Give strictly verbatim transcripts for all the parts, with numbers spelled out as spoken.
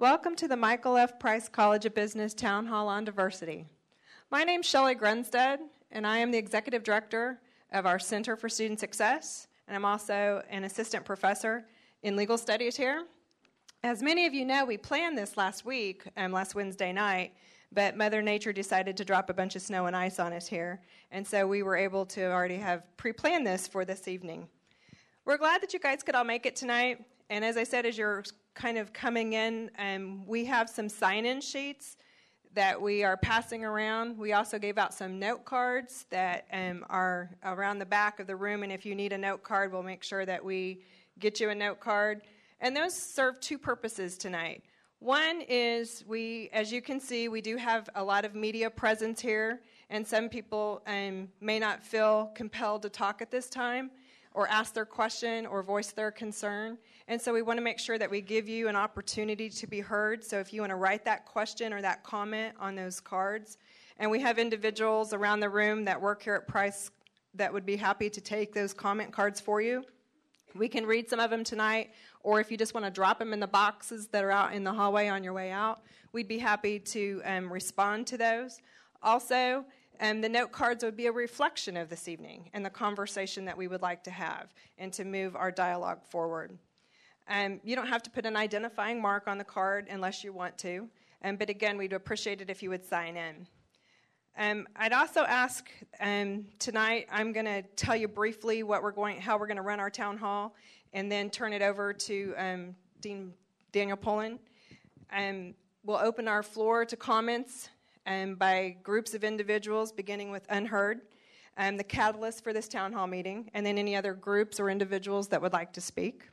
Welcome to the Michael F. Price College of Business Town Hall on Diversity. My name is Shelley Grunstead, and I am the Executive Director of our Center for Student Success, and I'm also an Assistant Professor in Legal Studies here. As many of you know, we planned this last week, um, last Wednesday night, but Mother Nature decided to drop a bunch of snow and ice on us here, and so we were able to already have pre-planned this for this evening. We're glad that you guys could all make it tonight, and as I said, as you're kind of coming in, um, we have some sign-in sheets that we are passing around. We also gave out some note cards that um, are around the back of the room, and if you need a note card, we'll make sure that we get you a note card. And those serve two purposes tonight. One is we, as you can see, we do have a lot of media presence here, and some people um, may not feel compelled to talk at this time or ask their question or voice their concern. And so we want to make sure that we give you an opportunity to be heard. So if you want to write that question or that comment on those cards, and we have individuals around the room that work here at Price that would be happy to take those comment cards for you. We can read some of them tonight, or if you just want to drop them in the boxes that are out in the hallway on your way out, we'd be happy to um, respond to those. Also, um, the note cards would be a reflection of this evening and the conversation that we would like to have and to move our dialogue forward. Um, you don't have to put an identifying mark on the card unless you want to, um, but again, we'd appreciate it if you would sign in. Um, I'd also ask um, tonight, I'm going to tell you briefly what we're going, how we're going to run our town hall, and then turn it over to um, Dean Daniel Pullen. Um, we'll open our floor to comments um, by groups of individuals, beginning with Unheard, um, the catalyst for this town hall meeting, and then any other groups or individuals that would like to speak.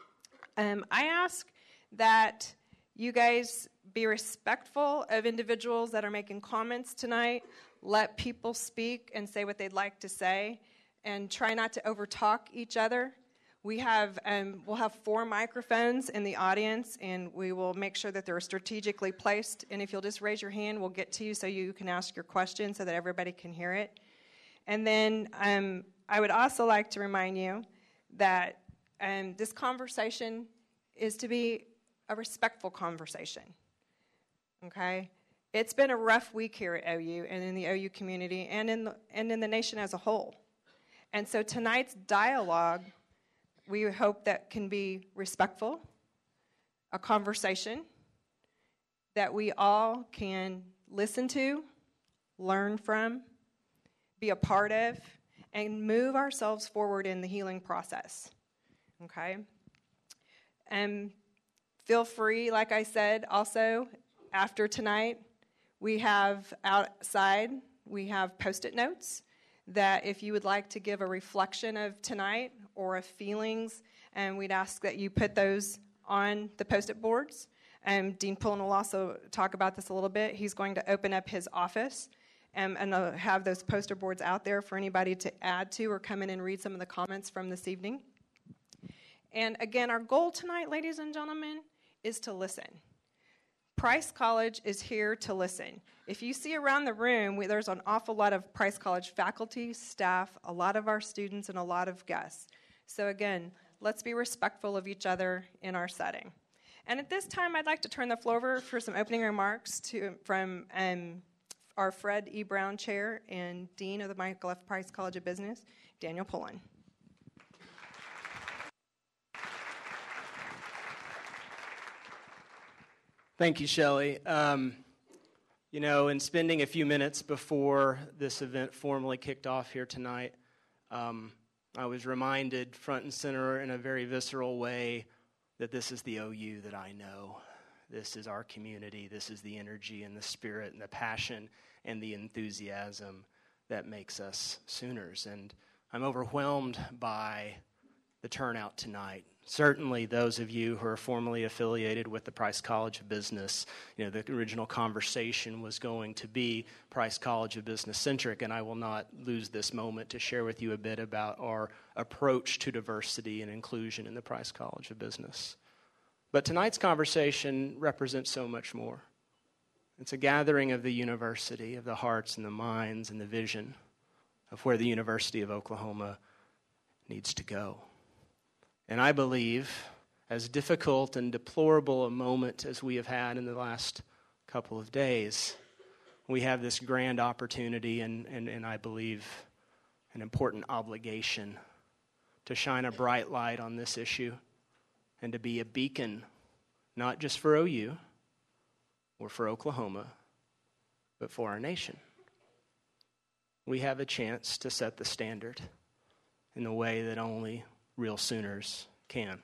Um, I ask that you guys be respectful of individuals that are making comments tonight. Let people speak and say what they'd like to say, and try not to overtalk each other. We have, um, we'll have four microphones in the audience, and we will make sure that they're strategically placed. And if you'll just raise your hand, we'll get to you so you can ask your question so that everybody can hear it. And then um, I would also like to remind you that um, this conversation is to be a respectful conversation, okay? It's been a rough week here at O U and in the O U community and in the, and in the nation as a whole. And so tonight's dialogue, we hope that can be respectful, a conversation that we all can listen to, learn from, be a part of, and move ourselves forward in the healing process, okay? And feel free, like I said, also, after tonight, we have outside, we have Post-it notes that if you would like to give a reflection of tonight or of feelings, and we'd ask that you put those on the Post-it boards. And Dean Pullen will also talk about this a little bit. He's going to open up his office and, and uh, have those poster boards out there for anybody to add to or come in and read some of the comments from this evening. And again, our goal tonight, ladies and gentlemen, is to listen. Price College is here to listen. If you see around the room, we, there's an awful lot of Price College faculty, staff, a lot of our students, and a lot of guests. So again, let's be respectful of each other in our setting. And at this time, I'd like to turn the floor over for some opening remarks to, from um, our Fred E. Brown Chair and Dean of the Michael F. Price College of Business, Daniel Pullen. Thank you, Shelley. Um, you know, in spending a few minutes before this event formally kicked off here tonight, um, I was reminded front and center in a very visceral way that this is the O U that I know. This is our community. This is the energy and the spirit and the passion and the enthusiasm that makes us Sooners. And I'm overwhelmed by the turnout tonight. Certainly those of you who are formally affiliated with the Price College of Business, you know, the original conversation was going to be Price College of Business centric, and I will not lose this moment to share with you a bit about our approach to diversity and inclusion in the Price College of Business. But tonight's conversation represents so much more. It's a gathering of the university, of the hearts and the minds and the vision of where the University of Oklahoma needs to go. And I believe, as difficult and deplorable a moment as we have had in the last couple of days, we have this grand opportunity and, and, and I believe an important obligation to shine a bright light on this issue and to be a beacon, not just for O U or for Oklahoma, but for our nation. We have a chance to set the standard in the way that only real Sooners can.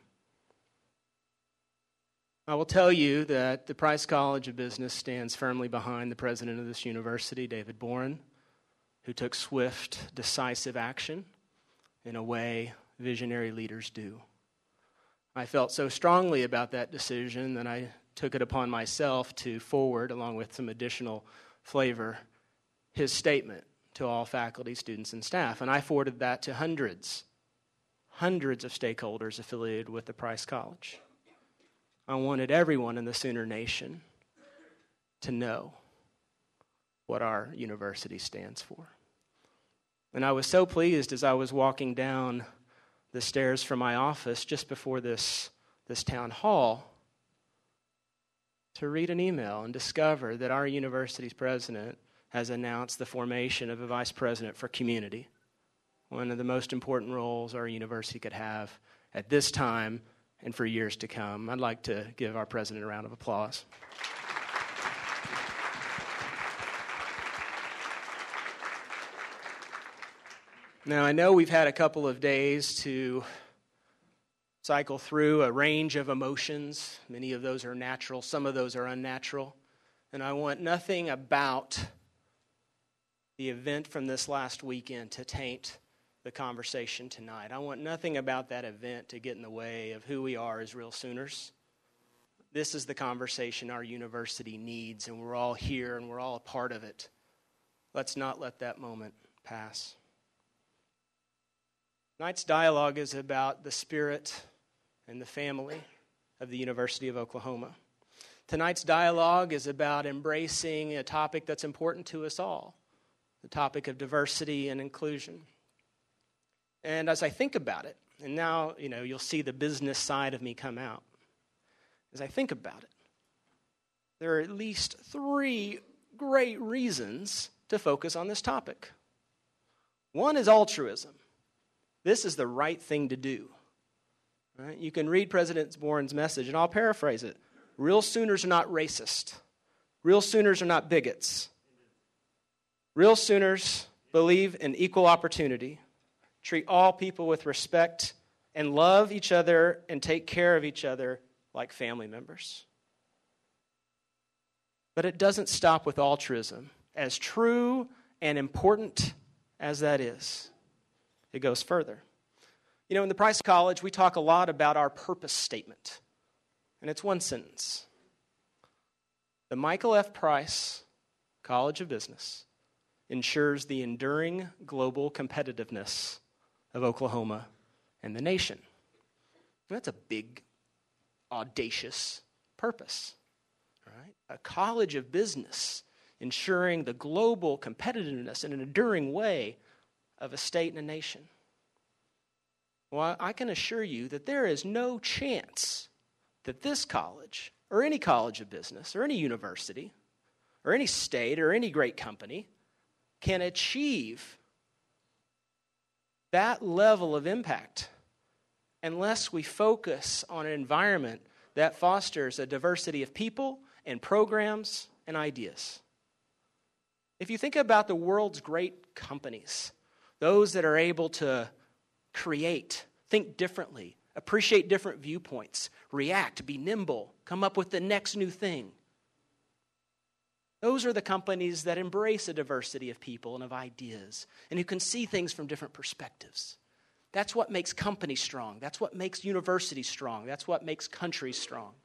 I will tell you that the Price College of Business stands firmly behind the president of this university, David Boren, who took swift, decisive action in a way visionary leaders do. I felt so strongly about that decision that I took it upon myself to forward, along with some additional flavor, his statement to all faculty, students, and staff. And I forwarded that to hundreds, hundreds of stakeholders affiliated with the Price College. I wanted everyone in the Sooner Nation to know what our university stands for. And I was so pleased as I was walking down the stairs from my office just before this, this town hall to read an email and discover that our university's president has announced the formation of a vice president for community, one of the most important roles our university could have at this time and for years to come. I'd like to give our president a round of applause. Now, I know we've had a couple of days to cycle through a range of emotions. Many of those are natural, some of those are unnatural. And I want nothing about the event from this last weekend to taint the conversation tonight. I want nothing about that event to get in the way of who we are as real Sooners. This is the conversation our university needs, and we're all here and we're all a part of it. Let's not let that moment pass. Tonight's dialogue is about the spirit and the family of the University of Oklahoma. Tonight's dialogue is about embracing a topic that's important to us all, the topic of diversity and inclusion. And as I think about it, and now, you know, you'll see the business side of me come out. As I think about it, there are at least three great reasons to focus on this topic. One is altruism. This is the right thing to do. Right? You can read President Boren's message, and I'll paraphrase it. Real Sooners are not racist. Real Sooners are not bigots. Real Sooners believe in equal opportunity, treat all people with respect, and love each other and take care of each other like family members. But it doesn't stop with altruism. As true and important as that is, it goes further. You know, in the Price College, we talk a lot about our purpose statement, and it's one sentence. The Michael F. Price College of Business ensures the enduring global competitiveness of Oklahoma and the nation. And that's a big, audacious purpose, right? A college of business ensuring the global competitiveness in an enduring way of a state and a nation. Well, I can assure you that there is no chance that this college, or any college of business, or any university, or any state, or any great company can achieve that level of impact unless we focus on an environment that fosters a diversity of people and programs and ideas. If you think about the world's great companies, those that are able to create, think differently, appreciate different viewpoints, react, be nimble, come up with the next new thing, those are the companies that embrace a diversity of people and of ideas and who can see things from different perspectives. That's what makes companies strong. That's what makes universities strong. That's what makes countries strong.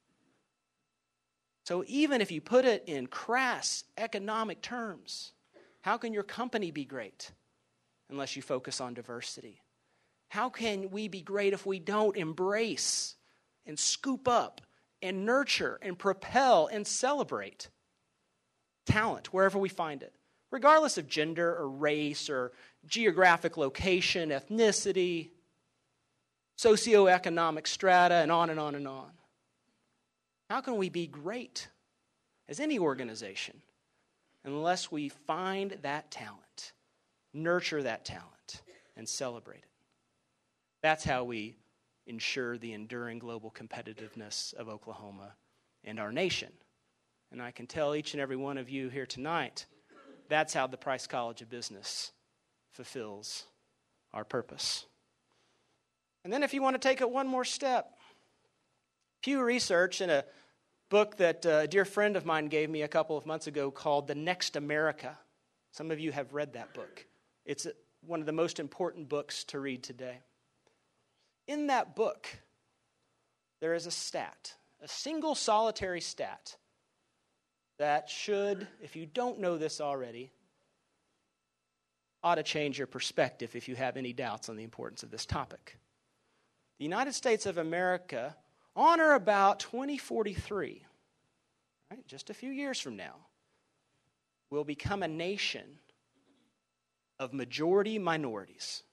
So even if you put it in crass economic terms, how can your company be great unless you focus on diversity? How can we be great if we don't embrace and scoop up and nurture and propel and celebrate talent wherever we find it, regardless of gender or race or geographic location, ethnicity? socioeconomic strata, and on and on and on. How can we be great as any organization unless we find that talent, nurture that talent, and celebrate it? That's how we ensure the enduring global competitiveness of Oklahoma and our nation. And I can tell each and every one of you here tonight, that's how the Price College of Business fulfills our purpose. And then if you want to take it one more step, Pew Research, in a book that a dear friend of mine gave me a couple of months ago called The Next America. Some of you have read that book. It's one of the most important books to read today. In that book, there is a stat, a single solitary stat, that should, if you don't know this already, ought to change your perspective if you have any doubts on the importance of this topic. The United States of America, on or about twenty forty-three, right, just a few years from now, will become a nation of majority minorities.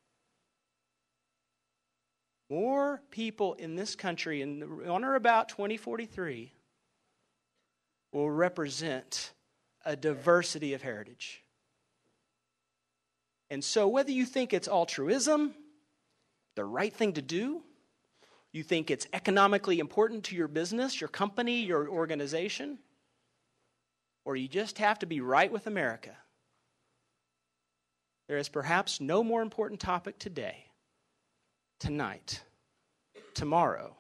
More people in this country, in, on or about twenty forty-three, will represent a diversity of heritage. And so whether you think it's altruism, the right thing to do, you think it's economically important to your business, your company, your organization, or you just have to be right with America, there is perhaps no more important topic today, tonight, tomorrow,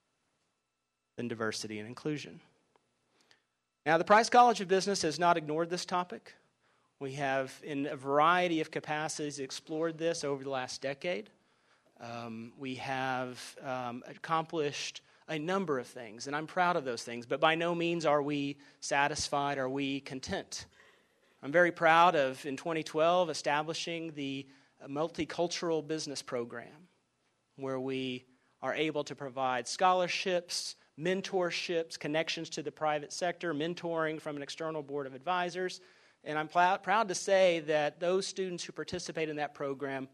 than diversity and inclusion. Now, the Price College of Business has not ignored this topic. We have, in a variety of capacities, explored this over the last decade. Um, we have um, accomplished a number of things, and I'm proud of those things, but by no means are we satisfied, are we content. I'm very proud of, in twenty twelve, establishing the Multicultural Business Program, where we are able to provide scholarships, mentorships, connections to the private sector, mentoring from an external board of advisors. And I'm pl- proud to say that those students who participate in that program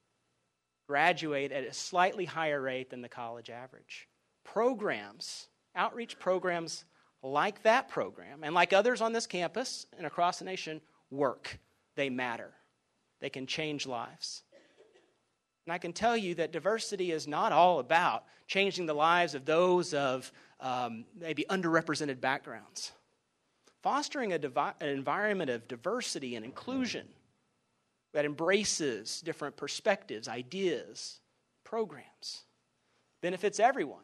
graduate at a slightly higher rate than the college average. Programs, outreach programs like that program, and like others on this campus and across the nation, work. They matter. They can change lives. And I can tell you that diversity is not all about changing the lives of those of um, maybe underrepresented backgrounds. Fostering a divi- an environment of diversity and inclusion that embraces different perspectives, ideas, programs, benefits everyone.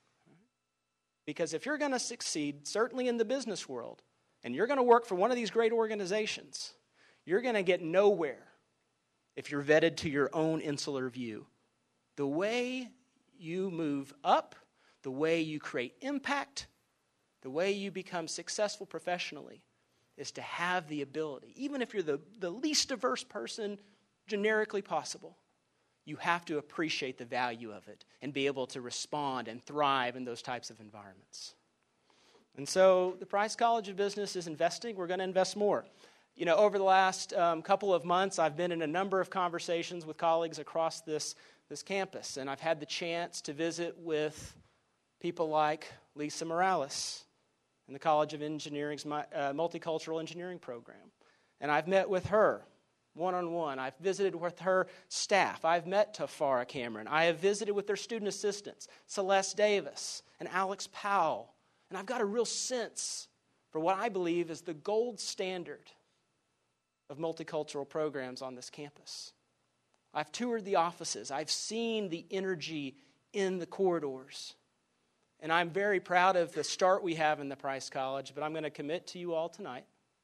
Because if you're going to succeed, certainly in the business world, and you're going to work for one of these great organizations, you're going to get nowhere if you're vetted to your own insular view. The way you move up, the way you create impact, the way you become successful professionally is to have the ability, even if you're the, the least diverse person generically possible, you have to appreciate the value of it and be able to respond and thrive in those types of environments. And so the Price College of Business is investing. We're going to invest more. You know, over the last um, couple of months, I've been in a number of conversations with colleagues across this, this campus, and I've had the chance to visit with people like Lisa Morales in the College of Engineering's uh, Multicultural Engineering Program. And I've met with her one-on-one. I've visited with her staff. I've met Tafara Cameron. I have visited with their student assistants, Celeste Davis and Alex Powell. And I've got a real sense for what I believe is the gold standard of multicultural programs on this campus. I've toured the offices. I've seen the energy in the corridors. And I'm very proud of the start we have in the Price College, but I'm going to commit to you all tonight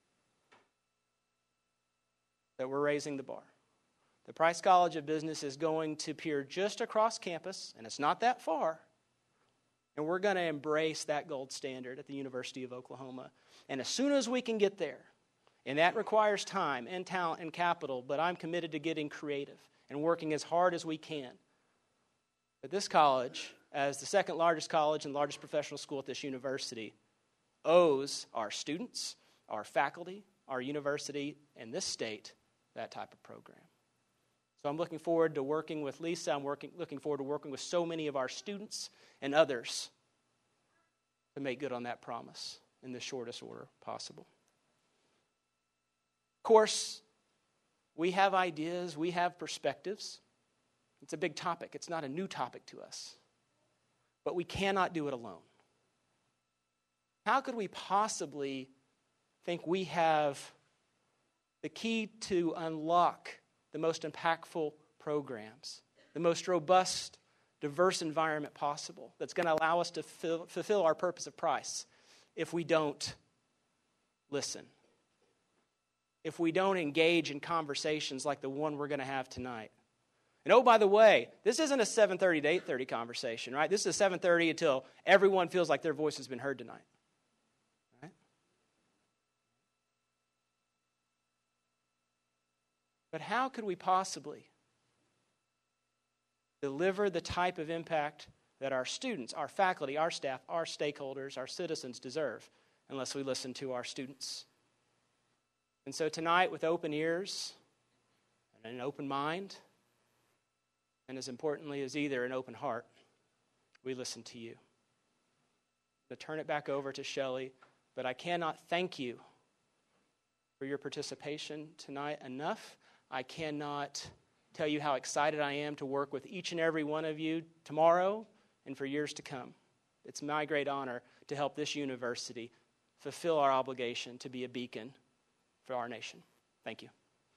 that we're raising the bar. The Price College of Business is going to peer just across campus, and it's not that far, and we're going to embrace that gold standard at the University of Oklahoma. And as soon as we can get there, and that requires time and talent and capital, but I'm committed to getting creative and working as hard as we can. But this college, as the second largest college and largest professional school at this university, owes our students, our faculty, our university, and this state that type of program. So I'm looking forward to working with Lisa. I'm working, looking forward to working with so many of our students and others to make good on that promise in the shortest order possible. Of course, we have ideas, we have perspectives. It's a big topic. It's not a new topic to us. But we cannot do it alone. How could we possibly think we have the key to unlock the most impactful programs, the most robust, diverse environment possible that's going to allow us to fill, fulfill our purpose of Price if we don't listen, if we don't engage in conversations like the one we're going to have tonight? And oh, by the way, this isn't a seven thirty to eight thirty conversation, right? This is a seven thirty until everyone feels like their voice has been heard tonight. Right? But how could we possibly deliver the type of impact that our students, our faculty, our staff, our stakeholders, our citizens deserve unless we listen to our students? And so tonight, with open ears and an open mind, and as importantly as either an open heart, we listen to you. I'm going to turn it back over to Shelley, but I cannot thank you for your participation tonight enough. I cannot tell you how excited I am to work with each and every one of you tomorrow and for years to come. It's my great honor to help this university fulfill our obligation to be a beacon for our nation. Thank you.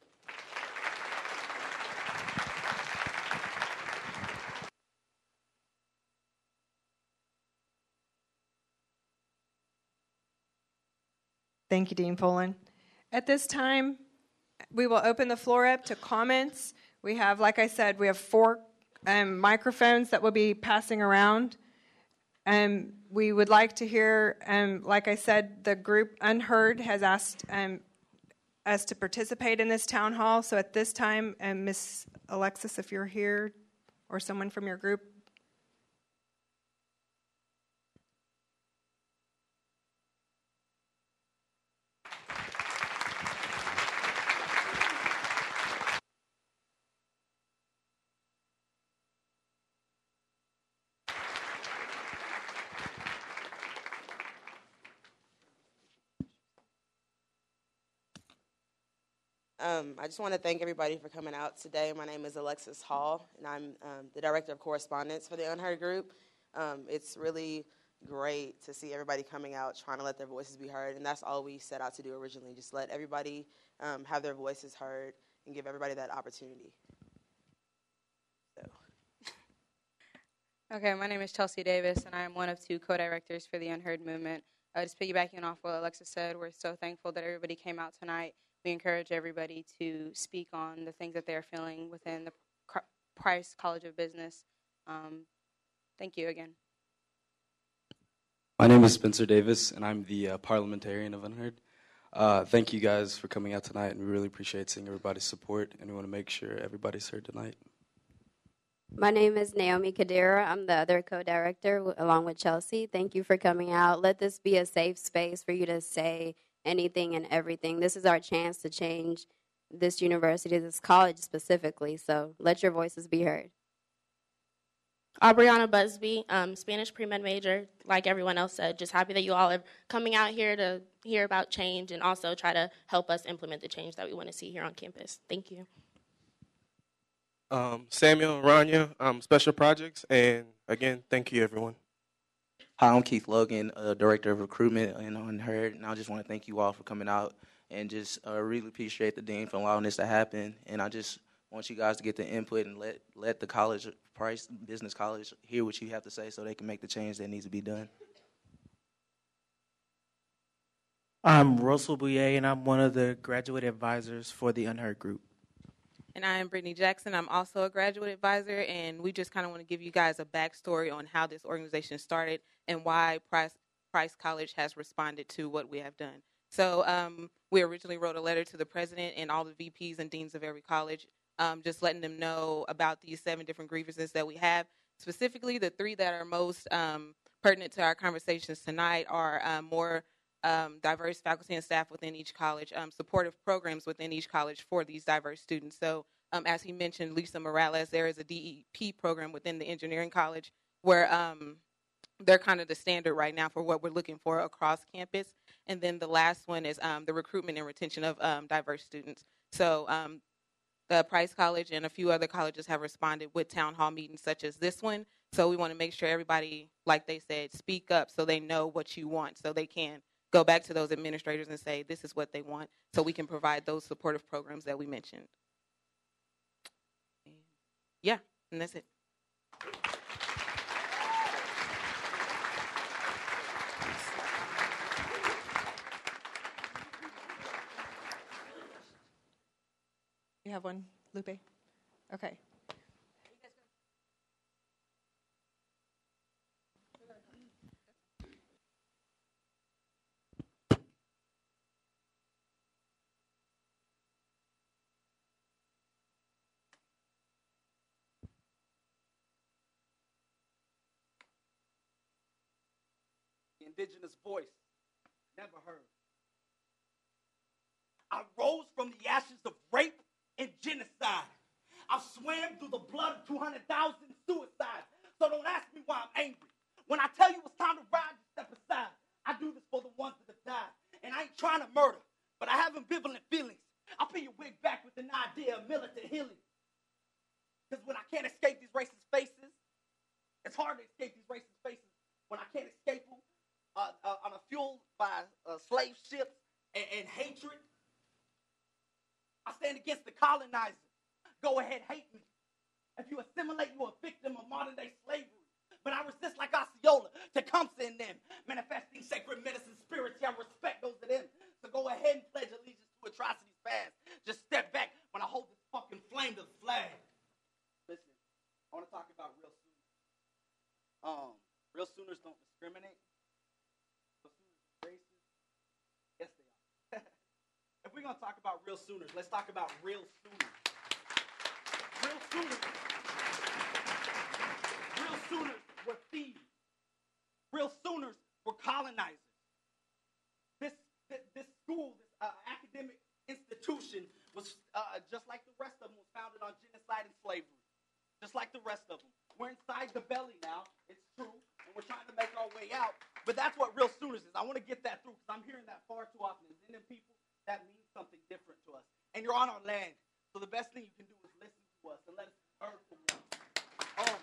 Thank you, Dean Poland. At this time, we will open the floor up to comments. We have, like I said, we have four um, microphones that will be passing around. Um, we would like to hear, um, like I said, the group Unheard has asked um, us to participate in this town hall. So at this time, um, Miz Alexis, if you're here, or someone from your group. Um, I just want to thank everybody for coming out today. My name is Alexis Hall, and I'm um, the Director of Correspondence for the Unheard Group. Um, it's really great to see everybody coming out, trying to let their voices be heard, and that's all we set out to do originally, just let everybody um, have their voices heard and give everybody that opportunity. So. Okay, my name is Chelsea Davis, and I am one of two co-directors for the Unheard Movement. Uh, just piggybacking off what Alexis said, we're so thankful that everybody came out tonight. We encourage everybody to speak on the things that they're feeling within the Price College of Business. Um, thank you again. My name is Spencer Davis, and I'm the uh, parliamentarian of Unheard. Uh, thank you guys for coming out tonight, and we really appreciate seeing everybody's support, and we want to make sure everybody's heard tonight. My name is Naomi Kadira. I'm the other co-director w- along with Chelsea. Thank you for coming out. Let this be a safe space for you to say anything and everything. This is our chance to change this university, this college specifically, so let your voices be heard. Aubriana Busby, um, Spanish pre-med major, like everyone else said, just happy that you all are coming out here to hear about change and also try to help us implement the change that we want to see here on campus. Thank you. Um, Samuel Aranya, um, Special Projects, and again, thank you, everyone. Hi, I'm Keith Logan, uh, Director of Recruitment in Unheard, and I just want to thank you all for coming out and just uh, really appreciate the Dean for allowing this to happen. And I just want you guys to get the input and let, let the college, Price Business College, hear what you have to say so they can make the change that needs to be done. I'm Russell Bouye, and I'm one of the graduate advisors for the Unheard Group. And I am Brittany Jackson. I'm also a graduate advisor, and we just kind of want to give you guys a backstory on how this organization started and why Price, Price College has responded to what we have done. So um, we originally wrote a letter to the president and all the V Ps and deans of every college, um, just letting them know about these seven different grievances that we have. Specifically, the three that are most um, pertinent to our conversations tonight are um, more Um, diverse faculty and staff within each college, um, supportive programs within each college for these diverse students. So Um, as he mentioned, Lisa Morales, there is a D E P program within the engineering college where um, they're kind of the standard right now for what we're looking for across campus. And then the last one is um, the recruitment and retention of um, diverse students. So um, the Price College and a few other colleges have responded with town hall meetings such as this one. So we want to make sure everybody, like they said, speak up so they know what you want, so they can go back to those administrators and say this is what they want, so we can provide those supportive programs that we mentioned. Yeah, and that's it. You have one, Lupe? Okay. The indigenous voice, never heard. I rose from the ashes of rape and genocide. I've swam through the blood of two hundred thousand suicides. So don't ask me why I'm angry. When I tell you it's time to ride, you step aside. I do this for the ones that have died. And I ain't trying to murder, but I have ambivalent feelings. I'll pin your wig back with an idea of militant healing. Because when I can't escape these racist faces, it's hard to escape these racist faces when I can't escape them. Uh, uh, I'm fueled by uh, slave ships and, and hatred. I stand against the colonizer. Go ahead, hate me. If you assimilate, you're a victim of modern-day slavery. But I resist like Osceola, Tecumseh and them, manifesting sacred medicine spirits. Yeah, I respect those of them. So go ahead and pledge allegiance to atrocities past. Just step back when I hold this fucking flame to the flag. Listen, I want to talk about real Sooners. Um, real Sooners don't discriminate. Real Sooners are racist. Yes, they are. If we're going to talk about real Sooners, let's talk about real Sooners. Real Sooners. Real Sooners were thieves. Real Sooners were colonizers. This this, this school, this uh, academic institution, was uh, just like the rest of them, was founded on genocide and slavery. Just like the rest of them. We're inside the belly now. It's true, and we're trying to make our way out. But that's what real Sooners is. I want to get that through because I'm hearing that far too often. As Indian people, that means something different to us. And you're on our land, so the best thing you can do is listen to us and let us be heard from you. Um,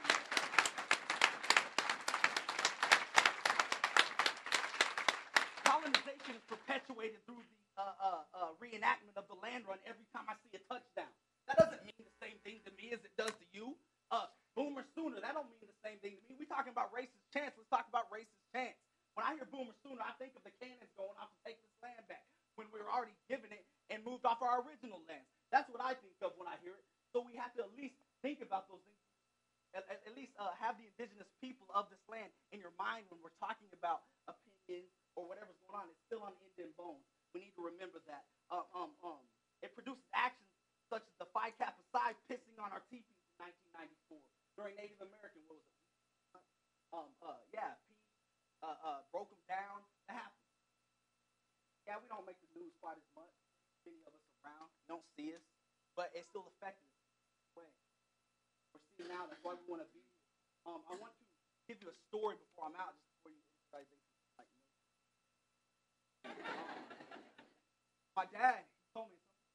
colonization is perpetuated through the uh, uh, uh, reenactment of the land run every time I see a touchdown. That doesn't mean the same thing to me as it does to you. Uh, Boomer Sooner, that don't mean the same thing to me. We're talking about racist chants. Let's talk about racist chants. When I hear Boomer Sooner, I think of the cannons going off to take this land back when we were already given it and moved off our original lands. That's what I think of when I hear it. So we have to at least think about those things. At, at, at least uh, have the indigenous people of this land in your mind when we're talking about opinions or whatever's going on. It's still on Indian bones. We need to remember that. Uh, um, um, it produces actions such as the Phi Kappa Psi pissing on our teepees in nineteen ninety-four during Native American, what was it? Um, uh, yeah, P, uh, uh, broke them down. That happened. Yeah, we don't make the news quite as much. Many of us around, you don't see us, but it still affected us. Way. We're seeing now. That's why we want to be. Um, I want to give you a story before I'm out, just before you guys like me. Um, my dad told me something.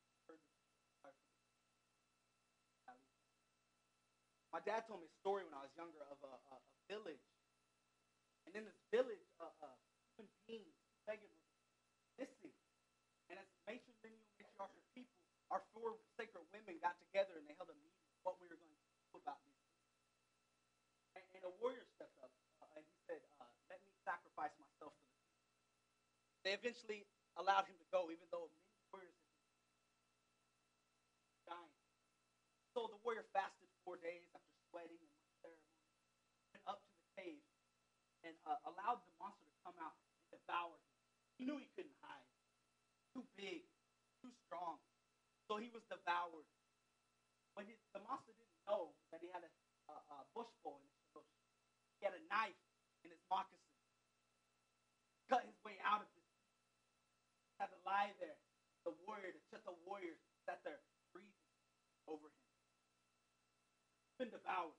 My dad told me a story when I was younger of a, a, a village, and in this village, uh, uh, human beings, pagan, missing. And as matrilineal, matriarchal people, our four sacred women got together and they held a meeting of what we were going to do about these things. And, and a warrior stepped up uh, and he said, uh, "Let me sacrifice myself for the people." They eventually allowed him to go, even though many warriors had been dying. So the warrior fasted four days after sweating and ceremony, went up to the cave and uh, allowed the monster to come out and devour him. He knew he couldn't hide. Too big, too strong. So he was devoured. But his, the monster didn't know that he had a, a, a bush bow in his bush. He had a knife in his moccasin. Cut his way out of this. He had to lie there. The warrior, the Cheta warrior, sat there breathing. over him. It's been devoured.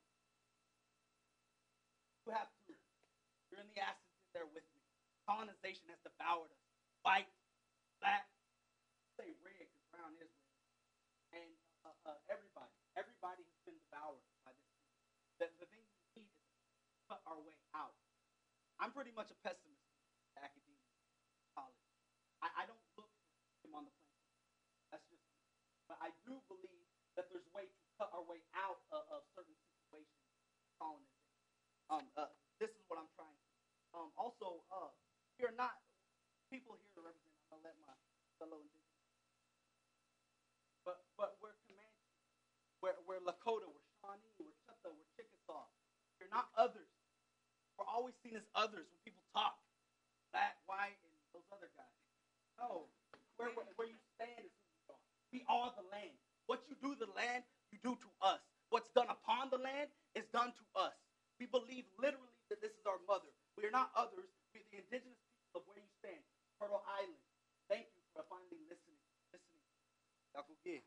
You have to. You're in the ashes in there with me. Colonization has devoured us. White, black, say red, because brown is red. And uh, uh, everybody, everybody has been devoured by this. The, the thing we need is to cut our way out. I'm pretty much a pessimist in academia, college. I, I don't look for him on the planet. That's just me. But I do believe that there's a way to cut our way out of, of certain situations. Colonization. Um, uh, this is what I'm trying to. Um, also, uh, we're not people here to represent. I'm gonna let my fellow indigenous. But but we're Comanche, we're we're Lakota, we're Shawnee, we're Chutta, we're Chickasaw. We're not others. We're always seen as others when people talk. Black, white, and those other guys. No, where where, where you stand is who you are. We are the land. What you do to the land, you do to us. What's done upon the land is done to us. We believe literally that this is our mother. We are not others. We're the indigenous people of where you stand, Turtle Island. Thank you for finally listening. Listening. Yakuge.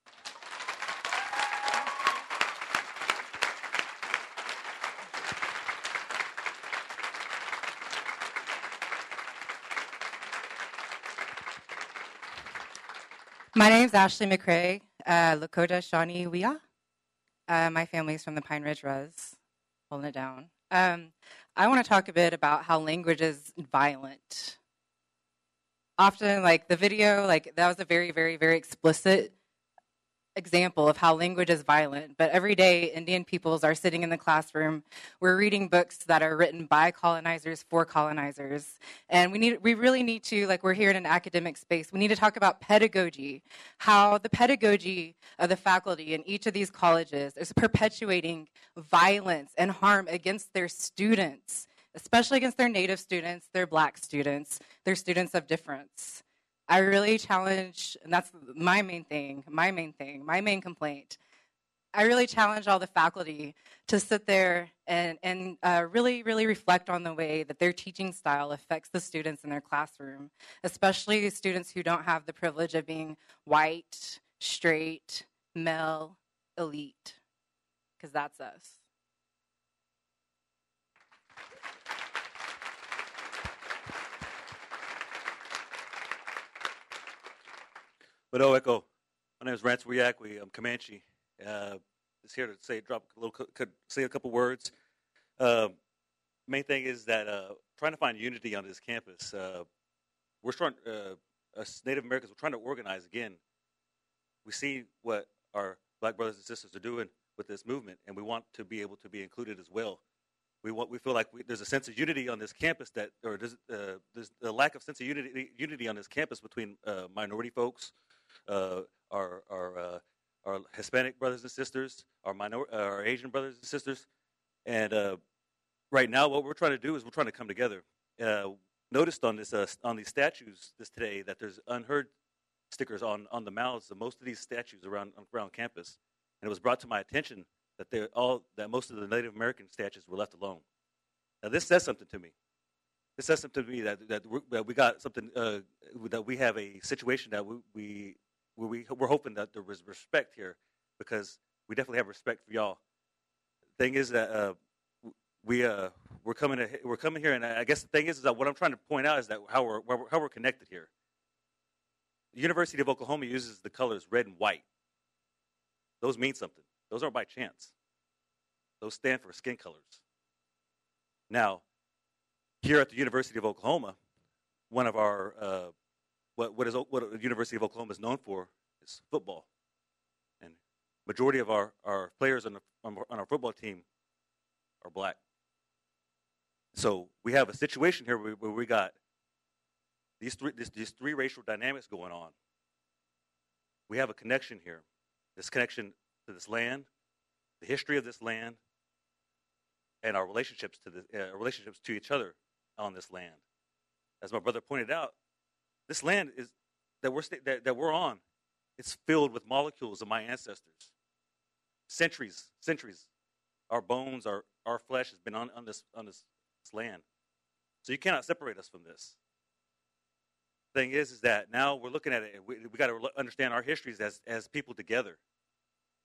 My name is Ashley McCrae, uh, Lakota Shawnee Wea. Uh, my family is from the Pine Ridge Res, holding it down. Um, I want to talk a bit about how language is violent. Often, like the video, like that was a very, very, very explicit example of how language is violent. But every day, Indian peoples are sitting in the classroom. We're reading books that are written by colonizers for colonizers, and we need, we really need to, like we're here in an academic space. We need to talk about pedagogy, how the pedagogy of the faculty in each of these colleges is perpetuating violence and harm against their students, especially against their Native students, their Black students, their students of difference. I really challenge, and that's my main thing, my main thing, my main complaint. I really challenge all the faculty to sit there and, and uh, really, really reflect on the way that their teaching style affects the students in their classroom, especially students who don't have the privilege of being white, straight, male, elite, because that's us. But oh, Echo, my name is Rance Wiak. I'm Comanche. Uh, just here to say, drop a little, could say a couple words. Uh, main thing is that uh, trying to find unity on this campus. Uh, we're trying, uh, as Native Americans, we're trying to organize again. We see what our Black brothers and sisters are doing with this movement, and we want to be able to be included as well. We want, we feel like we, there's a sense of unity on this campus that, or there's, uh, there's a lack of sense of unity, unity on this campus between uh, minority folks. Uh, our our uh, our Hispanic brothers and sisters, our minor, uh, our Asian brothers and sisters, and uh, right now, what we're trying to do is we're trying to come together. Uh, noticed on this uh, on these statues this today that there's unheard stickers on, on the mouths of most of these statues around around campus, and it was brought to my attention that they all that most of the Native American statues were left alone. Now, this says something to me. This says something to me that that, we're, that we got something uh, that we have a situation that we. we Where we, we're hoping that there was respect here, because we definitely have respect for y'all. The thing is that uh, we uh, we're coming to, we're coming here, and I guess the thing is, is that what I'm trying to point out is that how we're how we're connected here. The University of Oklahoma uses the colors red and white. Those mean something. Those aren't by chance. Those stand for skin colors. Now, here at the University of Oklahoma, one of our uh, What what is what the University of Oklahoma is known for is football, and majority of our, our players on, the, on our football team are Black. So we have a situation here where, where we got these three this, these three racial dynamics going on. We have a connection here, this connection to this land, the history of this land, and our relationships to the uh, relationships to each other on this land. As my brother pointed out, this land is that we're that, that we're on. It's filled with molecules of my ancestors. Centuries, centuries. Our bones, our, our flesh has been on, on this on this, this land. So you cannot separate us from this. Thing is, is that now we're looking at it, and we, we got to understand our histories as as people together.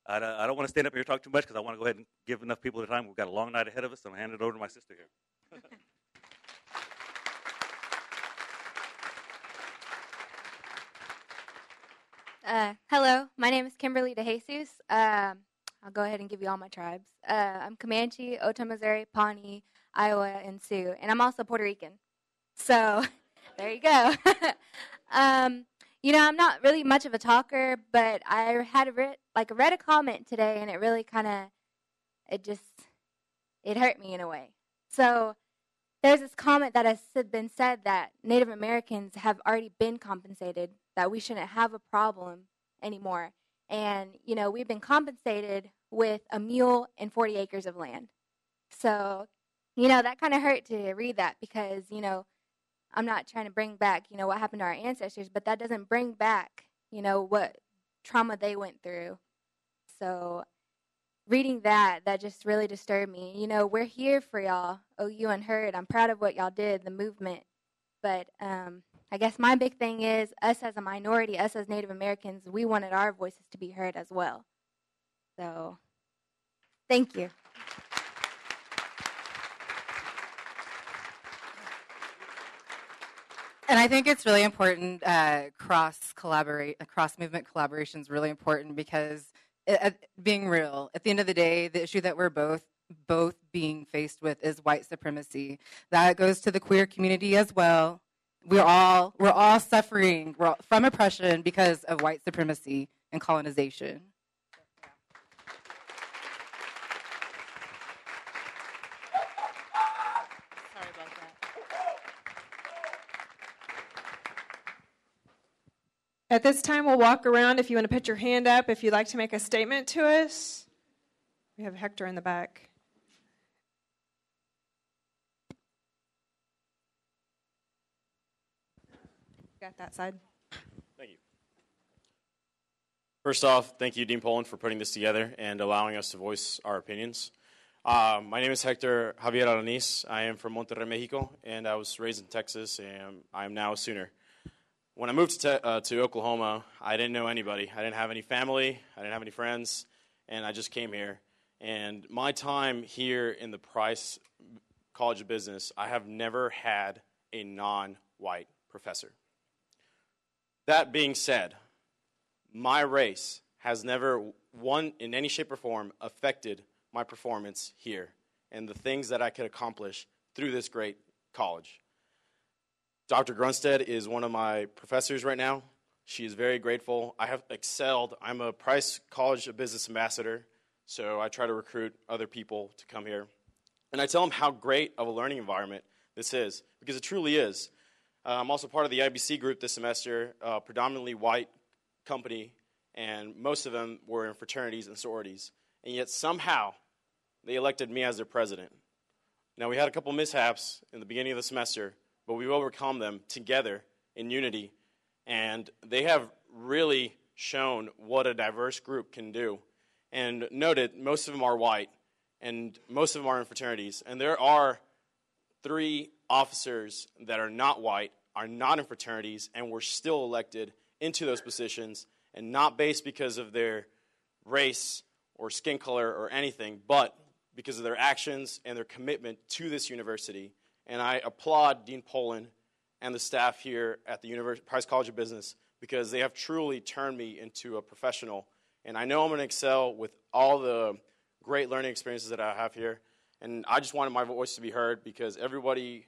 I, I don't want to stand up here and talk too much because I want to go ahead and give enough people the time. We've got a long night ahead of us, so I'm going to hand it over to my sister here. Uh, hello, my name is Kimberly DeJesus. Um, I'll go ahead and give you all my tribes. Uh, I'm Comanche, Otoe, Missouri, Pawnee, Iowa, and Sioux, and I'm also Puerto Rican. So there you go. um, you know, I'm not really much of a talker, but I had a re- like read a comment today, and it really kind of, it just, it hurt me in a way. So there's this comment that has been said that Native Americans have already been compensated, that we shouldn't have a problem anymore. And, you know, we've been compensated with a mule and forty acres of land. So, you know, that kind of hurt to read that because, you know, I'm not trying to bring back, you know, what happened to our ancestors, but that doesn't bring back, you know, what trauma they went through. So reading that, that just really disturbed me. You know, we're here for y'all, O U Unheard. I'm proud of what y'all did, the movement. But um, I guess my big thing is us as a minority, us as Native Americans, we wanted our voices to be heard as well. So thank you. And I think it's really important, uh, cross collaborate, cross movement collaboration is really important because uh, being real, at the end of the day, the issue that we're both both being faced with is white supremacy. That goes to the queer community as well. We're all we're all suffering we're all, from oppression because of white supremacy and colonization. Sorry about that. At this time, we'll walk around. If you want to put your hand up, if you'd like to make a statement to us. We have Hector in the back. Got that side. Thank you. First off, thank you, Dean Poland, for putting this together and allowing us to voice our opinions. Uh, my name is Hector Javier Alanis. I am from Monterrey, Mexico, and I was raised in Texas, and I am now a Sooner. When I moved to, uh, to Oklahoma, I didn't know anybody. I didn't have any family. I didn't have any friends, and I just came here. And my time here in the Price College of Business, I have never had a non-white professor. That being said, my race has never, one in any shape or form, affected my performance here and the things that I could accomplish through this great college. Doctor Grunstead is one of my professors right now. She is very grateful. I have excelled. I'm a Price College of Business ambassador, so I try to recruit other people to come here. And I tell them how great of a learning environment this is, because it truly is. Uh, I'm also part of the I B C group this semester, a predominantly white company, and most of them were in fraternities and sororities. And yet somehow they elected me as their president. Now, we had a couple mishaps in the beginning of the semester, but we've overcome them together in unity. And they have really shown what a diverse group can do. And noted, most of them are white, and most of them are in fraternities. And there are three officers that are not white, are not in fraternities, and were still elected into those positions, and not based because of their race or skin color or anything, but because of their actions and their commitment to this university. And I applaud Dean Poland and the staff here at the Univers- Price College of Business because they have truly turned me into a professional. And I know I'm going to excel with all the great learning experiences that I have here. And I just wanted my voice to be heard because everybody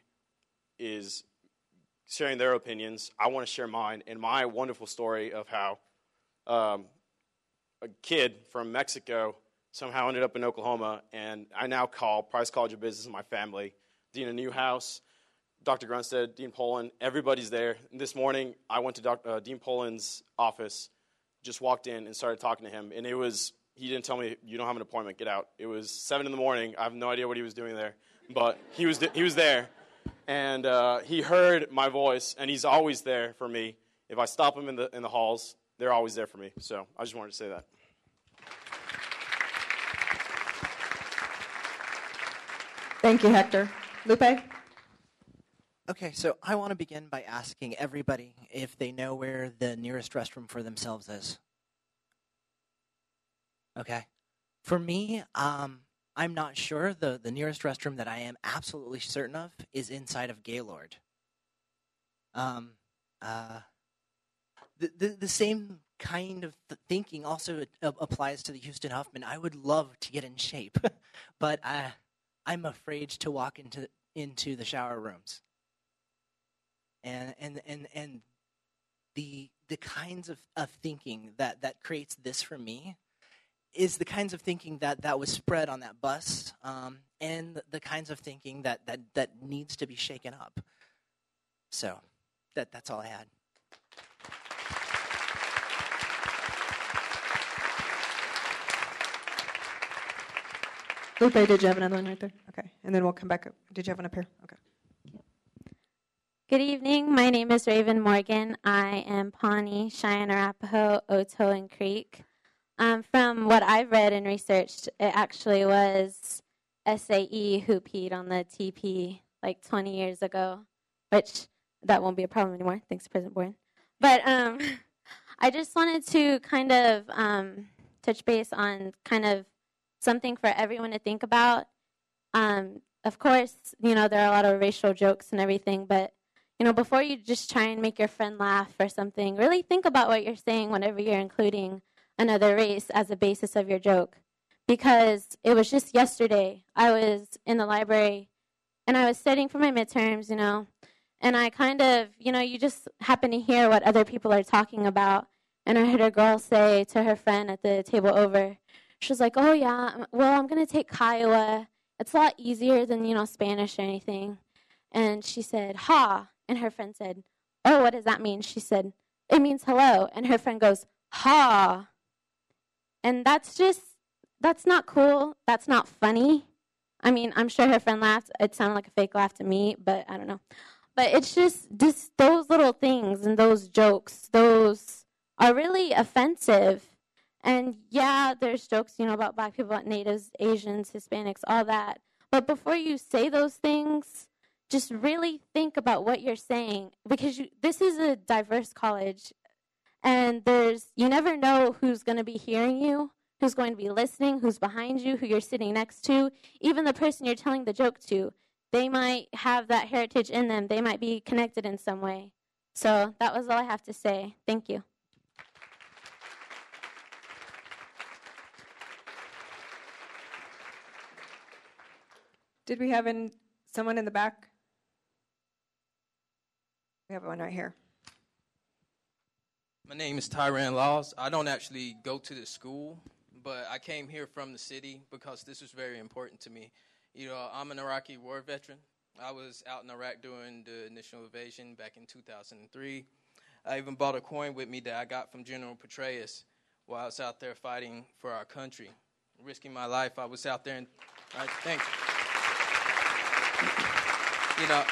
is sharing their opinions. I want to share mine and my wonderful story of how um, a kid from Mexico somehow ended up in Oklahoma, and I now call Price College of Business my family. Dina Newhouse, Doctor Grunstead, Dean Poland, everybody's there. And this morning, I went to Doctor Uh, Dean Poland's office, just walked in and started talking to him, and it was, he didn't tell me, you don't have an appointment, get out. It was seven in the morning. I have no idea what he was doing there, but he was he was there, and uh, he heard my voice, and he's always there for me. If I stop him in the in the halls, they're always there for me. So I just wanted to say that. Thank you, Hector. Lupe? Okay, so I want to begin by asking everybody if they know where the nearest restroom for themselves is. Okay. For me, um, I'm not sure. The, the nearest restroom that I am absolutely certain of is inside of Gaylord. Um, uh, the, the, the same kind of th- thinking also uh, applies to the Houston Huffman. I would love to get in shape, but I, I'm afraid to walk into into the shower rooms. And and and and the the kinds of, of thinking that, that creates this for me is the kinds of thinking that, that was spread on that bus, um, and the, the kinds of thinking that, that, that needs to be shaken up. So that that's all I had. Lupe, did you have another one right there? Okay, and then we'll come back up. Did you have one up here? Okay. Good evening. My name is Raven Morgan. I am Pawnee, Cheyenne, Arapaho, Otoe, and Creek. Um, from what I've read and researched, it actually was S A E who peed on the T P like twenty years ago, which that won't be a problem anymore. Thanks, President Boren. But um, I just wanted to kind of um, touch base on kind of something for everyone to think about. Um, of course, you know, there are a lot of racial jokes and everything, but, you know, before you just try and make your friend laugh or something, really think about what you're saying whenever you're including another race as a basis of your joke. Because it was just yesterday, I was in the library, and I was studying for my midterms, you know, and I kind of, you know, you just happen to hear what other people are talking about, and I heard a girl say to her friend at the table over, she was like, oh, yeah, well, I'm going to take Kiowa. It's a lot easier than, you know, Spanish or anything. And she said, ha. And her friend said, oh, what does that mean? She said, it means hello. And her friend goes, ha. And that's just, that's not cool. That's not funny. I mean, I'm sure her friend laughed. It sounded like a fake laugh to me, but I don't know. But it's just, just those little things and those jokes, those are really offensive. And yeah, there's jokes, you know, about black people, about natives, Asians, Hispanics, all that. But before you say those things, just really think about what you're saying, because you, this is a diverse college, and there's you never know who's going to be hearing you, who's going to be listening, who's behind you, who you're sitting next to, even the person you're telling the joke to. They might have that heritage in them. They might be connected in some way. So that was all I have to say. Thank you. Did we have in, someone in the back? We have one right here. My name is Tyran Laws. I don't actually go to the school, but I came here from the city because this was very important to me. You know, I'm an Iraqi war veteran. I was out in Iraq during the initial invasion back in two thousand three. I even bought a coin with me that I got from General Petraeus while I was out there fighting for our country, risking my life. I was out there and I thank you. You know,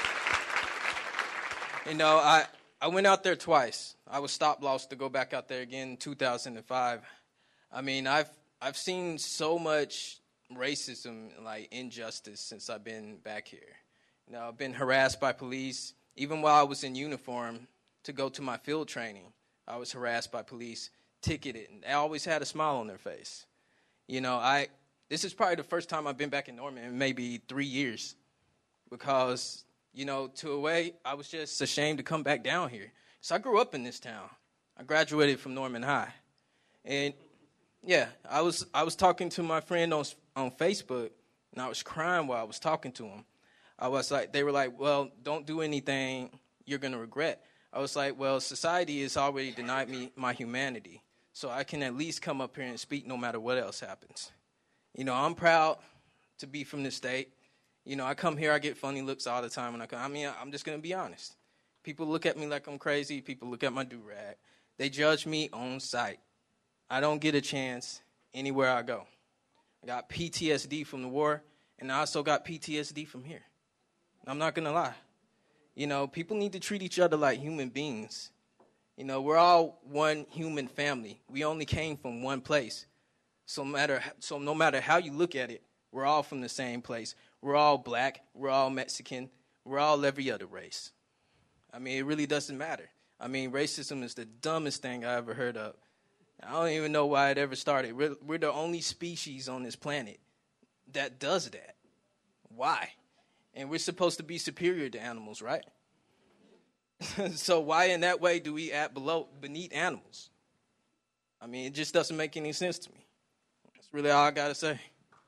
you know, I, I went out there twice. I was stop loss to go back out there again in two thousand five. I mean, I've I've seen so much racism, like injustice, since I've been back here. You know, I've been harassed by police. Even while I was in uniform to go to my field training, I was harassed by police, ticketed, and they always had a smile on their face. You know, I this is probably the first time I've been back in Norman in maybe three years. Because, you know, to a way, I was just ashamed to come back down here. So I grew up in this town. I graduated from Norman High. And, yeah, I was I was talking to my friend on on Facebook, and I was crying while I was talking to him. I was like, they were like, well, don't do anything you're going to regret. I was like, well, society has already denied me my humanity, so I can at least come up here and speak no matter what else happens. You know, I'm proud to be from this state. You know, I come here, I get funny looks all the time when I come. I mean, I'm just going to be honest. People look at me like I'm crazy. People look at my do-rag. They judge me on sight. I don't get a chance anywhere I go. I got P T S D from the war, and I also got P T S D from here. I'm not going to lie. You know, people need to treat each other like human beings. You know, we're all one human family. We only came from one place. So, matter, so no matter how you look at it, we're all from the same place. We're all black. We're all Mexican. We're all every other race. I mean, it really doesn't matter. I mean, racism is the dumbest thing I ever heard of. I don't even know why it ever started. We're, we're the only species on this planet that does that. Why? And we're supposed to be superior to animals, right? So why in that way do we act below, beneath animals? I mean, it just doesn't make any sense to me. That's really all I got to say.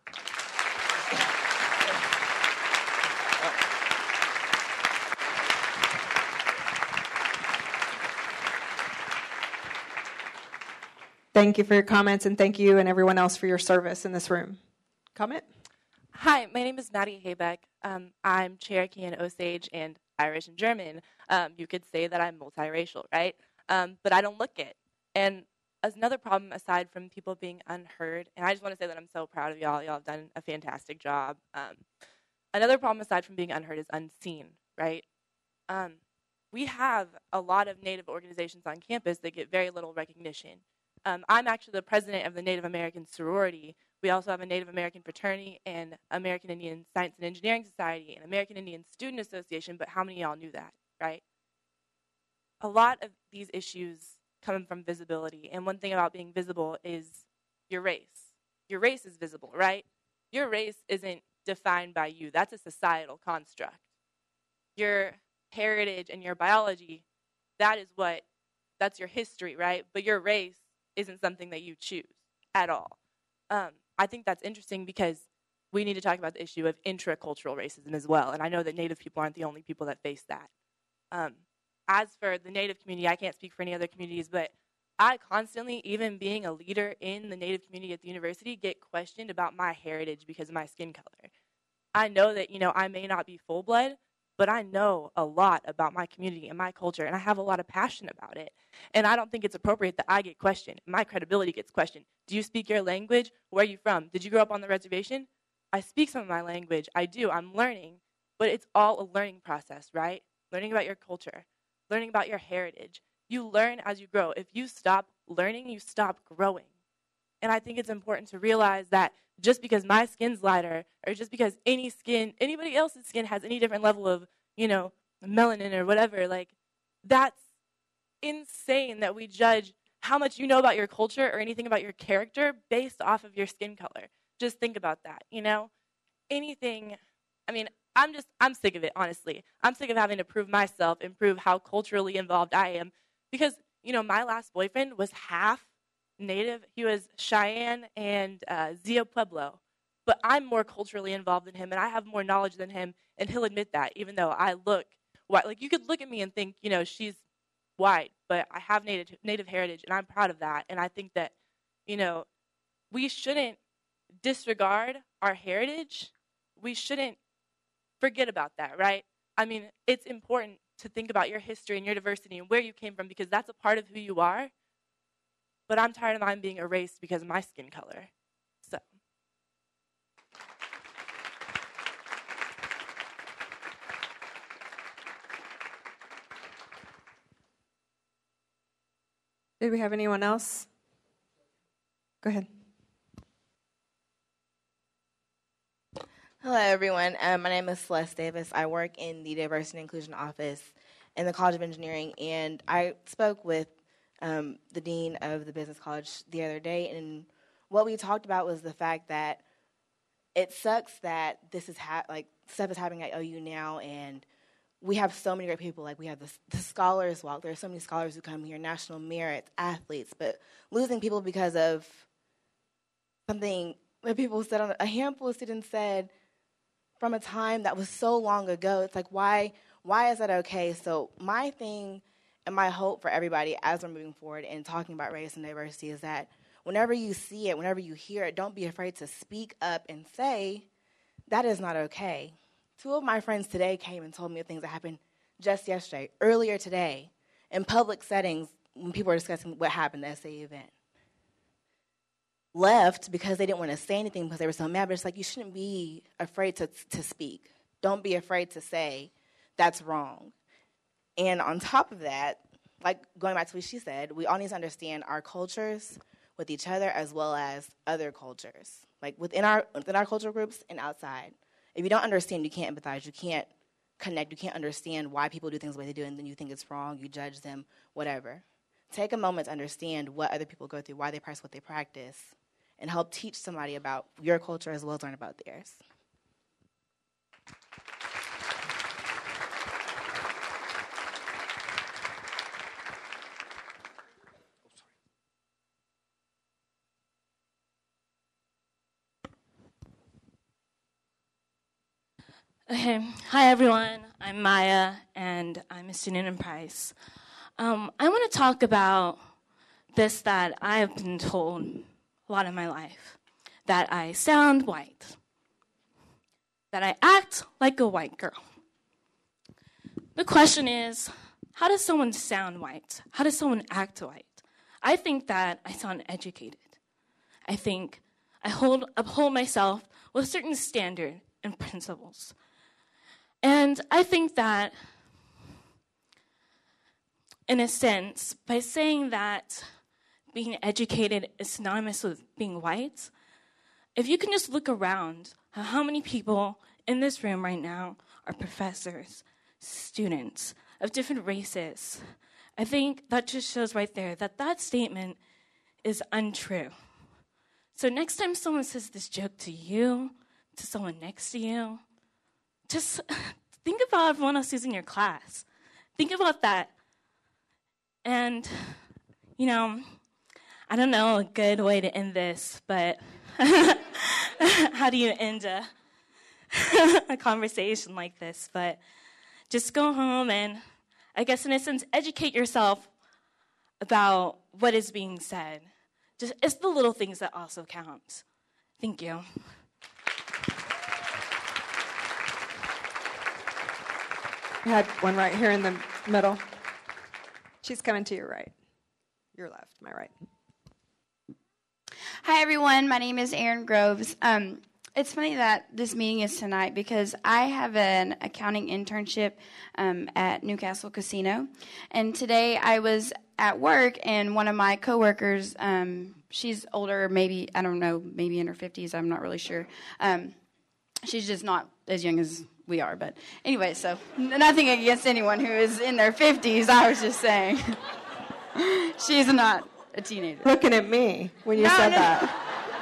Thank you for your comments, and thank you and everyone else for your service in this room. Comment? Hi, my name is Nadia Haybeck. Um, I'm Cherokee and Osage and Irish and German. Um, you could say that I'm multiracial, right? Um, but I don't look it. And another problem, aside from people being unheard, and I just want to say that I'm so proud of y'all. Y'all have done a fantastic job. Um, another problem, aside from being unheard, is unseen, right? Um, we have a lot of Native organizations on campus that get very little recognition. Um, I'm actually the president of the Native American sorority. We also have a Native American fraternity and American Indian Science and Engineering Society and American Indian Student Association, but how many of y'all knew that, right? A lot of these issues come from visibility, and one thing about being visible is your race. Your race is visible, right? Your race isn't defined by you. That's a societal construct. Your heritage and your biology, that is what, that's your history, right? But your race isn't something that you choose at all. Um, I think that's interesting because we need to talk about the issue of intracultural racism as well. And I know that Native people aren't the only people that face that. Um, as for the Native community, I can't speak for any other communities, but I constantly, even being a leader in the Native community at the university, get questioned about my heritage because of my skin color. I know that, you know, I may not be full blood, but I know a lot about my community and my culture, and I have a lot of passion about it. And I don't think it's appropriate that I get questioned. My credibility gets questioned. Do you speak your language? Where are you from? Did you grow up on the reservation? I speak some of my language. I do. I'm learning. But it's all a learning process, right? Learning about your culture, learning about your heritage. You learn as you grow. If you stop learning, you stop growing. And I think it's important to realize that just because my skin's lighter, or just because any skin, anybody else's skin has any different level of, you know, melanin or whatever, like, that's insane that we judge how much you know about your culture or anything about your character based off of your skin color. Just think about that, you know? Anything, I mean, I'm just, I'm sick of it, honestly. I'm sick of having to prove myself and prove how culturally involved I am because, you know, my last boyfriend was half Native. He was Cheyenne and uh, Zia Pueblo. But I'm more culturally involved than him, and I have more knowledge than him, and he'll admit that, even though I look white. Like, you could look at me and think, you know, she's white, but I have native, native heritage, and I'm proud of that. And I think that, you know, we shouldn't disregard our heritage. We shouldn't forget about that, right? I mean, it's important to think about your history and your diversity and where you came from because that's a part of who you are. But I'm tired of mine being erased because of my skin color. So. Did we have anyone else? Go ahead. Hello, everyone. Um, my name is Celeste Davis. I work in the Diversity and Inclusion Office in the College of Engineering, and I spoke with um, the dean of the business college the other day, and what we talked about was the fact that it sucks that this is ha- like stuff is happening at O U now, and we have so many great people. Like we have the, the scholars walk. There are so many scholars who come here, national merit, athletes, but losing people because of something that people said on a handful of students said from a time that was so long ago. It's like, why why is that okay? So my thing and my hope for everybody as we're moving forward and talking about race and diversity is that whenever you see it, whenever you hear it, don't be afraid to speak up and say, that is not okay. Two of my friends today came and told me of things that happened just yesterday, earlier today, in public settings when people were discussing what happened at the S A E event. Left because they didn't want to say anything because they were so mad, but it's like you shouldn't be afraid to to speak. Don't be afraid to say that's wrong. And on top of that, like going back to what she said, we all need to understand our cultures with each other as well as other cultures, like within our within our cultural groups and outside. If you don't understand, you can't empathize, you can't connect, you can't understand why people do things the way they do, and then you think it's wrong, you judge them, whatever. take a moment to understand what other people go through, why they practice what they practice, and help teach somebody about your culture as well as learn about theirs. Okay. Hi, everyone. I'm Maya, and I'm a student in Price. Um, I want to talk about this that I have been told a lot of my life, that I sound white, that I act like a white girl. The question is, how does someone sound white? How does someone act white? I think that I sound educated. I think I hold uphold myself with a certain standard and principles. And I think that, in a sense, by saying that being educated is synonymous with being white, if you can just look around at how many people in this room right now are professors, students of different races, I think that just shows right there that that statement is untrue. So next time someone says this joke to you, to someone next to you, just think about everyone else who's in your class. Think about that. And, you know, I don't know a good way to end this, but how do you end a, a conversation like this? But just go home and, I guess in a sense, educate yourself about what is being said. Just it's the little things that also count. Thank you. We had one right here in the middle. She's coming to your right. Your left, my right. Hi, everyone. My name is Erin Groves. Um, it's funny that this meeting is tonight because I have an accounting internship um, at Newcastle Casino. And today I was at work, and one of my coworkers, um, she's older, maybe, I don't know, maybe in her fifties. I'm not really sure. Um, she's just not as young as we are. But anyway, so nothing against anyone who is in their fifties. I was just saying. She's not a teenager. Looking at me when you no, said no. that.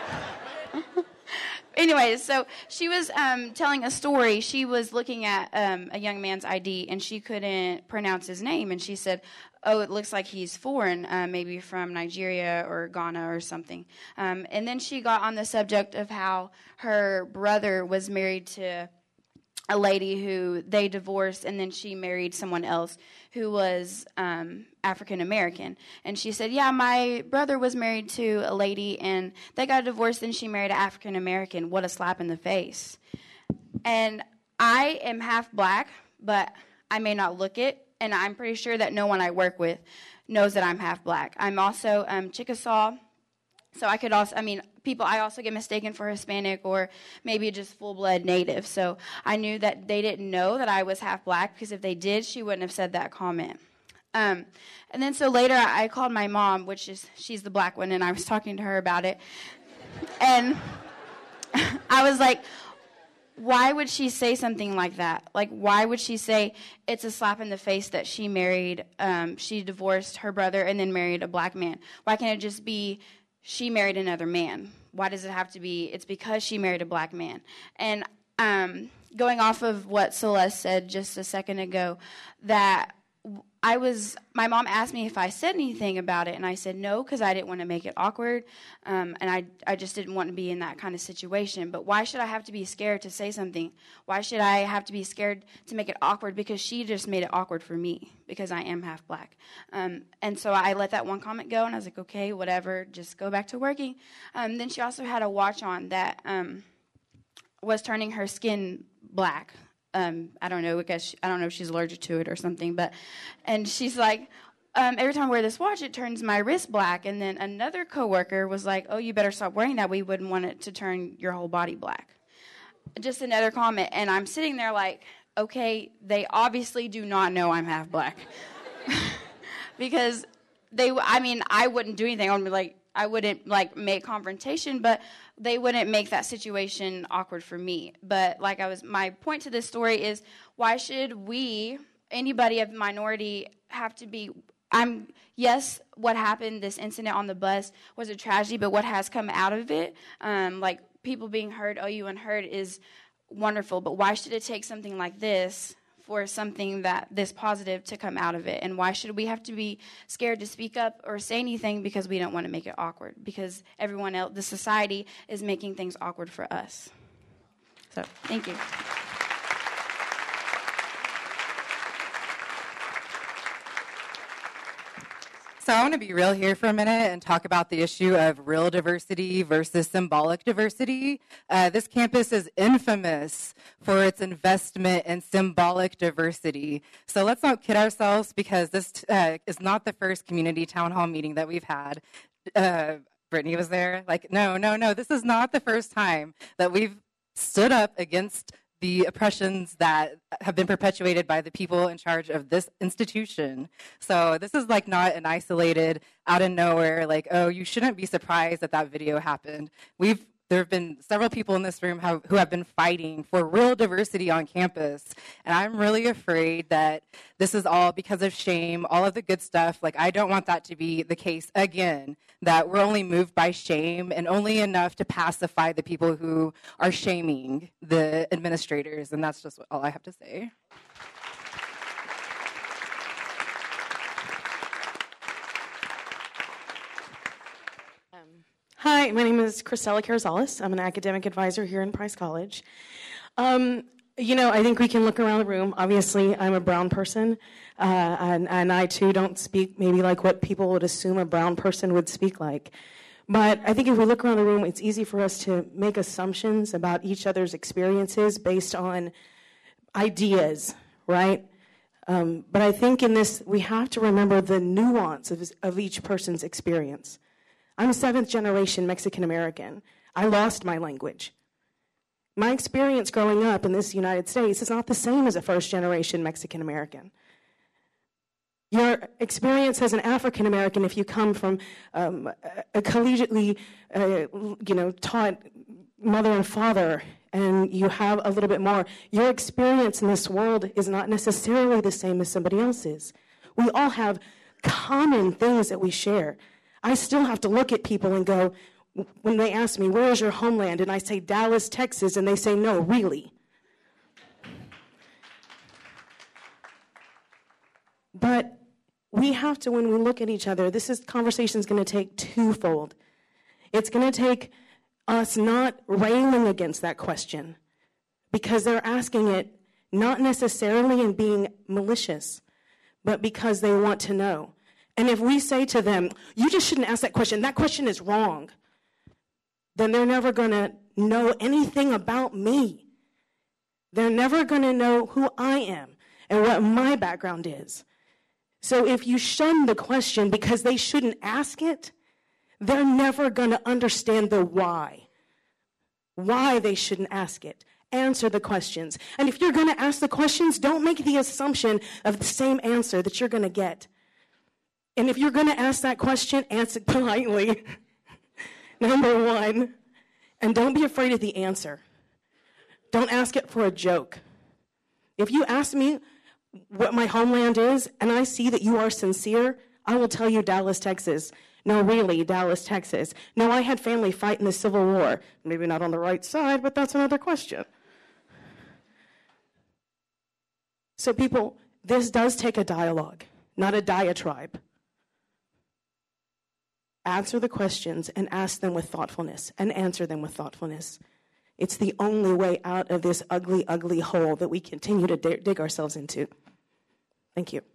Anyways, so she was um, telling a story. She was looking at um, a young man's I D, and she couldn't pronounce his name. And she said, oh, it looks like he's foreign, uh, maybe from Nigeria or Ghana or something. Um, and then she got on the subject of how her brother was married to a lady who they divorced, and then she married someone else who was um, African American. And she said, yeah, my brother was married to a lady, and they got divorced, and she married an African American. What a slap in the face. And I am half black, but I may not look it, and I'm pretty sure that no one I work with knows that I'm half black. I'm also um, Chickasaw. So I could also, I mean, people, I also get mistaken for Hispanic or maybe just full-blood Native. So I knew that they didn't know that I was half black, because if they did, she wouldn't have said that comment. Um, and then so later I called my mom, which is, she's the black one, and I was talking to her about it. And I was like, why would she say something like that? Like, why would she say it's a slap in the face that she married, um, she divorced her brother and then married a black man? Why can't it just be she married another man? Why does it have to be, it's because she married a black man? And um, going off of what Celeste said just a second ago, that I was, my mom asked me if I said anything about it, and I said no, because I didn't want to make it awkward, um, and I, I just didn't want to be in that kind of situation. But why should I have to be scared to say something? Why should I have to be scared to make it awkward? Because she just made it awkward for me, because I am half black. Um, and so I let that one comment go, and I was like, okay, whatever, just go back to working. Um, then she also had a watch on that um, was turning her skin black. Um, I don't know, because she, I don't know if she's allergic to it or something, but, and she's like, um, every time I wear this watch, it turns my wrist black. And then another coworker was like, oh, you better stop wearing that. We wouldn't want it to turn your whole body black. Just another comment. And I'm sitting there like, okay, they obviously do not know I'm half black. Because they, I mean, I wouldn't do anything. I would be like, I wouldn't like make confrontation, but they wouldn't make that situation awkward for me. But like I was, my point to this story is, why should we, anybody of minority, have to be I'm yes, what happened, this incident on the bus was a tragedy, but what has come out of it, um, like people being heard, O U unheard, is wonderful. But why should it take something like this for something that this positive to come out of it? And why should we have to be scared to speak up or say anything because we don't want to make it awkward? Because everyone else, the society, is making things awkward for us. So, thank you. So I want to be real here for a minute and talk about the issue of real diversity versus symbolic diversity. Uh, this campus is infamous for its investment in symbolic diversity. So let's not kid ourselves, because this uh, is not the first community town hall meeting that we've had. Uh, Brittany was there. Like, no, no, no, this is not the first time that we've stood up against the oppressions that have been perpetuated by the people in charge of this institution. So this is like not an isolated, out of nowhere, like, oh, you shouldn't be surprised that that video happened. We've There have been several people in this room have, who have been fighting for real diversity on campus, and I'm really afraid that this is all because of shame, all of the good stuff. Like, I don't want that to be the case again, that we're only moved by shame and only enough to pacify the people who are shaming the administrators, and that's just all I have to say. Hi, my name is Christella Carazales. I'm an academic advisor here in Price College. Um, you know, I think we can look around the room. Obviously, I'm a brown person, uh, and, and I too don't speak maybe like what people would assume a brown person would speak like. But I think if we look around the room, it's easy for us to make assumptions about each other's experiences based on ideas, right? Um, but I think in this, we have to remember the nuance of, of each person's experience. I'm a seventh generation Mexican American. I lost my language. My experience growing up in this United States is not the same as a first generation Mexican American. Your experience as an African American, if you come from um, a collegiately, uh, you know, taught mother and father, and you have a little bit more, your experience in this world is not necessarily the same as somebody else's. We all have common things that we share. I still have to look at people and go, when they ask me, where is your homeland? And I say, Dallas, Texas, and they say, no, really. But we have to, when we look at each other, this is conversation is going to take twofold. It's going to take us not railing against that question, because they're asking it not necessarily in being malicious, but because they want to know. And if we say to them, you just shouldn't ask that question, that question is wrong, then they're never going to know anything about me. They're never going to know who I am and what my background is. So if you shun the question because they shouldn't ask it, they're never going to understand the why. Why they shouldn't ask it. Answer the questions. And if you're going to ask the questions, don't make the assumption of the same answer that you're going to get. And if you're going to ask that question, answer it politely, number one. And don't be afraid of the answer. Don't ask it for a joke. If you ask me what my homeland is, and I see that you are sincere, I will tell you Dallas, Texas. No, really, Dallas, Texas. No, I had family fight in the Civil War. Maybe not on the right side, but that's another question. So people, this does take a dialogue, not a diatribe. Answer the questions and ask them with thoughtfulness and answer them with thoughtfulness. It's the only way out of this ugly, ugly hole that we continue to d- dig ourselves into. Thank you.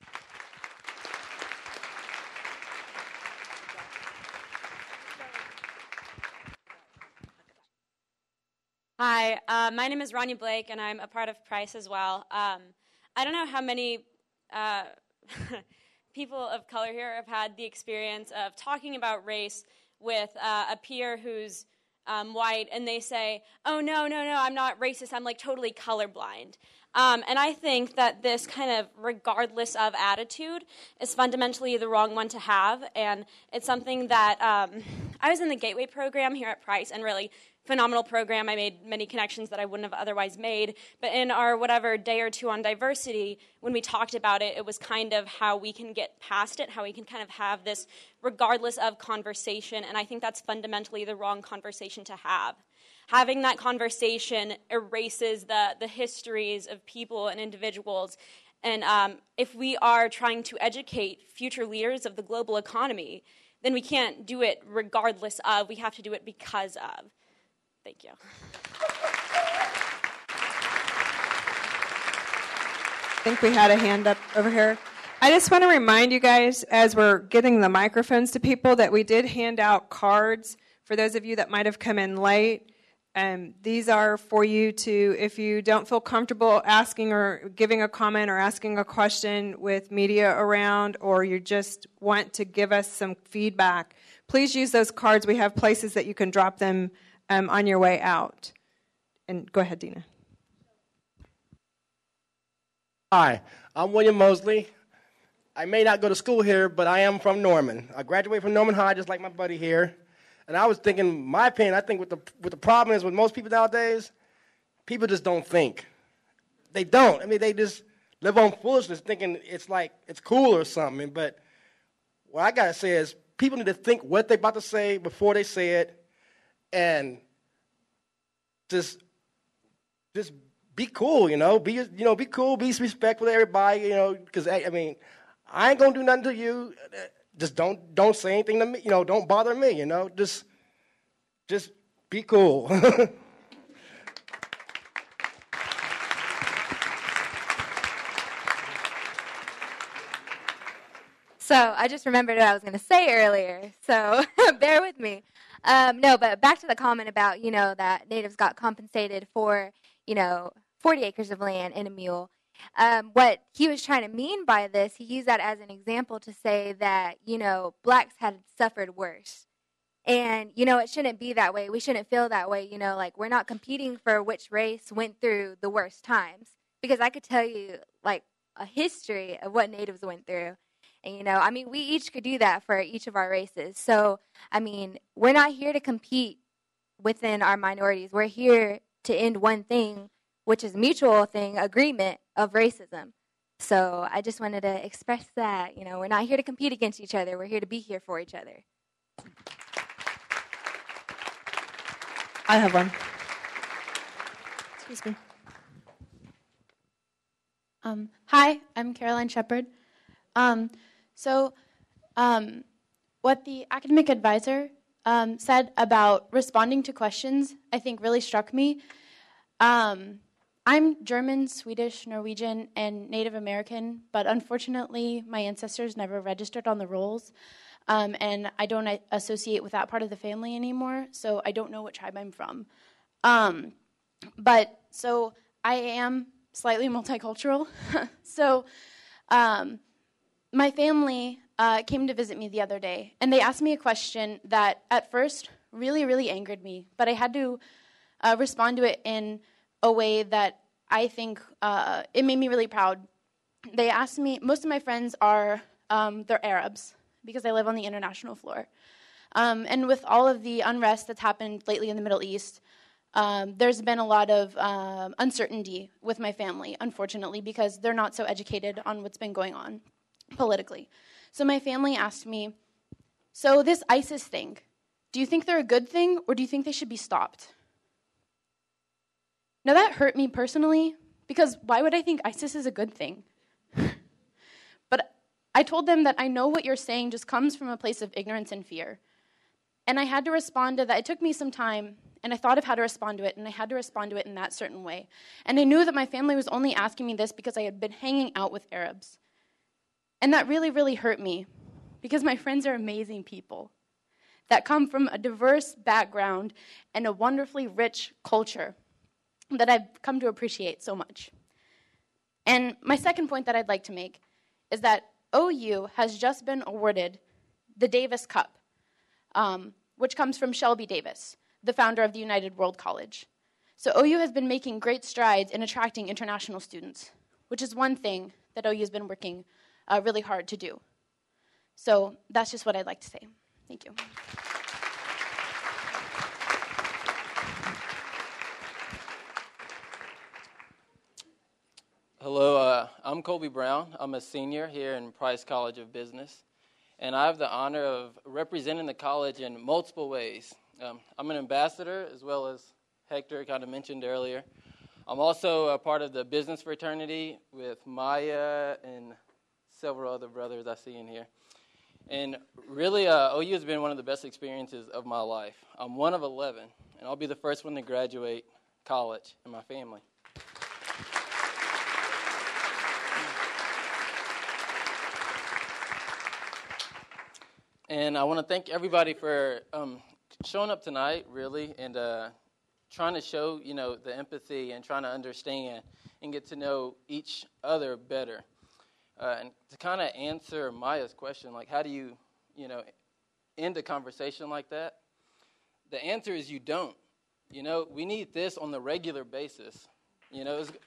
Hi, uh, my name is Ronnie Blake, and I'm a part of Price as well. Um, I don't know how many uh, people of color here have had the experience of talking about race with uh, a peer who's um, white, and they say, oh, no, no, no, I'm not racist, I'm like totally colorblind. Um, and I think that this kind of regardless of attitude is fundamentally the wrong one to have, and it's something that um, I was in the Gateway program here at Price, and really phenomenal program. I made many connections that I wouldn't have otherwise made. But in our whatever day or two on diversity, when we talked about it, it was kind of how we can get past it, how we can kind of have this regardless of conversation. And I think that's fundamentally the wrong conversation to have. Having that conversation erases the, the histories of people and individuals. And um, if we are trying to educate future leaders of the global economy, then we can't do it regardless of. We have to do it because of. Thank you. I think we had a hand up over here. I just want to remind you guys, as we're getting the microphones to people, that we did hand out cards for those of you that might have come in late. Um, these are for you to, if you don't feel comfortable asking or giving a comment or asking a question with media around, or you just want to give us some feedback, please use those cards. We have places that you can drop them um, on your way out. And go ahead, Dina. Hi, I'm William Mosley. I may not go to school here, but I am from Norman. I graduated from Norman High, just like my buddy here. And I was thinking, my opinion, I think what the, what the problem is with most people nowadays, people just don't think. They don't. I mean, they just live on foolishness thinking it's like, it's cool or something. But what I got to say is people need to think what they're about to say before they say it, and just just be cool, you know. Be, you know, be cool, be respectful to everybody, you know, because, I mean, I ain't going to do nothing to you. Just don't don't say anything to me, you know, don't bother me, you know. Just just be cool. So I just remembered what I was going to say earlier, so bear with me. Um, no, but back to the comment about, you know, that natives got compensated for, you know, forty acres of land and a mule. Um, what he was trying to mean by this, he used that as an example to say that, you know, blacks had suffered worse. And, you know, it shouldn't be that way. We shouldn't feel that way. You know, like, we're not competing for which race went through the worst times. Because I could tell you, like, a history of what natives went through. And, you know, I mean, we each could do that for each of our races. So, I mean, we're not here to compete within our minorities. We're here to end one thing, which is mutual thing, agreement of racism. So I just wanted to express that. You know, we're not here to compete against each other. We're here to be here for each other. I have one. Excuse me. Um, hi, I'm Caroline Shepard. Um, so um, what the academic advisor um, said about responding to questions, I think really struck me. Um, I'm German, Swedish, Norwegian, and Native American, but unfortunately my ancestors never registered on the rolls, um, and I don't associate with that part of the family anymore, so I don't know what tribe I'm from. Um, but, so I am slightly multicultural. so um, my family uh, came to visit me the other day, and they asked me a question that at first really, really angered me, but I had to uh, respond to it in a way that I think uh, it made me really proud. They asked me, most of my friends are, um, they're Arabs, because I live on the international floor. Um, and with all of the unrest that's happened lately in the Middle East, um, there's been a lot of um, uncertainty with my family, unfortunately, because they're not so educated on what's been going on politically. So my family asked me, so this ISIS thing, do you think they're a good thing, or do you think they should be stopped? Now, that hurt me personally, because why would I think ISIS is a good thing? But I told them that I know what you're saying just comes from a place of ignorance and fear. And I had to respond to that. It took me some time, and I thought of how to respond to it, and I had to respond to it in that certain way. And I knew that my family was only asking me this because I had been hanging out with Arabs. And that really, really hurt me, because my friends are amazing people that come from a diverse background and a wonderfully rich culture that I've come to appreciate so much. And my second point that I'd like to make is that O U has just been awarded the Davis Cup, um, which comes from Shelby Davis, the founder of the United World College. So O U has been making great strides in attracting international students, which is one thing that O U has been working uh, really hard to do. So that's just what I'd like to say. Thank you. Hello, uh, I'm Colby Brown. I'm a senior here in Price College of Business, and I have the honor of representing the college in multiple ways. Um, I'm an ambassador, as well as Hector kind of mentioned earlier. I'm also a part of the business fraternity with Maya and several other brothers I see in here. And really, uh, O U has been one of the best experiences of my life. I'm one of eleven, and I'll be the first one to graduate college in my family. And I want to thank everybody for um, showing up tonight, really, and uh, trying to show, you know, the empathy and trying to understand and get to know each other better. Uh, and to kind of answer Maya's question, like, how do you, you know, end a conversation like that? The answer is you don't. You know, we need this on the regular basis. You know, it's,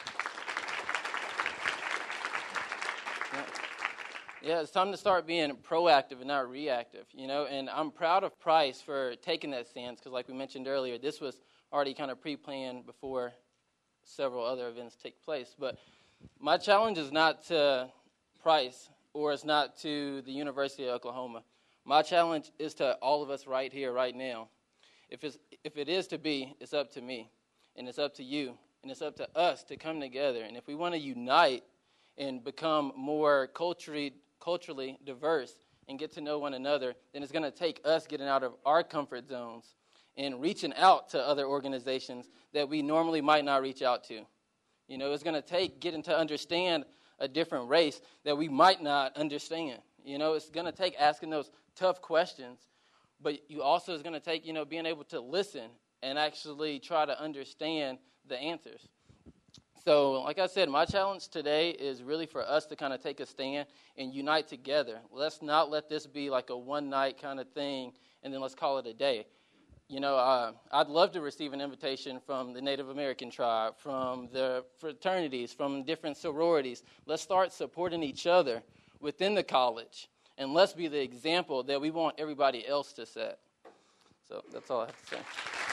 yeah. Yeah, it's time to start being proactive and not reactive, you know, and I'm proud of Price for taking that stance because, like we mentioned earlier, this was already kind of pre-planned before several other events take place. But my challenge is not to Price or it's not to the University of Oklahoma. My challenge is to all of us right here, right now. If it's, if it is to be, it's up to me, and it's up to you, and it's up to us to come together. And if we want to unite and become more culturally culturally diverse and get to know one another, then it's going to take us getting out of our comfort zones and reaching out to other organizations that we normally might not reach out to. You know, it's going to take getting to understand a different race that we might not understand. You know, it's going to take asking those tough questions, but you also is going to take, you know, being able to listen and actually try to understand the answers. So, like I said, my challenge today is really for us to kind of take a stand and unite together. Let's not let this be like a one-night kind of thing, and then let's call it a day. You know, uh, I'd love to receive an invitation from the Native American tribe, from the fraternities, from different sororities. Let's start supporting each other within the college, and let's be the example that we want everybody else to set. So that's all I have to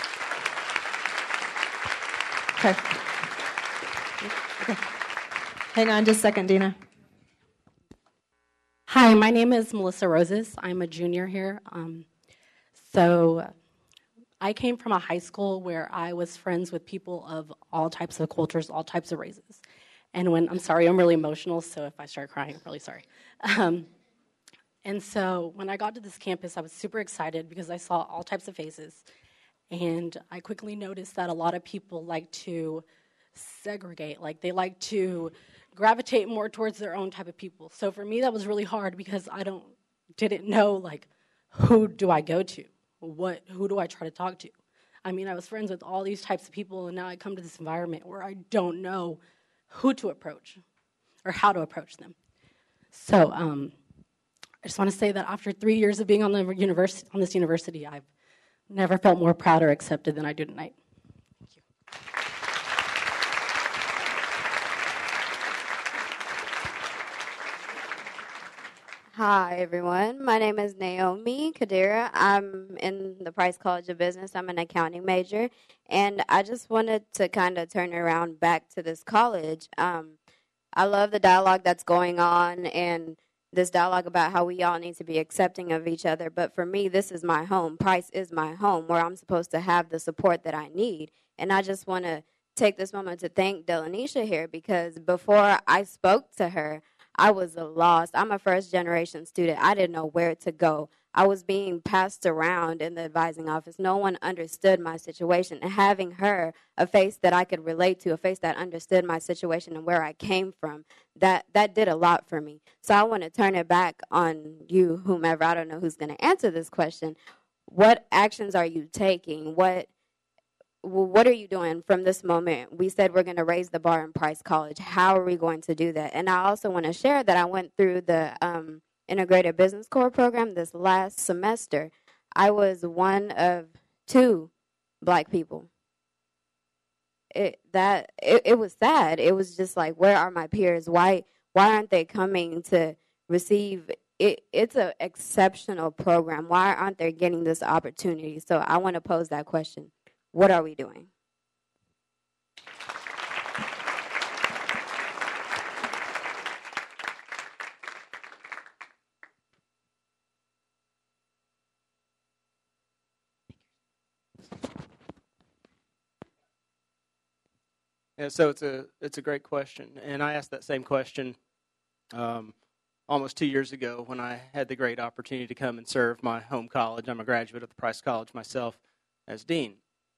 say. Okay. Okay. Hang on just a second, Dina. Hi, my name is Melissa Roses. I'm a junior here. Um, so I came from a high school where I was friends with people of all types of cultures, all types of races. And when, I'm sorry, I'm really emotional, so if I start crying, I'm really sorry. Um, and so when I got to this campus, I was super excited because I saw all types of faces. And I quickly noticed that a lot of people like to segregate, like they like to gravitate more towards their own type of people. So for me, that was really hard because I don't didn't know, like, who do I go to? What who do I try to talk to? I mean, I was friends with all these types of people, and now I come to this environment where I don't know who to approach or how to approach them. So um, I just want to say that after three years of being on the university, on this university, I've never felt more proud or accepted than I do tonight. Hi, everyone. My name is Naomi Kadira. I'm in the Price College of Business. I'm an accounting major, and I just wanted to kind of turn around back to this college. Um, I love the dialogue that's going on and this dialogue about how we all need to be accepting of each other, but for me, this is my home. Price is my home where I'm supposed to have the support that I need, and I just want to take this moment to thank Delanisha here because before I spoke to her, I was lost. I'm a first-generation student. I didn't know where to go. I was being passed around in the advising office. No one understood my situation. And having her, a face that I could relate to, a face that understood my situation and where I came from, that, that did a lot for me. So I want to turn it back on you, whomever. I don't know who's going to answer this question. What actions are you taking? What What are you doing from this moment? We said we're going to raise the bar in Price College. How are we going to do that? And I also want to share that I went through the um, Integrated Business Corps program this last semester. I was one of two black people. It that it, it was sad. It was just like, where are my peers? Why why aren't they coming to receive it? It's an exceptional program. Why aren't they getting this opportunity? So I want to pose that question. What are we doing? And so it's a it's a great question, and I asked that same question um, almost two years ago when I had the great opportunity to come and serve my home college. I'm a graduate of the Price College myself as dean,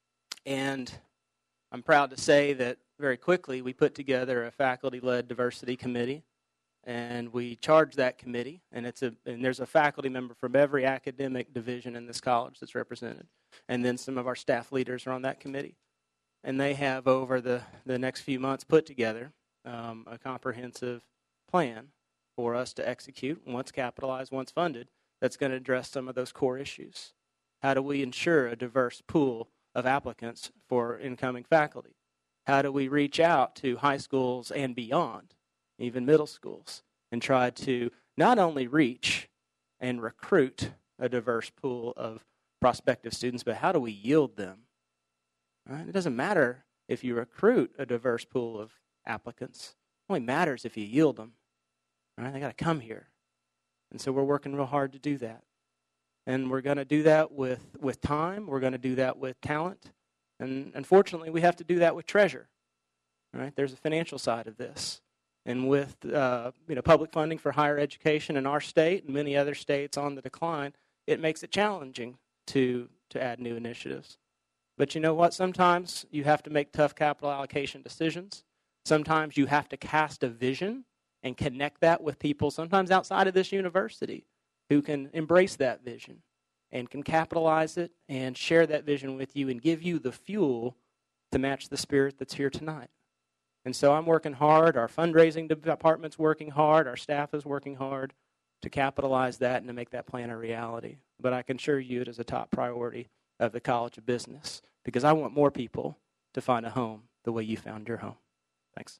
and I'm proud to say that very quickly we put together a faculty-led diversity committee, and we charged that committee, and it's a and there's a faculty member from every academic division in this college that's represented, and then some of our staff leaders are on that committee. And they have, over the, the next few months, put together um, a comprehensive plan for us to execute, once capitalized, once funded, that's going to address some of those core issues. How do we ensure a diverse pool of applicants for incoming faculty? How do we reach out to high schools and beyond, even middle schools, and try to not only reach and recruit a diverse pool of prospective students, but how do we yield them? Right? It doesn't matter if you recruit a diverse pool of applicants. It only matters if you yield them. Right? They got to come here. And so we're working real hard to do that. And we're going to do that with, with time. We're going to do that with talent. And unfortunately, we have to do that with treasure. Right? There's a financial side of this. And with uh, you know, public funding for higher education in our state and many other states on the decline, it makes it challenging to, to add new initiatives. But you know what? Sometimes you have to make tough capital allocation decisions. Sometimes you have to cast a vision and connect that with people, sometimes outside of this university, who can embrace that vision and can capitalize it and share that vision with you and give you the fuel to match the spirit that's here tonight. And so I'm working hard. Our fundraising department's working hard. Our staff is working hard to capitalize that and to make that plan a reality. But I can assure you it is a top priority of the College of Business, because I want more people to find a home the way you found your home. Thanks.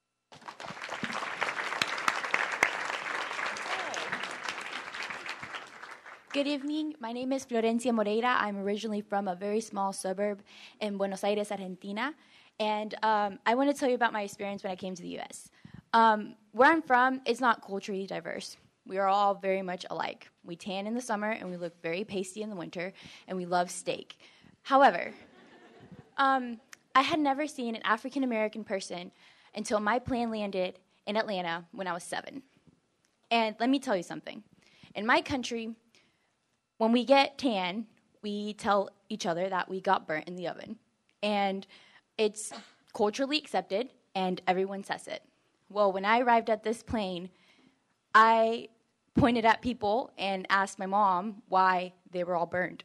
Good evening. My name is Florencia Moreira. I'm originally from a very small suburb in Buenos Aires, Argentina. And um, I want to tell you about my experience when I came to the U S. Um, where I'm from is not culturally diverse. We are all very much alike. We tan in the summer, and we look very pasty in the winter, and we love steak. However, um, I had never seen an African-American person until my plane landed in Atlanta when I was seven. And let me tell you something. In my country, when we get tan, we tell each other that we got burnt in the oven. And it's culturally accepted, and everyone says it. Well, when I arrived at this plane, I pointed at people and asked my mom why they were all burned.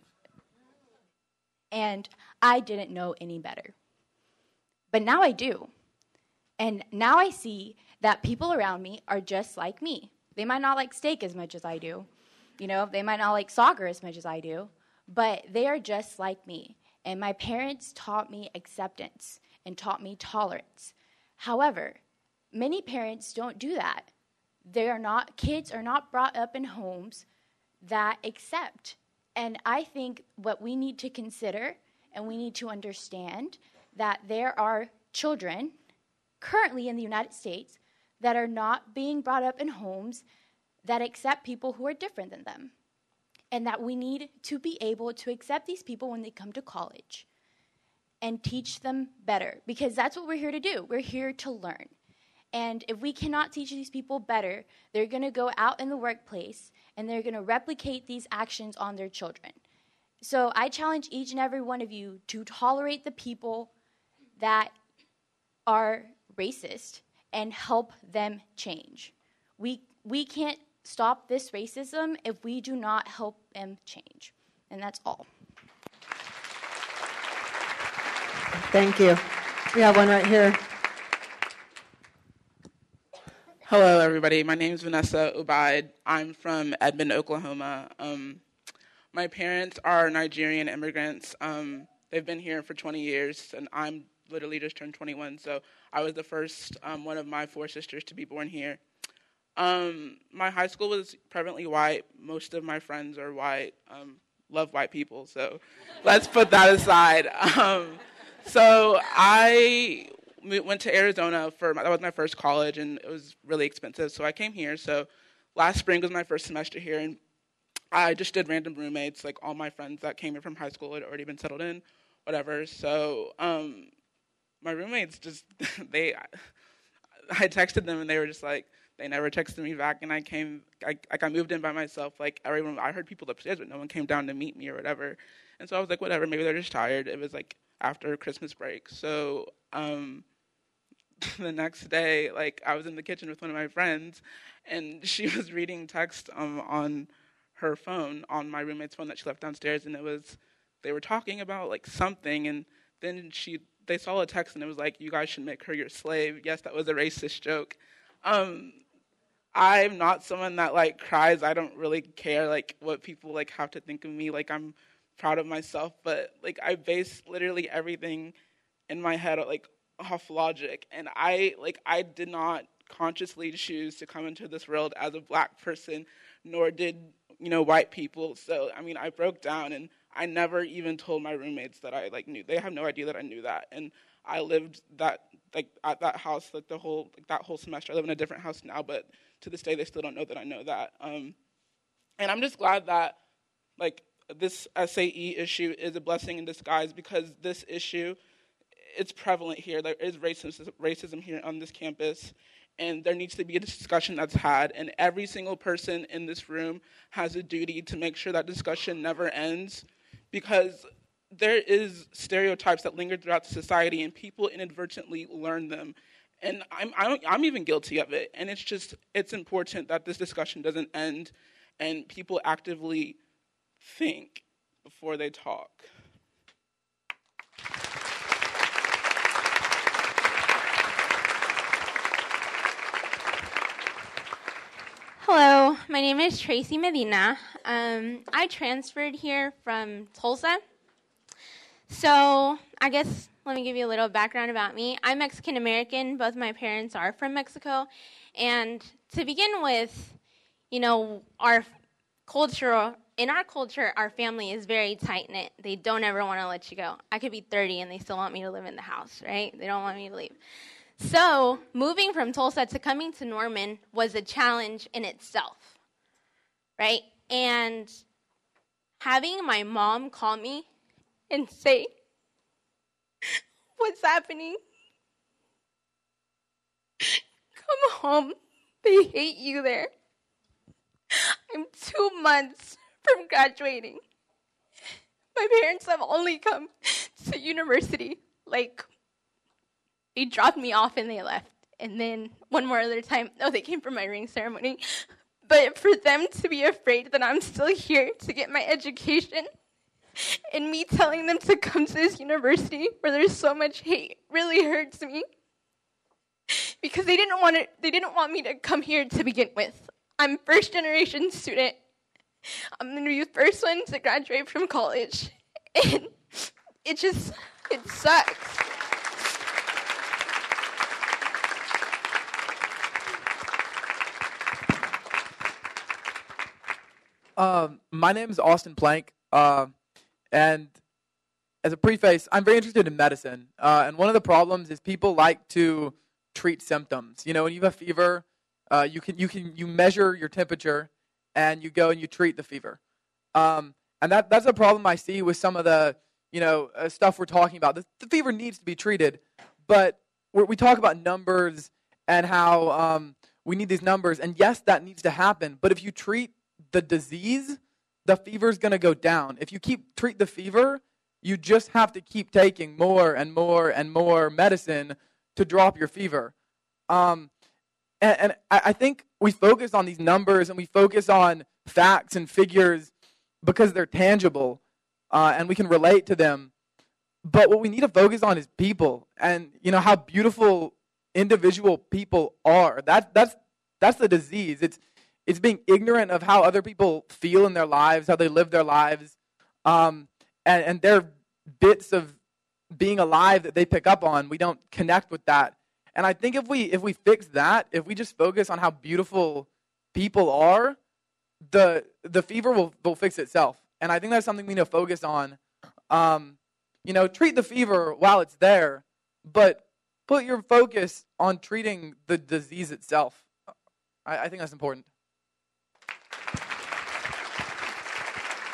And I didn't know any better. But now I do. And now I see that people around me are just like me. They might not like steak as much as I do. You know, they might not like soccer as much as I do. But they are just like me. And my parents taught me acceptance and taught me tolerance. However, many parents don't do that. They are not, kids are not brought up in homes that accept. And I think what we need to consider, and we need to understand, that there are children currently in the United States that are not being brought up in homes that accept people who are different than them. And that we need to be able to accept these people when they come to college and teach them better, because that's what we're here to do. We're here to learn. And if we cannot teach these people better, they're going to go out in the workplace and they're going to replicate these actions on their children. So I challenge each and every one of you to tolerate the people that are racist and help them change. We we can't stop this racism if we do not help them change. And that's all. Thank you. We have one right here. Hello, everybody. My name is Vanessa Ubaid. I'm from Edmond, Oklahoma. Um, my parents are Nigerian immigrants. Um, they've been here for twenty years, and I'm literally just turned twenty-one, so I was the first um, one of my four sisters to be born here. Um, my high school was prevalently white. Most of my friends are white. Um, love white people, so let's put that aside. Um, so I went to Arizona for my, that was my first college, and it was really expensive, so I came here. So last spring was my first semester here, and I just did random roommates. Like, all my friends that came here from high school had already been settled in, whatever. So um, my roommates just, they, I texted them and they were just like, they never texted me back, and I came, I, like I moved in by myself, like everyone, I heard people upstairs, but no one came down to meet me or whatever. And so I was like, whatever, maybe they're just tired. It was like after Christmas break. So um, the next day, like I was in the kitchen with one of my friends, and she was reading text um, on her phone, on my roommate's phone that she left downstairs, and it was, they were talking about like something, and then she, they saw a text, and it was like, you guys should make her your slave. Yes, that was a racist joke. Um, I'm not someone that like cries. I don't really care like what people like have to think of me. Like I'm proud of myself, but like I base literally everything in my head like off logic, and I like I did not consciously choose to come into this world as a black person, nor did you know white people. So I mean, I broke down, and I never even told my roommates that I like knew. They have no idea that I knew that, and I lived that like at that house like the whole like that whole semester. I live in a different house now, but to this day they still don't know that I know that. Um, and I'm just glad that like this S A E issue is a blessing in disguise, because this issue, it's prevalent here. There is racism, racism here on this campus, and there needs to be a discussion that's had, and every single person in this room has a duty to make sure that discussion never ends, because there is stereotypes that linger throughout society, and people inadvertently learn them. And I'm, I'm, I'm even guilty of it, and it's just, it's important that this discussion doesn't end, and people actively think before they talk. Hello, my name is Tracy Medina. Um, I transferred here from Tulsa. So I guess let me give you a little background about me. I'm Mexican American. Both my parents are from Mexico. And to begin with, you know, our culture, in our culture, our family is very tight-knit. They don't ever want to let you go. I could be thirty and they still want me to live in the house, right? They don't want me to leave. So moving from Tulsa to coming to Norman was a challenge in itself, right? And having my mom call me and say, what's happening? Come home. They hate you there. I'm two months from graduating. My parents have only come to university. Like, they dropped me off and they left. And then one more other time, oh, they came for my ring ceremony. But for them to be afraid that I'm still here to get my education, and me telling them to come to this university where there's so much hate really hurts me. Because they didn't want to, they didn't want me to come here to begin with. I'm a first generation student. I'm the first one to graduate from college. And it just, it sucks. Um, my name is Austin Plank, uh, and as a preface, I'm very interested in medicine. Uh, and one of the problems is people like to treat symptoms. You know, when you have a fever, uh, you can you can you measure your temperature, and you go and you treat the fever. Um, and that that's a problem I see with some of the you know uh, stuff we're talking about. The, the fever needs to be treated, but we're, we talk about numbers and how um, we need these numbers. And yes, that needs to happen. But if you treat the disease, the fever is going to go down. If you keep treat the fever, you just have to keep taking more and more and more medicine to drop your fever. Um, and, and I think we focus on these numbers and we focus on facts and figures because they're tangible uh, and we can relate to them. But what we need to focus on is people and you know how beautiful individual people are. That that's that's the disease. It's It's being ignorant of how other people feel in their lives, how they live their lives, um, and, and their bits of being alive that they pick up on. We don't connect with that. And I think if we if we fix that, if we just focus on how beautiful people are, the the fever will, will fix itself. And I think that's something we need to focus on. Um, you know, treat the fever while it's there, but put your focus on treating the disease itself. I, I think that's important.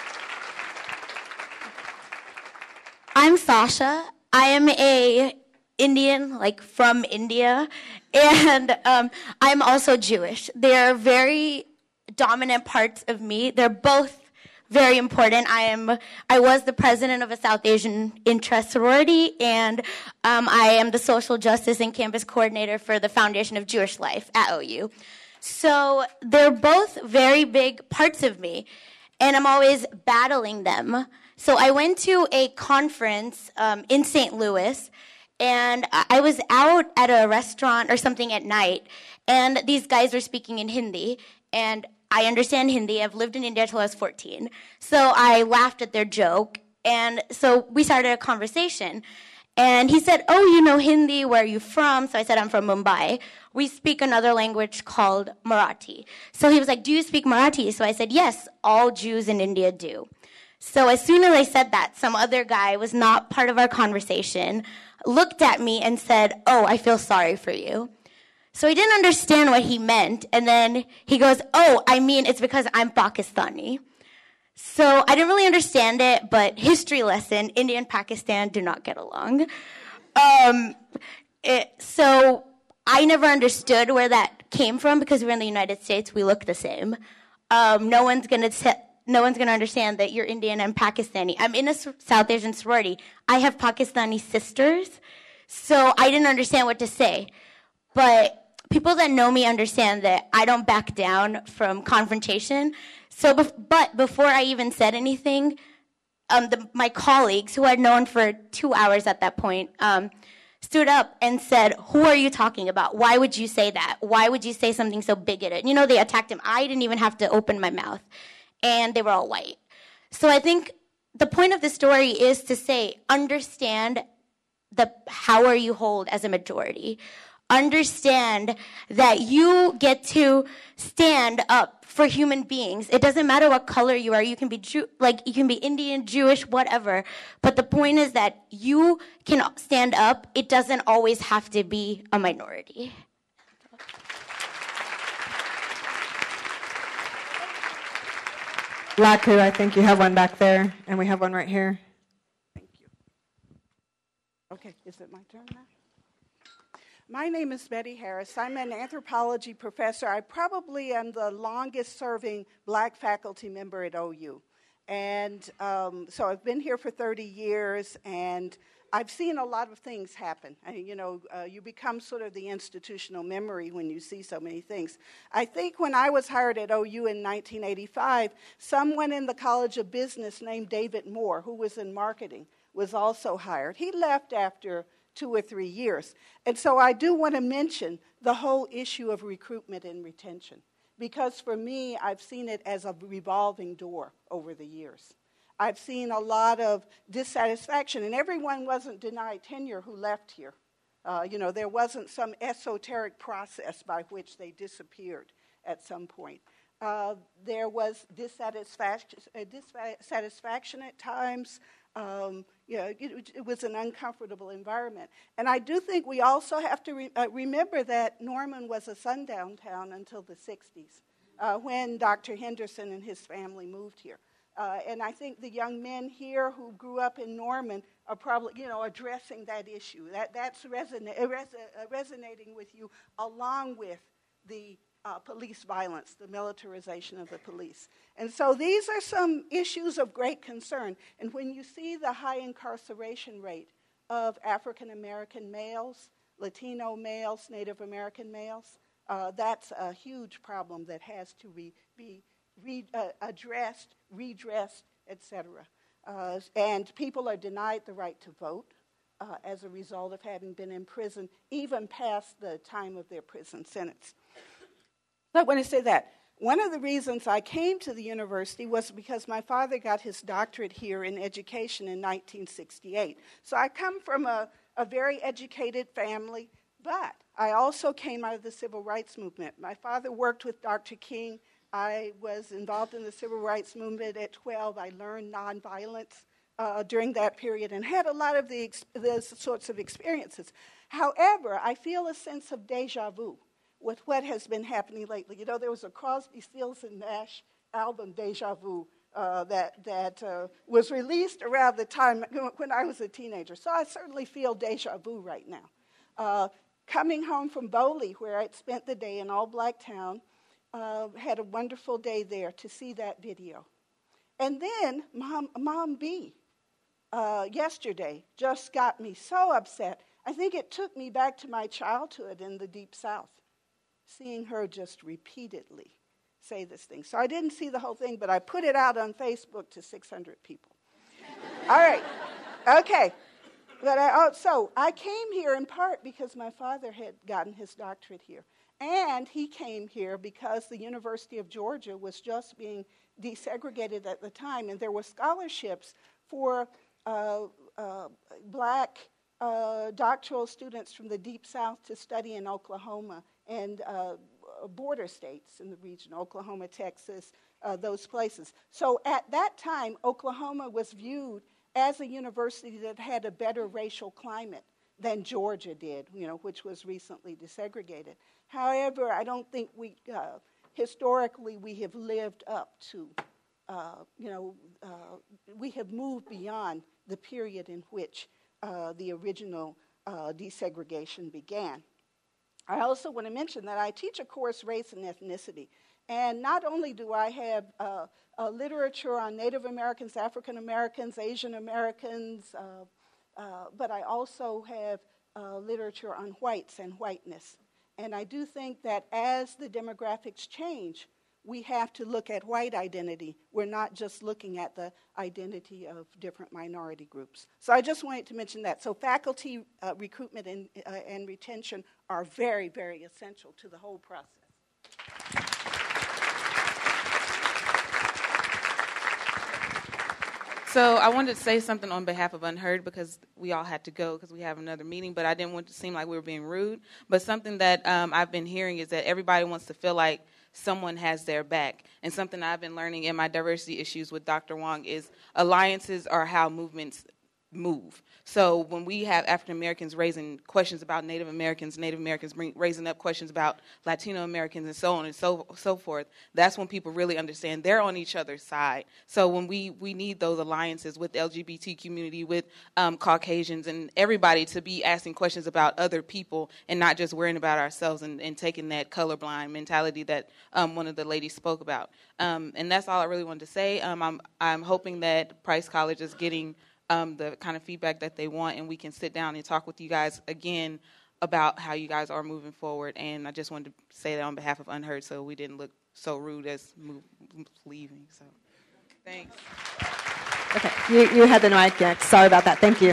I'm Sasha. I am a Indian, like from India, and um, I'm also Jewish. They're very dominant parts of me. They're both very important. I am. I was the president of a South Asian interest sorority, and um, I am the social justice and campus coordinator for the Foundation of Jewish Life at O U. So they're both very big parts of me, and I'm always battling them. So I went to a conference um, in Saint Louis, and I was out at a restaurant or something at night, and these guys were speaking in Hindi, and I understand Hindi. I've lived in India until I was fourteen. So I laughed at their joke, and so we started a conversation. And he said, oh, you know Hindi, where are you from? So I said, I'm from Mumbai. We speak another language called Marathi. So he was like, do you speak Marathi? So I said, yes, all Jews in India do. So as soon as I said that, some other guy was not part of our conversation, looked at me and said, oh, I feel sorry for you. So I didn't understand what he meant. And then he goes, oh, I mean, it's because I'm Pakistani. So I didn't really understand it, but history lesson, India and Pakistan do not get along. Um, it, so I never understood where that came from because we're in the United States, we look the same. Um, no one's going to no one's going to understand that you're Indian and Pakistani. I'm in a South Asian sorority. I have Pakistani sisters, so I didn't understand what to say. But people that know me understand that I don't back down from confrontation. So, but before I even said anything, um, the, my colleagues, who I'd known for two hours at that point, um, stood up and said, who are you talking about? Why would you say that? Why would you say something so bigoted? You know, they attacked him. I didn't even have to open my mouth, and they were all white. So I think the point of the story is to say, understand the power you hold as a majority. Understand that you get to stand up for human beings. It doesn't matter what color you are. You can be Jew- like you can be Indian, Jewish, whatever. But the point is that you can stand up. It doesn't always have to be a minority. Laku, I think you have one back there, and we have one right here. Okay, is it my turn now? My name is Betty Harris. I'm an anthropology professor. I probably am the longest serving black faculty member at O U. And um, so I've been here for thirty years, and I've seen a lot of things happen. I, you know, uh, you become sort of the institutional memory when you see so many things. I think when I was hired at O U in nineteen eighty-five, someone in the College of Business named David Moore, who was in marketing, was also hired. He left after two or three years. And so I do want to mention the whole issue of recruitment and retention, because for me, I've seen it as a revolving door over the years. I've seen a lot of dissatisfaction, and everyone wasn't denied tenure who left here. Uh, you know, there wasn't some esoteric process by which they disappeared at some point. Uh, there was dissatisfaction, uh, dissatisfaction at times. Um, you know, it, it was an uncomfortable environment. And I do think we also have to re- uh, remember that Norman was a sundown town until the sixties, uh, when Doctor Henderson and his family moved here. Uh, and I think the young men here who grew up in Norman are probably, you know, addressing that issue. That, that's resona- uh, res- uh, resonating with you, along with the Uh, police violence, the militarization of the police. And so these are some issues of great concern. And when you see the high incarceration rate of African American males, Latino males, Native American males, uh, that's a huge problem that has to re- be re- uh, addressed, redressed, et cetera. Uh, and people are denied the right to vote uh, as a result of having been in prison, even past the time of their prison sentence. So I want to say that one of the reasons I came to the university was because my father got his doctorate here in education in nineteen sixty-eight. So I come from a, a very educated family, but I also came out of the civil rights movement. My father worked with Doctor King. I was involved in the civil rights movement at twelve. I learned nonviolence uh, during that period and had a lot of the, the sorts of experiences. However, I feel a sense of deja vu with what has been happening lately. You know, there was a Crosby, Stills, and Nash album, Deja Vu, uh, that, that uh, was released around the time when I was a teenager. So I certainly feel deja vu right now. Uh, coming home from Bowley, where I'd spent the day in all-black town, uh, had a wonderful day there to see that video. And then Mom, Mom B, uh, yesterday, just got me so upset. I think it took me back to my childhood in the Deep South, seeing her just repeatedly say this thing. So I didn't see the whole thing, but I put it out on Facebook to six hundred people. All right. Okay. But I, oh, so I came here in part because my father had gotten his doctorate here. And he came here because the University of Georgia was just being desegregated at the time, and there were scholarships for uh, uh, black uh, doctoral students from the Deep South to study in Oklahoma and uh, border states in the region, Oklahoma, Texas, uh, those places. So at that time, Oklahoma was viewed as a university that had a better racial climate than Georgia did, you know, which was recently desegregated. However, I don't think we, uh, historically, we have lived up to, uh, you know, uh, we have moved beyond the period in which uh, the original uh, desegregation began. I also want to mention that I teach a course, Race and Ethnicity. And not only do I have uh, uh, literature on Native Americans, African Americans, Asian Americans, uh, uh, but I also have uh, literature on whites and whiteness. And I do think that as the demographics change, we have to look at white identity. We're not just looking at the identity of different minority groups. So I just wanted to mention that. So faculty uh, recruitment and, uh, and retention are very, very essential to the whole process. So I wanted to say something on behalf of Unheard because we all had to go because we have another meeting, but I didn't want to seem like we were being rude. But something that um, I've been hearing is that everybody wants to feel like someone has their back. And something I've been learning in my diversity issues with Doctor Wong is alliances are how movements move. So when we have African Americans raising questions about Native Americans, Native Americans bring, raising up questions about Latino Americans and so on and so so forth, that's when people really understand they're on each other's side. So when we, we need those alliances with the L G B T community, with um, Caucasians and everybody to be asking questions about other people and not just worrying about ourselves and, and taking that colorblind mentality that um, one of the ladies spoke about. Um, and that's all I really wanted to say. Um, I'm I'm hoping that Price College is getting Um, the kind of feedback that they want, and we can sit down and talk with you guys again about how you guys are moving forward. And I just wanted to say that on behalf of Unheard, so we didn't look so rude as move, leaving. So, thanks. Okay, you, you had the mic next. Sorry about that. Thank you.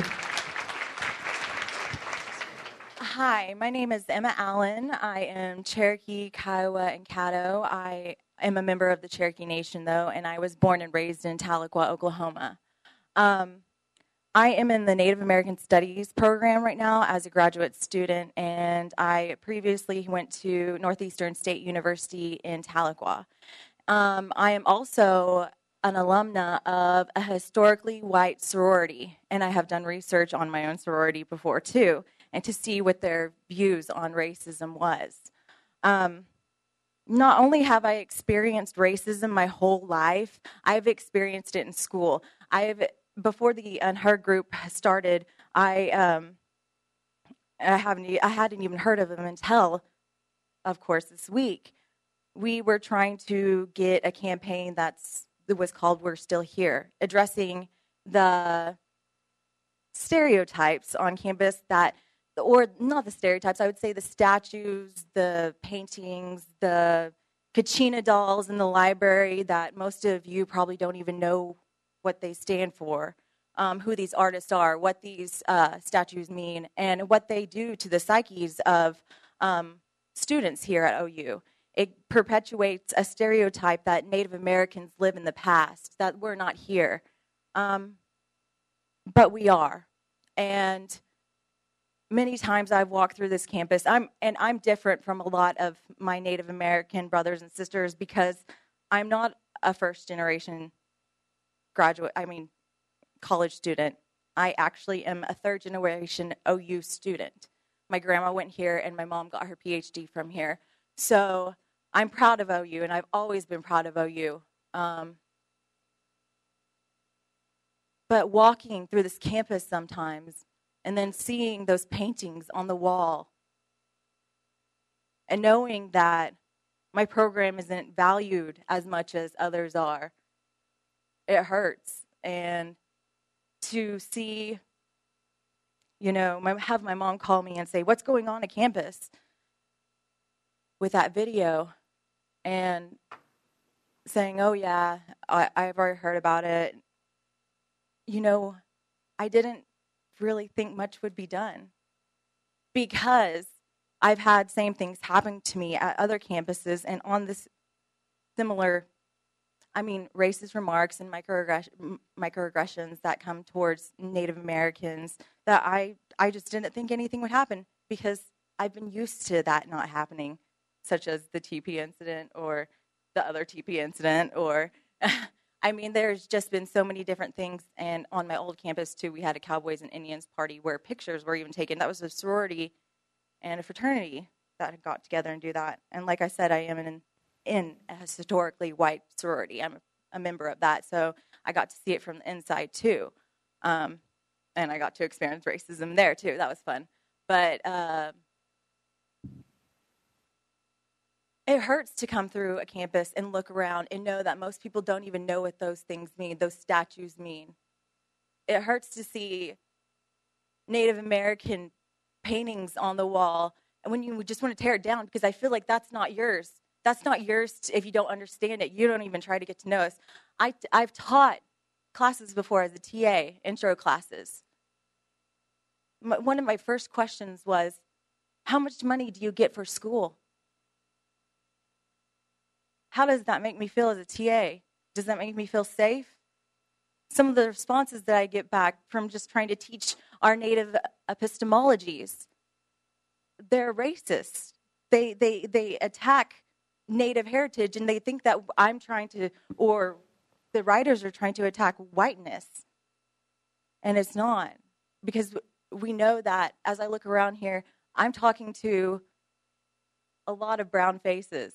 Hi, my name is Emma Allen. I am Cherokee, Kiowa, and Caddo. I am a member of the Cherokee Nation, though, and I was born and raised in Tahlequah, Oklahoma. Um, I am in the Native American Studies program right now as a graduate student, and I previously went to Northeastern State University in Tahlequah. Um, I am also an alumna of a historically white sorority, and I have done research on my own sorority before, too, and to see what their views on racism was. Um, not only have I experienced racism my whole life, I've experienced it in school. I've Before the Unheard group started, I um, I haven't I hadn't even heard of them until, of course, this week. We were trying to get a campaign that's that was called "We're Still Here," addressing the stereotypes on campus that, or not the stereotypes, I would say the statues, the paintings, the Kachina dolls in the library that most of you probably don't even know what they stand for, um, who these artists are, what these uh, statues mean, and what they do to the psyches of um, students here at O U. It perpetuates a stereotype that Native Americans live in the past, that we're not here. Um, but we are. And many times I've walked through this campus, I'm, and I'm different from a lot of my Native American brothers and sisters because I'm not a first-generation graduate, I mean, college student. I actually am a third generation O U student. My grandma went here and my mom got her P H D from here. So I'm proud of O U, and I've always been proud of O U. Um, But walking through this campus sometimes and then seeing those paintings on the wall and knowing that my program isn't valued as much as others are, it hurts. And to see, you know, my, have my mom call me and say, what's going on at campus with that video? And saying, oh, yeah, I, I've already heard about it. You know, I didn't really think much would be done because I've had same things happen to me at other campuses and on this similar, I mean, racist remarks and microaggressions, microaggressions that come towards Native Americans that I, I just didn't think anything would happen because I've been used to that not happening, such as the T P incident or the other T P incident, or, I mean, there's just been so many different things. And on my old campus, too, we had a Cowboys and Indians party where pictures were even taken. That was a sorority and a fraternity that had got together and do that. And like I said, I am in, in a historically white sorority. I'm a, a member of that, so I got to see it from the inside, too. Um, and I got to experience racism there, too. That was fun. But uh, it hurts to come through a campus and look around and know that most people don't even know what those things mean, those statues mean. It hurts to see Native American paintings on the wall, and when you just want to tear it down because I feel like that's not yours. That's not yours if you don't understand it. You don't even try to get to know us. I, I've taught classes before as a T A, intro classes. My, one of my first questions was, how much money do you get for school? How does that make me feel as a T A? Does that make me feel safe? Some of the responses that I get back from just trying to teach our native epistemologies, they're racist. They they they attack native heritage, and they think that I'm trying to, or the writers are trying to attack whiteness. And it's not, because we know that as I look around here, I'm talking to a lot of brown faces.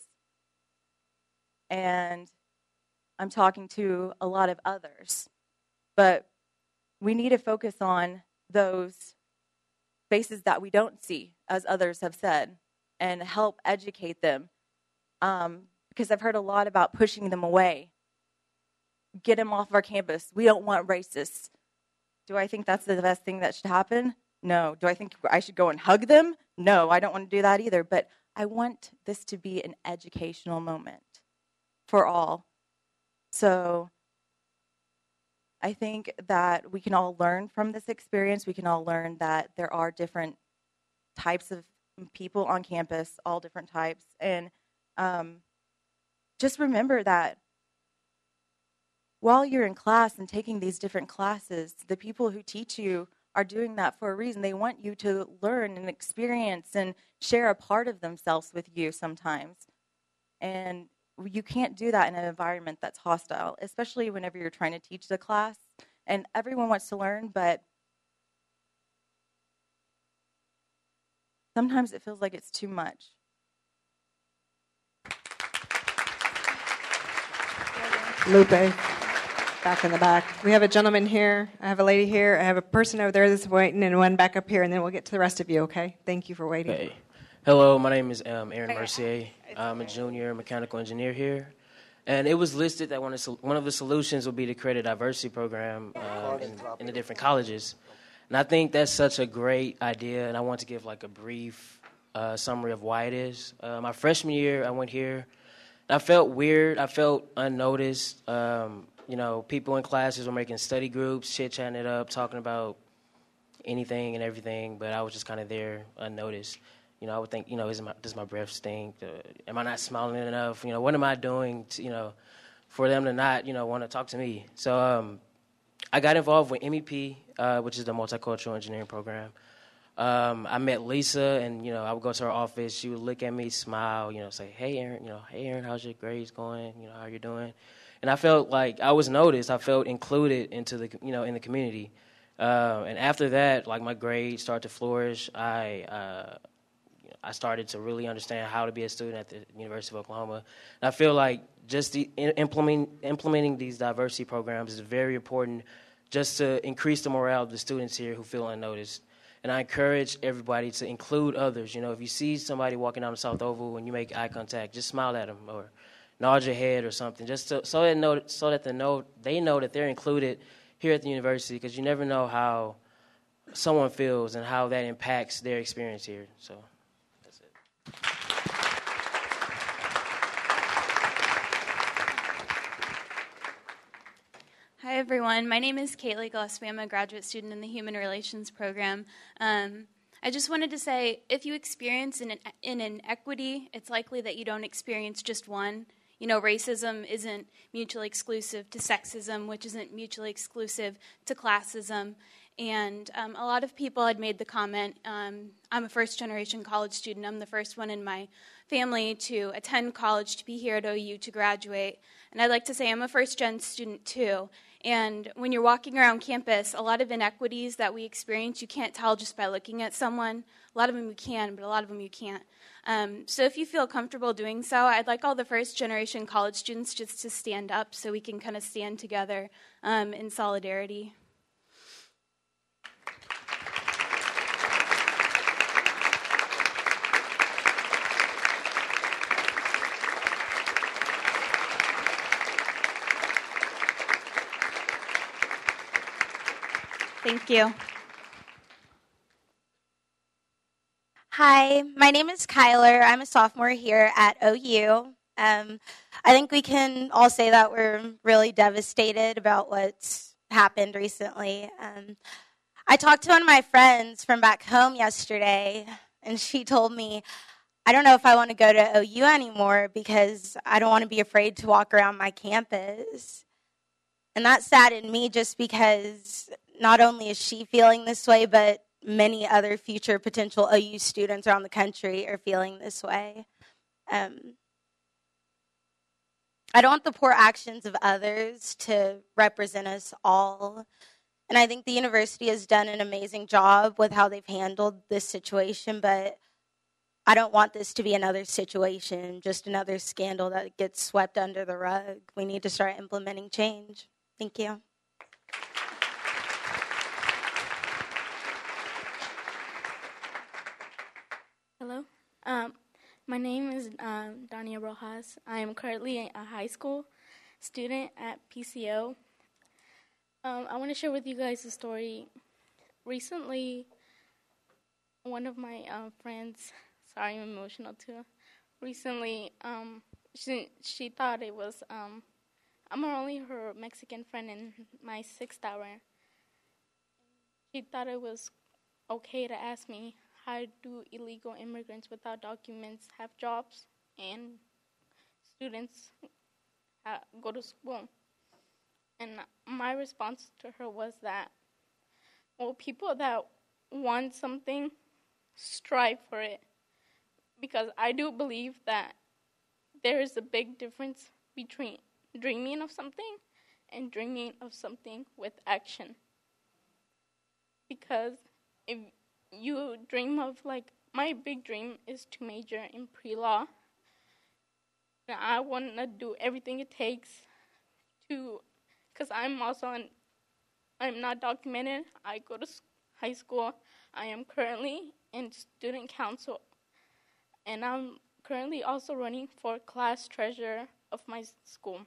And I'm talking to a lot of others. But we need to focus on those faces that we don't see, as others have said, and help educate them. Um, because I've heard a lot about pushing them away. Get them off our campus. We don't want racists. Do I think that's the best thing that should happen? No. Do I think I should go and hug them? No, I don't want to do that either. But I want this to be an educational moment for all. So I think that we can all learn from this experience. We can all learn that there are different types of people on campus, all different types. And um, just remember that while you're in class and taking these different classes, the people who teach you are doing that for a reason. They want you to learn and experience and share a part of themselves with you sometimes. And you can't do that in an environment that's hostile, especially whenever you're trying to teach the class. And everyone wants to learn, but sometimes it feels like it's too much. Lupe, back in the back. We have a gentleman here. I have a lady here. I have a person over there that's waiting, and one back up here, and then we'll get to the rest of you, okay? Thank you for waiting. Hey. Hello, my name is um, Aaron Mercier. I'm a junior mechanical engineer here. And it was listed that one of, one of the solutions would be to create a diversity program uh, in, in the different colleges. And I think that's such a great idea, and I want to give like a brief uh, summary of why it is. Uh, my freshman year, I went here. I felt weird. I felt unnoticed. Um, you know, people in classes were making study groups, chit-chatting it up, talking about anything and everything, but I was just kind of there unnoticed. You know, I would think, you know, is my, does my breath stink? Uh, am I not smiling enough? You know, what am I doing, to, you know, for them to not, you know, want to talk to me? So um, I got involved with M E P, uh, which is the Multicultural Engineering Program. Um, I met Lisa, and, you know, I would go to her office. She would look at me, smile, you know, say, hey, Aaron, you know, hey, Aaron, how's your grades going? You know, how you doing? And I felt like I was noticed. I felt included into the, you know, in the community. Uh, and after that, like, my grades started to flourish. I, uh, you know, I started to really understand how to be a student at the University of Oklahoma. And I feel like just the implementing implementing these diversity programs is very important just to increase the morale of the students here who feel unnoticed. And I encourage everybody to include others. You know, if you see somebody walking down the South Oval and you make eye contact, just smile at them or nod your head or something, just to, so that know, so that they know they know that they're included here at the university. Because you never know how someone feels and how that impacts their experience here. So that's it. Hi, everyone. My name is Kaylee Gillespie. I'm a graduate student in the Human Relations program. Um, I just wanted to say, if you experience an, an inequity, it's likely that you don't experience just one. You know, racism isn't mutually exclusive to sexism, which isn't mutually exclusive to classism. And um, a lot of people had made the comment, um, I'm a first-generation college student. I'm the first one in my family to attend college, to be here at O U, to graduate. And I'd like to say I'm a first-gen student, too. And when you're walking around campus, a lot of inequities that we experience, you can't tell just by looking at someone. A lot of them you can, but a lot of them you can't. Um, so if you feel comfortable doing so, I'd like all the first-generation college students just to stand up so we can kind of stand together um, in solidarity. Thank you. Hi, my name is Kyler. I'm a sophomore here at O U. Um, I think we can all say that we're really devastated about what's happened recently. Um, I talked to one of my friends from back home yesterday, and she told me, I don't know if I want to go to O U anymore because I don't want to be afraid to walk around my campus. And that saddened me just because not only is she feeling this way, but many other future potential O U students around the country are feeling this way. Um, I don't want the poor actions of others to represent us all. And I think the university has done an amazing job with how they've handled this situation, but I don't want this to be another situation, just another scandal that gets swept under the rug. We need to start implementing change. Thank you. Hello. Um, my name is um, Dania Rojas. I am currently a high school student at P C O. Um, I want to share with you guys a story. Recently, one of my uh, friends, sorry, I'm emotional too. Recently, um, she she thought it was um, I'm only her Mexican friend in my sixth hour. She thought it was okay to ask me, how do illegal immigrants without documents have jobs and students uh, go to school? And my response to her was that, well, people that want something strive for it. Because I do believe that there is a big difference between dreaming of something and dreaming of something with action. Because if you dream of, like, my big dream is to major in pre-law. And I want to do everything it takes to, because I'm also, an, I'm not documented. I go to high school. I am currently in student council. And I'm currently also running for class treasurer of my school.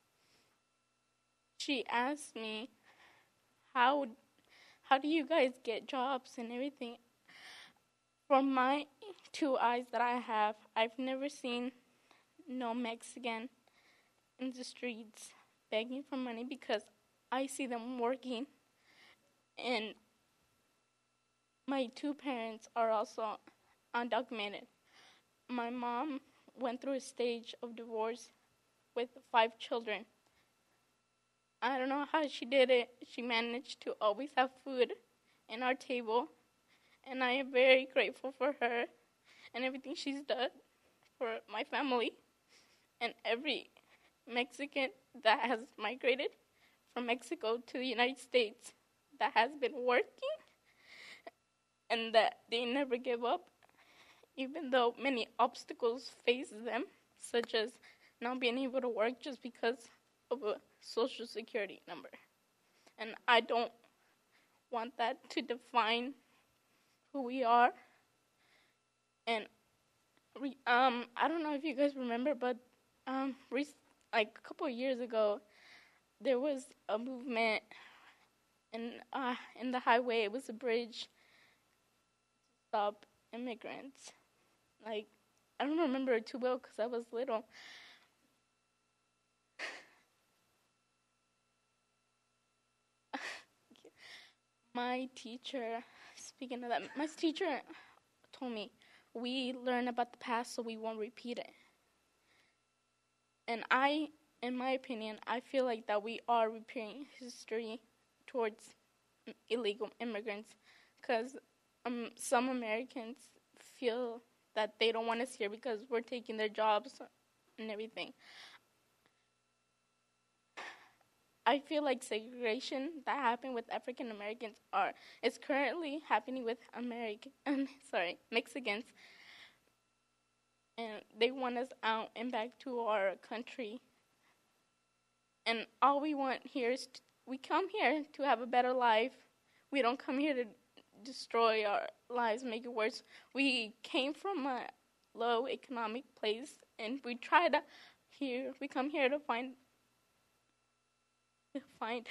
She asked me, how how do you guys get jobs and everything? From my two eyes that I have, I've never seen no Mexican in the streets begging for money because I see them working. And my two parents are also undocumented. My mom went through a stage of divorce with five children. I don't know how she did it. She managed to always have food in our table, and I am very grateful for her and everything she's done for my family and every Mexican that has migrated from Mexico to the United States that has been working and that they never give up, even though many obstacles face them, such as not being able to work just because of a social security number. and I don't want that to define who we are. And re- um, I don't know if you guys remember, but um, re- like a couple of years ago, there was a movement in uh, in the highway. It was a bridge to stop immigrants. Like, I don't remember it too well because I was little. My teacher, speaking of that, my teacher told me, we learn about the past so we won't repeat it. And I, in my opinion, I feel like that we are repeating history towards illegal immigrants because um, some Americans feel that they don't want us here because we're taking their jobs and everything. I feel like segregation that happened with African Americans are is currently happening with American, um, sorry, Mexicans, and they want us out and back to our country. And all we want here is to, we come here to have a better life. We don't come here to destroy our lives, make it worse. We came from a low economic place, and we try to here. We come here to find. To find,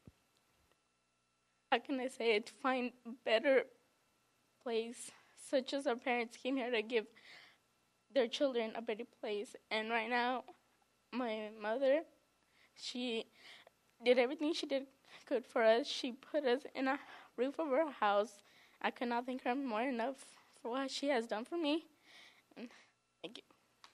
how can I say it, to find a better place, such as our parents came here to give their children a better place. And right now, my mother, she did everything she did good for us. She put us in a roof over our house. I could not thank her more enough for what she has done for me. And thank you.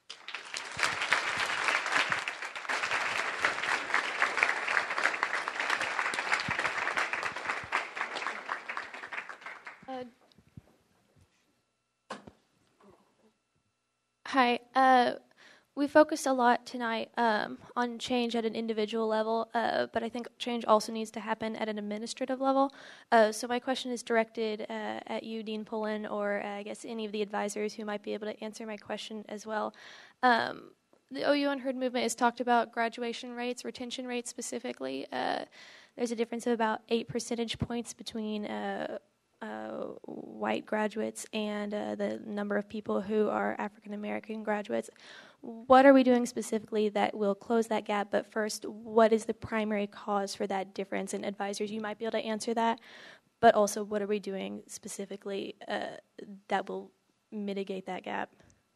Hi. Uh, we focused a lot tonight um, on change at an individual level, uh, but I think change also needs to happen at an administrative level. Uh, so my question is directed uh, at you, Dean Pullen, or uh, I guess any of the advisors who might be able to answer my question as well. Um, the O U Unheard movement has talked about graduation rates, retention rates specifically. Uh, there's a difference of about eight percentage points between uh, Uh, white graduates and uh, the number of people who are African American graduates. What are we doing specifically that will close that gap? But first, what is the primary cause for that difference? And advisors, you might be able to answer that. But also, what are we doing specifically uh, that will mitigate that gap?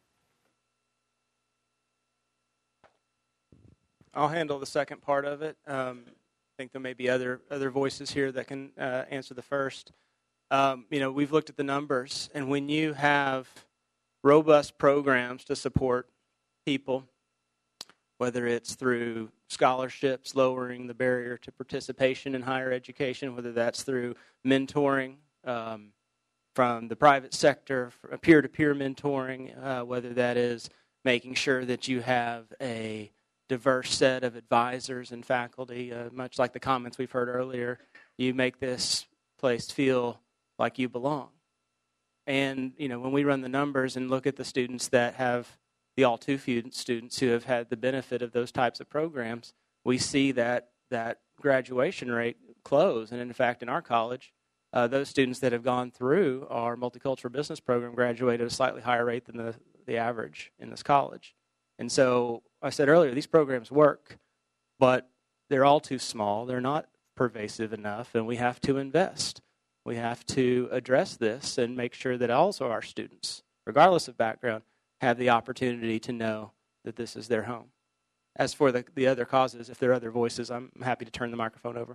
I'll handle the second part of it. Um, I think there may be other other voices here that can uh, answer the first. Um, you know, we've looked at the numbers, and when you have robust programs to support people, whether it's through scholarships, lowering the barrier to participation in higher education, whether that's through mentoring um, from the private sector, peer-to-peer mentoring, uh, whether that is making sure that you have a diverse set of advisors and faculty, uh, much like the comments we've heard earlier, you make this place feel like you belong. And, you know, when we run the numbers and look at the students that have, the all too few students who have had the benefit of those types of programs, we see that that graduation rate close. And in fact, in our college, uh, those students that have gone through our multicultural business program graduate at a slightly higher rate than the, the average in this college. And so I said earlier, these programs work, but they're all too small. They're not pervasive enough, and we have to invest. We have to address this and make sure that also our students, regardless of background, have the opportunity to know that this is their home. As for the, the other causes, if there are other voices, I'm happy to turn the microphone over.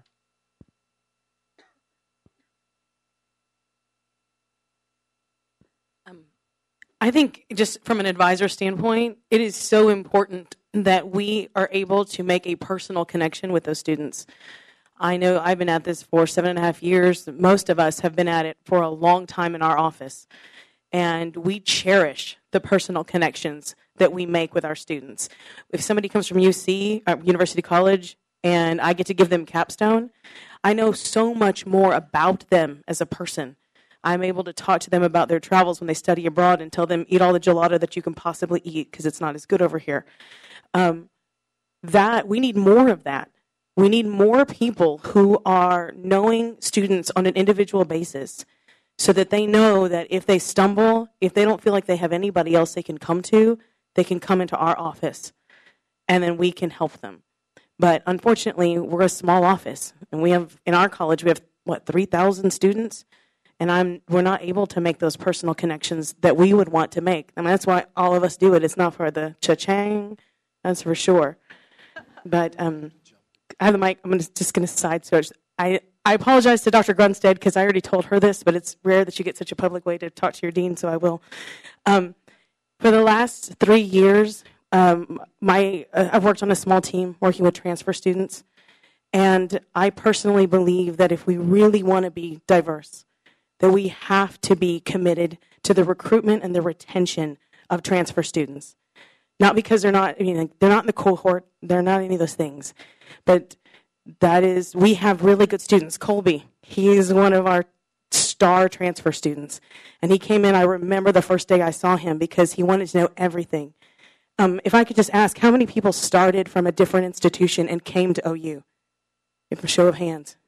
Um, I think just from an advisor standpoint, it is so important that we are able to make a personal connection with those students. I know I've been at this for seven and a half years. Most of us have been at it for a long time in our office. And we cherish the personal connections that we make with our students. If somebody comes from U C, uh, University College, and I get to give them capstone, I know so much more about them as a person. I'm able to talk to them about their travels when they study abroad and tell them, eat all the gelato that you can possibly eat because it's not as good over here. Um, that we need more of that. We need more people who are knowing students on an individual basis so that they know that if they stumble, if they don't feel like they have anybody else they can come to, they can come into our office and then we can help them. But unfortunately, we're a small office, and we have, in our college, we have, what, three thousand students? And I'm we're not able to make those personal connections that we would want to make. I mean, that's why all of us do it. It's not for the cha-chang, that's for sure. But um, I have the mic. I'm just going to side switch. I, I apologize to Doctor Grunstead because I already told her this, but it's rare that you get such a public way to talk to your dean, so I will. Um, for the last three years, um, my uh, I've worked on a small team working with transfer students, and I personally believe that if we really want to be diverse, that we have to be committed to the recruitment and the retention of transfer students. Not because they're not, I mean, they're not in the cohort, they're not any of those things, but that is, we have really good students. Colby, he is one of our star transfer students, and he came in, I remember the first day I saw him because he wanted to know everything. Um, if I could just ask, how many people started from a different institution and came to O U? If a show of hands.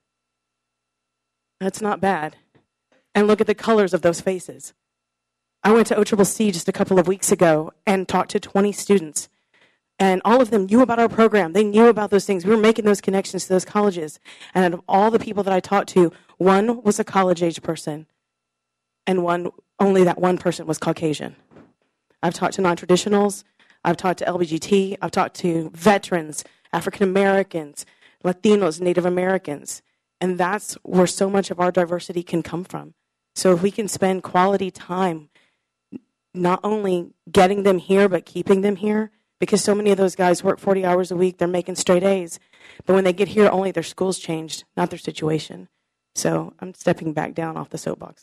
That's not bad. And look at the colors of those faces. I went to O C C C just a couple of weeks ago and talked to twenty students. And all of them knew about our program. They knew about those things. We were making those connections to those colleges. And out of all the people that I talked to, one was a college-age person. And one, only that one person was Caucasian. I've talked to non-traditionals. I've talked to L G B T. I've talked to veterans, African Americans, Latinos, Native Americans. And that's where so much of our diversity can come from. So if we can spend quality time not only getting them here, but keeping them here, because so many of those guys work forty hours a week, they're making straight A's. But when they get here, only their school's changed, not their situation. So I'm stepping back down off the soapbox.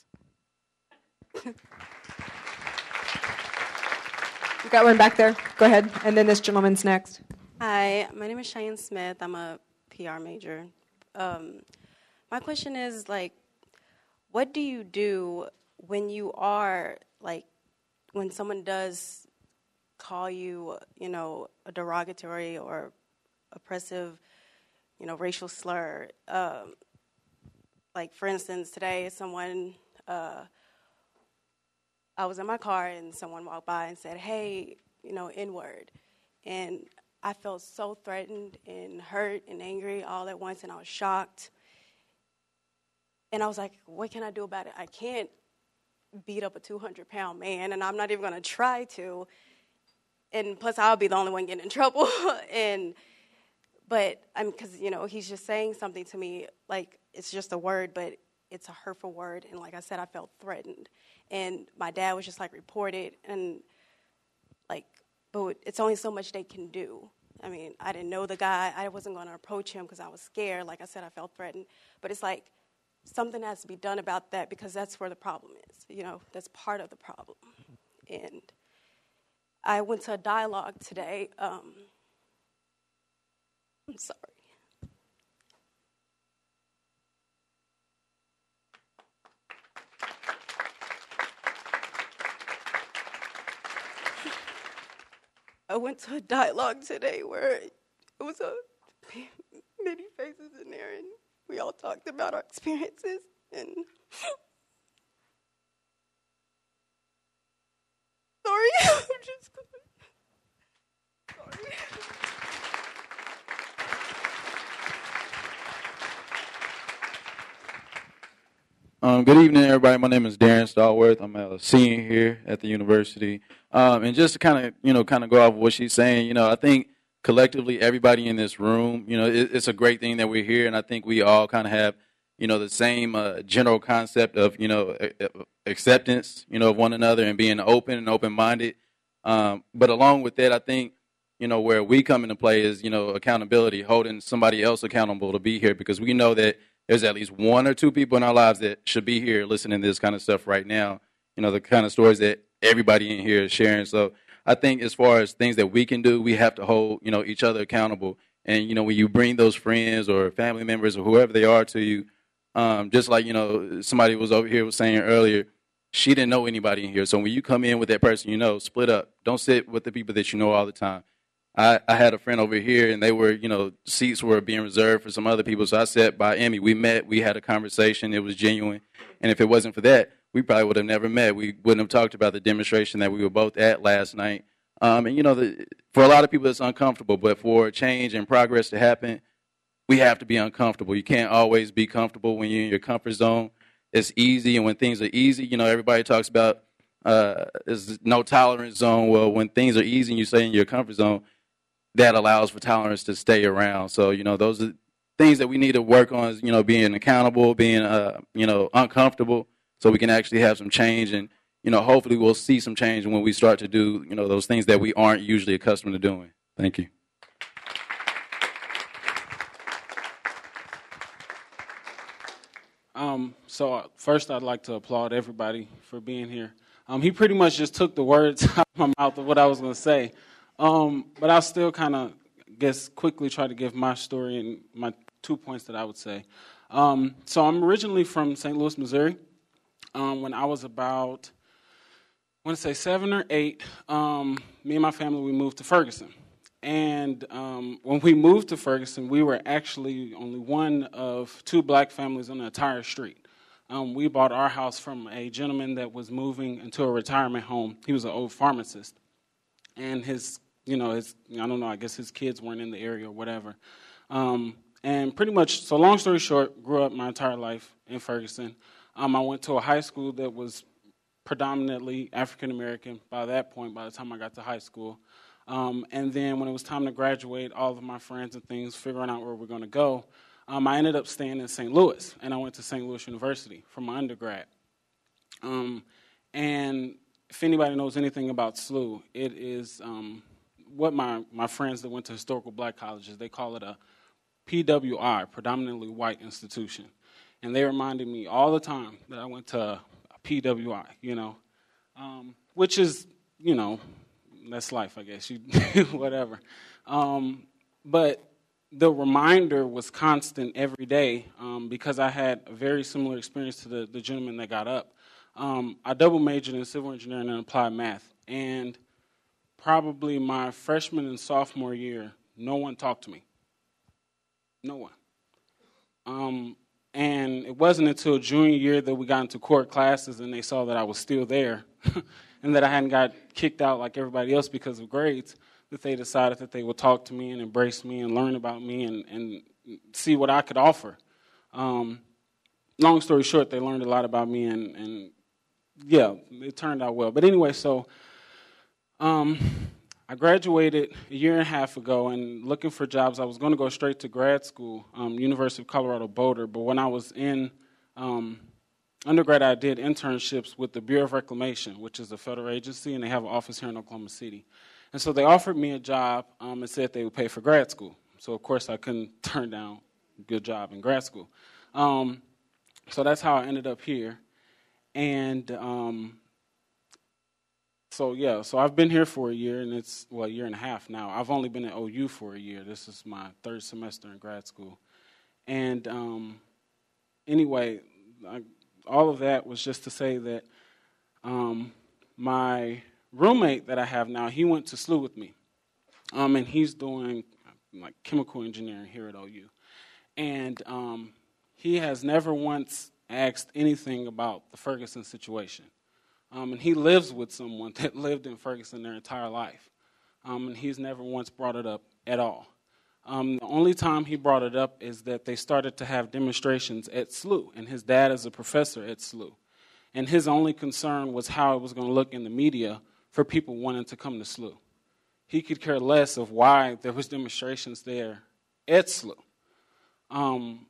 We got one back there. Go ahead. And then this gentleman's next. Hi, my name is Cheyenne Smith. I'm a P R major. Um, my question is, like, what do you do when you are, like, when someone does call you, you know, a derogatory or oppressive, you know, racial slur? Um, like, for instance, today someone, uh, I was in my car and someone walked by and said, hey, you know, N-word. And I felt so threatened and hurt and angry all at once, and I was shocked. And I was like, what can I do about it? I can't beat up a two hundred pound man, and I'm not even going to try to. And plus, I'll be the only one getting in trouble. and But, I'm because, you know, he's just saying something to me, like, it's just a word, but it's a hurtful word. And like I said, I felt threatened. And my dad was just like, report it. And, like, but it's only so much they can do. I mean, I didn't know the guy. I wasn't going to approach him because I was scared. Like I said, I felt threatened. But it's like something has to be done about that because that's where the problem is. You know, that's part of the problem. And I went to a dialogue today. Um, I'm sorry. I went to a dialogue today where it was a many faces in there, and we all talked about our experiences. And sorry, I'm just sorry. Um, good evening, everybody. My name is Darren Stallworth. I'm a senior here at the university. Um, and just to kind of, you know, kind of go off of what she's saying, you know, I think collectively everybody in this room, you know, it, it's a great thing that we're here. And I think we all kind of have, you know, the same uh, general concept of, you know, acceptance, you know, of one another and being open and open-minded. Um, but along with that, I think, you know, where we come into play is, you know, accountability, holding somebody else accountable to be here, because we know that there's at least one or two people in our lives that should be here listening to this kind of stuff right now, you know, the kind of stories that everybody in here is sharing. So I think as far as things that we can do, we have to hold, you know, each other accountable. And, you know, when you bring those friends or family members or whoever they are to you, um, just like, you know, somebody was over here was saying earlier, she didn't know anybody in here. So when you come in with that person, you know, split up. Don't sit with the people that you know all the time. I, I had a friend over here, and they were, you know, seats were being reserved for some other people. So I sat by Emmy. We met. We had a conversation. It was genuine. And if it wasn't for that, we probably would have never met. We wouldn't have talked about the demonstration that we were both at last night. Um, and, you know, the, for a lot of people, it's uncomfortable. But for change and progress to happen, we have to be uncomfortable. You can't always be comfortable when you're in your comfort zone. It's easy. And when things are easy, you know, everybody talks about uh, there's no tolerance zone. Well, when things are easy and you stay in your comfort zone, that allows for tolerance to stay around. So, you know, those are things that we need to work on is, you know, being accountable, being, uh, you know, uncomfortable so we can actually have some change. And, you know, hopefully we'll see some change when we start to do, you know, those things that we aren't usually accustomed to doing. Thank you. Um, so first I'd like to applaud everybody for being here. Um, he pretty much just took the words out of my mouth of what I was going to say. Um, but I'll still kind of, guess, quickly try to give my story and my two points that I would say. Um, so I'm originally from Saint Louis, Missouri. Um, when I was about, I want to say seven or eight, um, me and my family, we moved to Ferguson. And um, when we moved to Ferguson, we were actually only one of two black families on the entire street. Um, we bought our house from a gentleman that was moving into a retirement home. He was an old pharmacist. And his You know, his, I don't know, I guess his kids weren't in the area or whatever. Um, and pretty much, so long story short, grew up my entire life in Ferguson. Um, I went to a high school that was predominantly African-American by that point, by the time I got to high school. Um, and then when it was time to graduate, all of my friends and things, figuring out where we're going to go, um, I ended up staying in Saint Louis, and I went to Saint Louis University for my undergrad. Um, and if anybody knows anything about S L U, it is... Um, what my, my friends that went to historical black colleges, they call it a P W I, predominantly white institution. And they reminded me all the time that I went to a P W I, you know, um, which is, you know, that's life, I guess, you whatever. Um, but the reminder was constant every day um, because I had a very similar experience to the, the gentleman that got up. Um, I double majored in civil engineering and applied math, and probably my freshman and sophomore year, no one talked to me. No one. Um, and it wasn't until junior year that we got into core classes and they saw that I was still there and that I hadn't got kicked out like everybody else because of grades, that they decided that they would talk to me and embrace me and learn about me and, and see what I could offer. Um, long story short, they learned a lot about me, and, and yeah, it turned out well. But anyway, so... Um, I graduated a year and a half ago, and looking for jobs, I was going to go straight to grad school, um, University of Colorado Boulder. But when I was in um, undergrad, I did internships with the Bureau of Reclamation, which is a federal agency, and they have an office here in Oklahoma City. And so they offered me a job um, and said they would pay for grad school. So, of course, I couldn't turn down a good job in grad school. Um, so that's how I ended up here. And... Um, So, yeah, so I've been here for a year, and it's, well, a year and a half now. I've only been at O U for a year. This is my third semester in grad school. And um, anyway, I, all of that was just to say that um, my roommate that I have now, he went to S L U with me, um, and he's doing, like, chemical engineering here at O U. And um, he has never once asked anything about the Ferguson situation. Um, and he lives with someone that lived in Ferguson their entire life. Um, and he's never once brought it up at all. Um, the only time he brought it up is that they started to have demonstrations at S L U, and his dad is a professor at S L U. And his only concern was how it was going to look in the media for people wanting to come to S L U. He could care less of why there was demonstrations there at S L U. Um,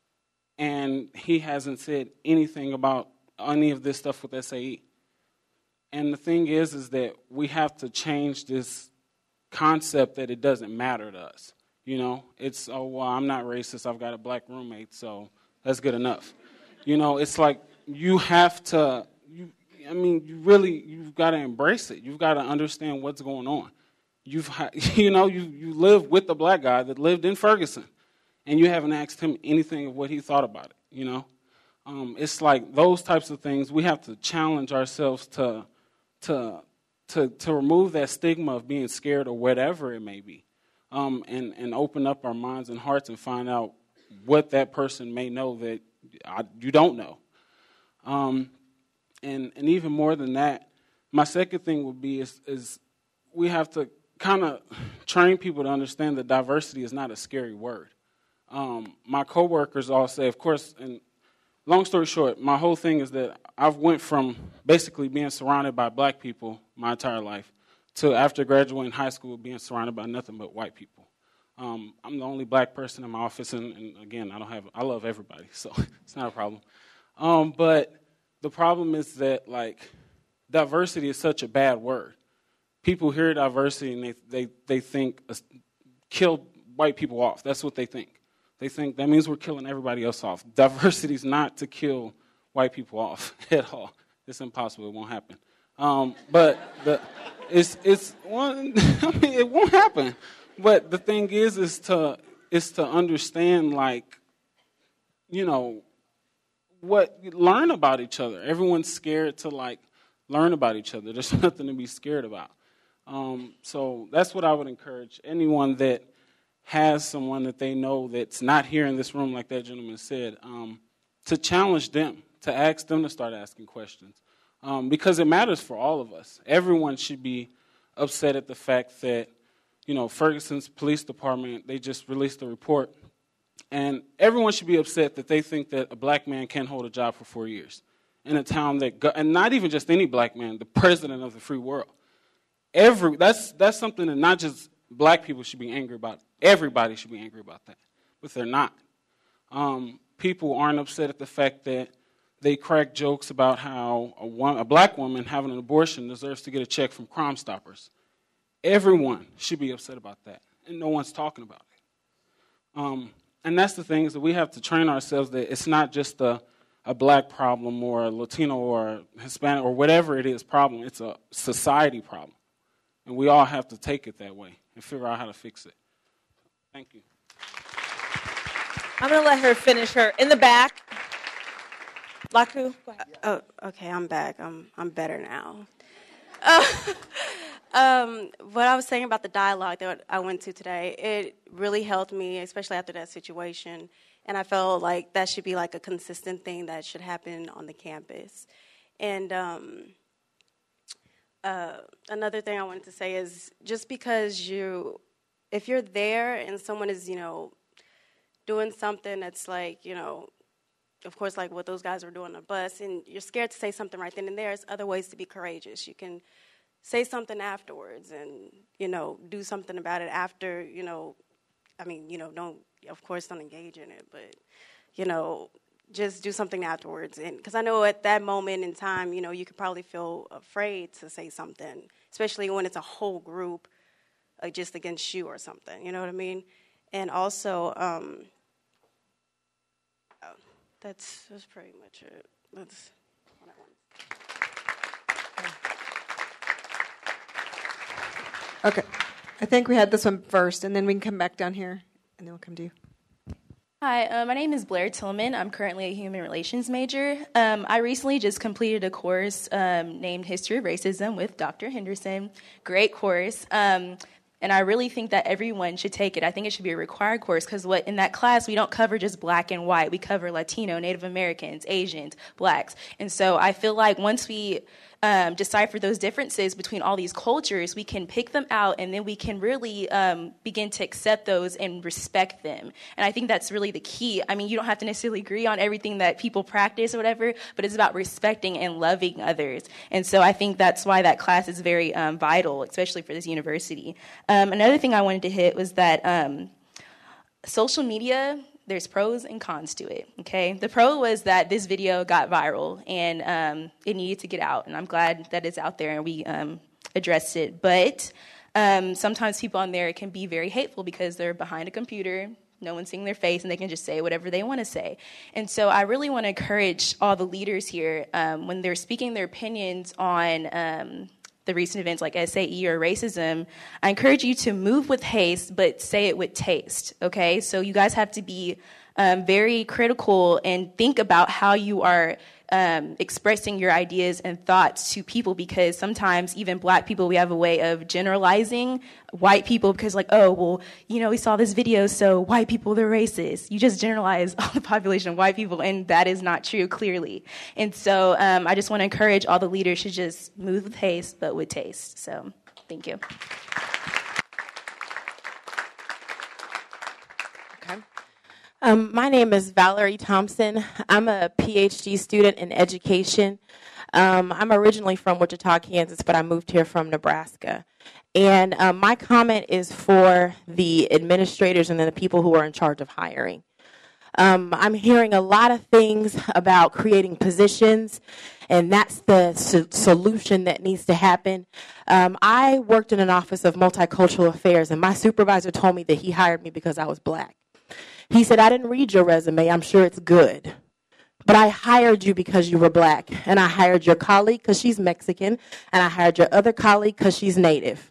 and he hasn't said anything about any of this stuff with S A E. And the thing is, is that we have to change this concept that it doesn't matter to us. You know, it's, oh, well, I'm not racist. I've got a black roommate, so that's good enough. You know, it's like you have to, you, I mean, you really, you've got to embrace it. You've got to understand what's going on. You've, you know, you, you live with the black guy that lived in Ferguson, and you haven't asked him anything of what he thought about it, you know. Um, it's like those types of things, we have to challenge ourselves to to to, to remove that stigma of being scared or whatever it may be, um, and, and open up our minds and hearts and find out what that person may know that I, you don't know. Um, and, and even more than that, my second thing would be is, is we have to kind of train people to understand that diversity is not a scary word. Um, my coworkers all say, of course, and long story short, my whole thing is that I've went from basically being surrounded by black people my entire life to after graduating high school being surrounded by nothing but white people. Um, I'm the only black person in my office, and, and again, I don't have, I love everybody, so it's not a problem. Um, but the problem is that, like, diversity is such a bad word. People hear diversity and they they, they think uh, kill white people off. That's what they think. They think that means we're killing everybody else off. Diversity is not to kill white people off at all. It's impossible. It won't happen. Um, but the, it's it's one. I mean, it won't happen. But the thing is, is to is to understand, like, you know, what learn about each other. Everyone's scared to like learn about each other. There's nothing to be scared about. Um, so that's what I would encourage anyone that has someone that they know that's not here in this room, like that gentleman said, um, to challenge them, to ask them to start asking questions, um, because it matters for all of us. Everyone should be upset at the fact that, you know, Ferguson's police department, they just released a report, and everyone should be upset that they think that a black man can't hold a job for four years in a town that, go- and not even just any black man, the president of the free world. Every that's that's something that not just black people should be angry about. Everybody should be angry about that, but they're not. Um, people aren't upset at the fact that they crack jokes about how a, one, a black woman having an abortion deserves to get a check from Crime Stoppers. Everyone should be upset about that, and no one's talking about it. Um, and that's the thing, is that we have to train ourselves that it's not just a, a black problem or a Latino or a Hispanic or whatever it is problem. It's a society problem. And we all have to take it that way and figure out how to fix it. Thank you. I'm going to let her finish her. In the back. Laku, go ahead. Uh, oh, okay, I'm back. I'm I'm better now. Uh, um, what I was saying about the dialogue that I went to today, it really helped me, especially after that situation. And I felt like that should be like a consistent thing that should happen on the campus. And um, uh, another thing I wanted to say is just because you, if you're there and someone is, you know, doing something that's like, you know, of course, like what those guys were doing on the bus, and you're scared to say something right then and there, there's other ways to be courageous. You can say something afterwards and, you know, do something about it after, you know, I mean, you know, don't, of course, don't engage in it, but, you know, just do something afterwards. And because I know at that moment in time, you know, you could probably feel afraid to say something, especially when it's a whole group uh, just against you or something, you know what I mean? And also, um, oh, that's, that's pretty much it. That's what I want. Okay. I think we had this one first, and then we can come back down here, and then we'll come to you. Hi, uh, my name is Blair Tillman. I'm currently a human relations major. Um, I recently just completed a course um, named History of Racism with Doctor Henderson. Great course. Um, and I really think that everyone should take it. I think it should be a required course because what in that class, we don't cover just black and white. We cover Latino, Native Americans, Asians, blacks. And so I feel like once we um, decipher those differences between all these cultures, we can pick them out and then we can really um, begin to accept those and respect them. And I think that's really the key. I mean, you don't have to necessarily agree on everything that people practice or whatever, but it's about respecting and loving others. And so I think that's why that class is very um, vital, especially for this university. Um, another thing I wanted to hit was that um, social media, there's pros and cons to it, okay? The pro was that this video got viral, and um, it needed to get out, and I'm glad that it's out there and we um, addressed it. But um, sometimes people on there can be very hateful because they're behind a computer, no one's seeing their face, and they can just say whatever they want to say. And so I really want to encourage all the leaders here, um, when they're speaking their opinions on um, the recent events like S A E or racism, I encourage you to move with haste, but say it with taste, okay? So you guys have to be um, very critical and think about how you are um, expressing your ideas and thoughts to people, because sometimes even black people, we have a way of generalizing white people because like, oh, well, you know, we saw this video, so white people, they're racist. You just generalize all the population of white people, and that is not true, clearly. And so um, I just want to encourage all the leaders to just move with haste, but with taste. So thank you. Um, my name is Valerie Thompson. I'm a P H D student in education. Um, I'm originally from Wichita, Kansas, but I moved here from Nebraska. And um, my comment is for the administrators and then the people who are in charge of hiring. Um, I'm hearing a lot of things about creating positions, and that's the so- solution that needs to happen. Um, I worked in an office of multicultural affairs, and my supervisor told me that he hired me because I was black. He said, I didn't read your resume. I'm sure it's good. But I hired you because you were black. And I hired your colleague because she's Mexican. And I hired your other colleague because she's Native.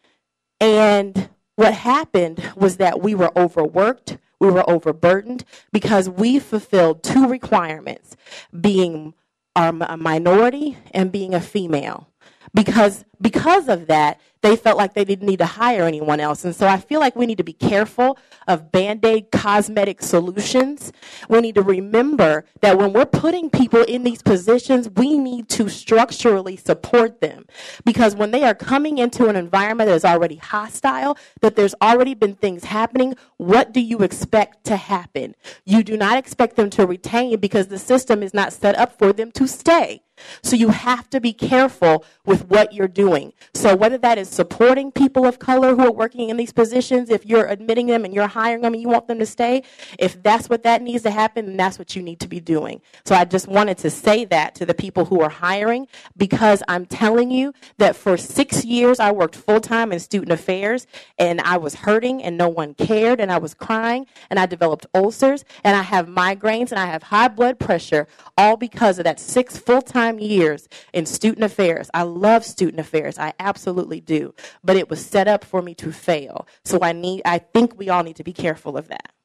And what happened was that we were overworked. We were overburdened because we fulfilled two requirements, being a minority and being a female. Because because of that, they felt like they didn't need to hire anyone else. And so I feel like we need to be careful of Band-Aid cosmetic solutions. We need to remember that when we're putting people in these positions, we need to structurally support them. Because when they are coming into an environment that is already hostile, that there's already been things happening, what do you expect to happen? You do not expect them to retain because the system is not set up for them to stay. So you have to be careful with what you're doing. So whether that is supporting people of color who are working in these positions, if you're admitting them and you're hiring them and you want them to stay, if that's what that needs to happen, then that's what you need to be doing. So I just wanted to say that to the people who are hiring, because I'm telling you that for six years I worked full-time in student affairs, and I was hurting and no one cared, and I was crying, and I developed ulcers, and I have migraines, and I have high blood pressure, all because of that six full-time years in student affairs. I love student affairs. I absolutely do. But it was set up for me to fail. So I need I think we all need to be careful of that.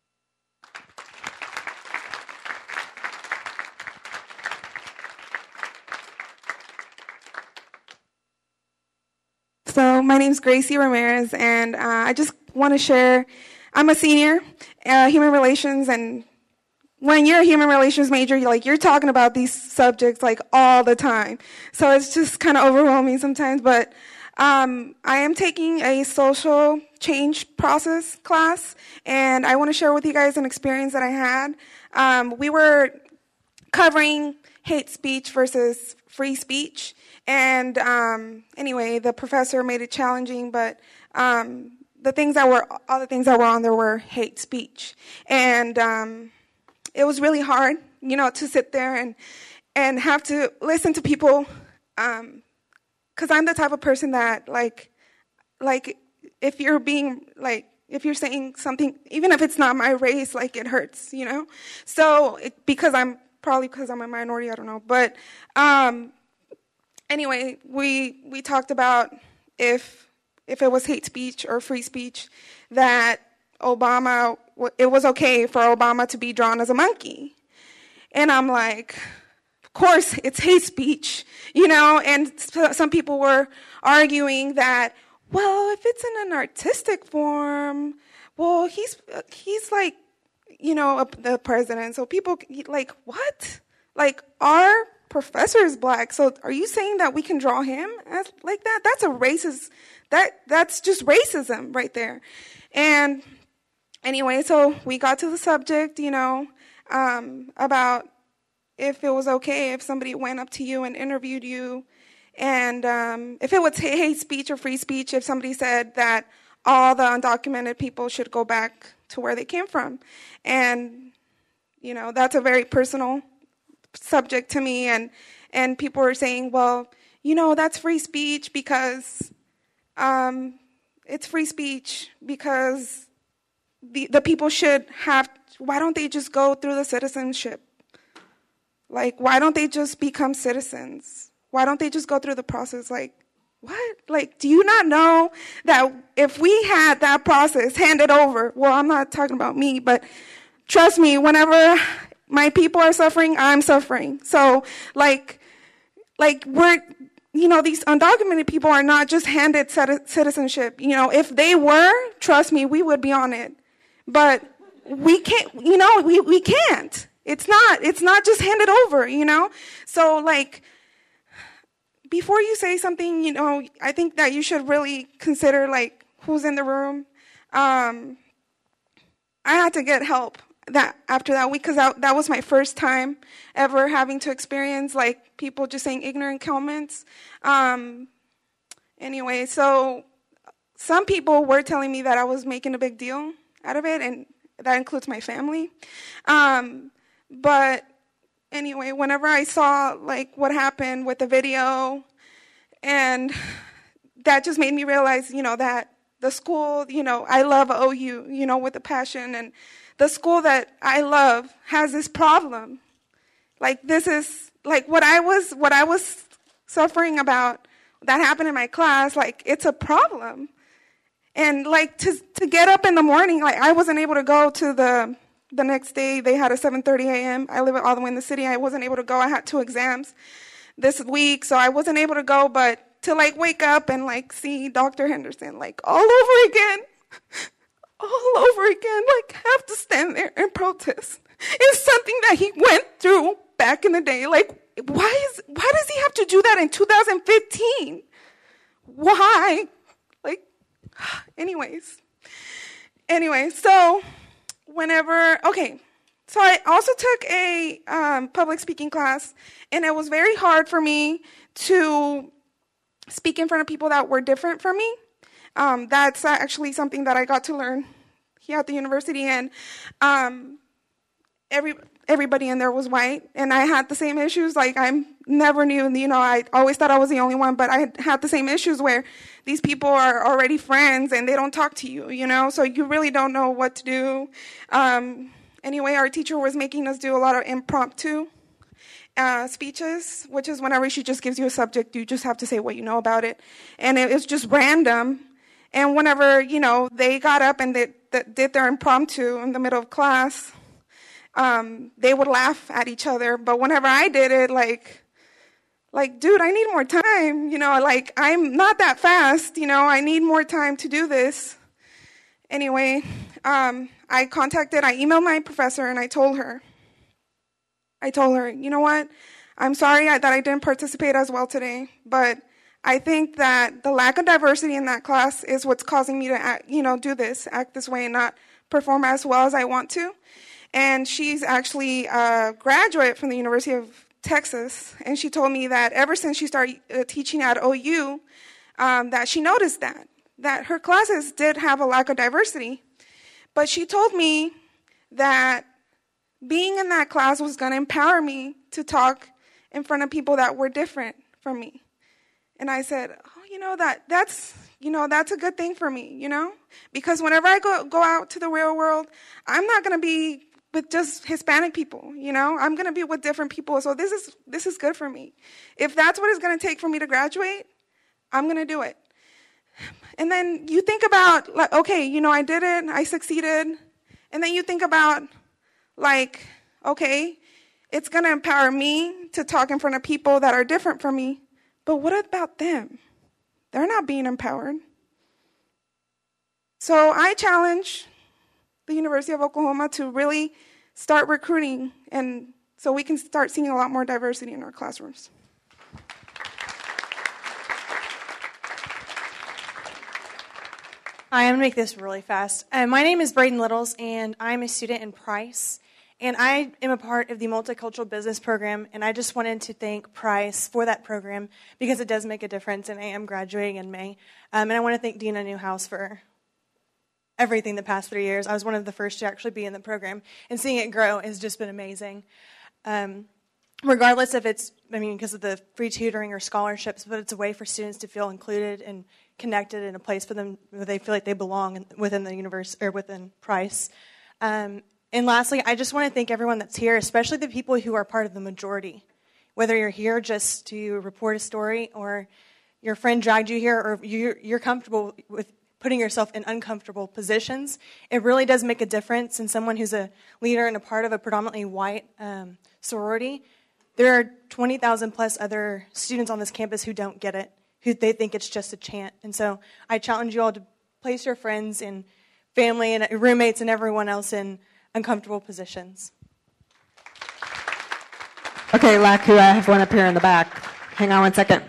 So my name's Gracie Ramirez, and uh, I just want to share, I'm a senior, uh, human relations, and when you're a human relations major, you're like, you're talking about these subjects like all the time. So it's just kind of overwhelming sometimes. But um, I am taking a social change process class, and I want to share with you guys an experience that I had. Um, we were covering hate speech versus free speech. And um, anyway, the professor made it challenging, but um, the things that were, all the things that were on there were hate speech. And um, it was really hard, you know, to sit there and and have to listen to people, um, because I'm the type of person that, like, like if you're being, like, if you're saying something, even if it's not my race, like, it hurts, you know? So, it, because I'm, probably because I'm a minority, I don't know. But um, anyway, we we talked about if if it was hate speech or free speech, that Obama, it was okay for Obama to be drawn as a monkey. And I'm like, of course, it's hate speech, you know? And some people were arguing that, well, if it's in an artistic form, well, he's he's like, you know, the president. So people, like, what? Like, our professor is black, so are you saying that we can draw him as like that? That's a racist, that that's just racism right there. And anyway, so we got to the subject, you know, um, about if it was okay if somebody went up to you and interviewed you, and um, if it was hate speech or free speech, if somebody said that all the undocumented people should go back to where they came from. And, you know, that's a very personal subject to me, and, and people were saying, well, you know, that's free speech because um, it's free speech because the, the people should have, why don't they just go through the citizenship? Like, why don't they just become citizens? Why don't they just go through the process? Like, what? Like, do you not know that if we had that process handed over, well, I'm not talking about me, but trust me, whenever my people are suffering, I'm suffering. So, like, like we're, you know, these undocumented people are not just handed citizenship. You know, if they were, trust me, we would be on it. But we can't, you know, we, we can't. It's not, it's not just handed over, you know? So, like, before you say something, you know, I think that you should really consider, like, who's in the room. Um, I had to get help that after that week because that, that was my first time ever having to experience, like, people just saying ignorant comments. Um, anyway, so some people were telling me that I was making a big deal out of it, and that includes my family. Um, but anyway, whenever I saw, like, what happened with the video, and that just made me realize, you know, that the school, you know, I love O U, you know, with a passion, and the school that I love has this problem. Like, this is, like, what I was, what I was suffering about that happened in my class, like, it's a problem. And, like, to to get up in the morning, like, I wasn't able to go to the, the next day. They had a seven thirty a.m. I live all the way in the city. I wasn't able to go. I had two exams this week, so I wasn't able to go. But to, like, wake up and, like, see Doctor Henderson, like, all over again, all over again, like, have to stand there and protest. It's something that he went through back in the day. Like, why is why does he have to do that in two thousand fifteen? Why? Like, anyways. Anyway, so whenever, okay, so I also took a um, public speaking class, and it was very hard for me to speak in front of people that were different from me. Um, that's actually something that I got to learn here at the university, and um, every everybody in there was white, and I had the same issues. Like, I never knew, you know, I always thought I was the only one, but I had the same issues where these people are already friends and they don't talk to you, you know, so you really don't know what to do. Um, anyway, our teacher was making us do a lot of impromptu uh, speeches, which is whenever she just gives you a subject, you just have to say what you know about it, and it was just random. And whenever, you know, they got up and they, they did their impromptu in the middle of class, um, they would laugh at each other. But whenever I did it, like, like, dude, I need more time. You know, like, I'm not that fast. You know, I need more time to do this. Anyway, um, I contacted, I emailed my professor, and I told her, I told her, you know what? I'm sorry that I didn't participate as well today, but I think that the lack of diversity in that class is what's causing me to act, you know, do this, act this way, and not perform as well as I want to. And she's actually a graduate from the University of Texas, and she told me that ever since she started uh, teaching at O U, um, that she noticed that, that her classes did have a lack of diversity. But she told me that being in that class was going to empower me to talk in front of people that were different from me. And I said, oh, you know, that that's, you know, that's a good thing for me, you know, because whenever I go go out to the real world, I'm not going to be with just Hispanic people, you know, I'm going to be with different people. So this is this is good for me. If that's what it's going to take for me to graduate, I'm going to do it. And then you think about, like, okay, you know, I did it, I succeeded. And then you think about, like, okay, it's going to empower me to talk in front of people that are different from me. But what about them? They're not being empowered. So I challenge the University of Oklahoma to really start recruiting, and so we can start seeing a lot more diversity in our classrooms. Hi, I'm going to make this really fast. Uh, my name is Braden Littles, and I'm a student in Price. And I am a part of the Multicultural Business Program, and I just wanted to thank Price for that program because it does make a difference, and I am graduating in May. Um, and I want to thank Dina Newhouse for everything the past three years. I was one of the first to actually be in the program, and seeing it grow has just been amazing. Um, regardless if it's, I mean, because of the free tutoring or scholarships, but it's a way for students to feel included and connected in a place for them where they feel like they belong within the universe or within Price. Um, And lastly, I just want to thank everyone that's here, especially the people who are part of the majority. Whether you're here just to report a story, or your friend dragged you here, or you're, you're comfortable with putting yourself in uncomfortable positions. It really does make a difference in someone who's a leader and a part of a predominantly white um, sorority. There are twenty thousand plus other students on this campus who don't get it, who they think it's just a chant. And so I challenge you all to place your friends and family and roommates and everyone else in uncomfortable positions. Okay, Laku, I have one up here in the back. Hang on one second.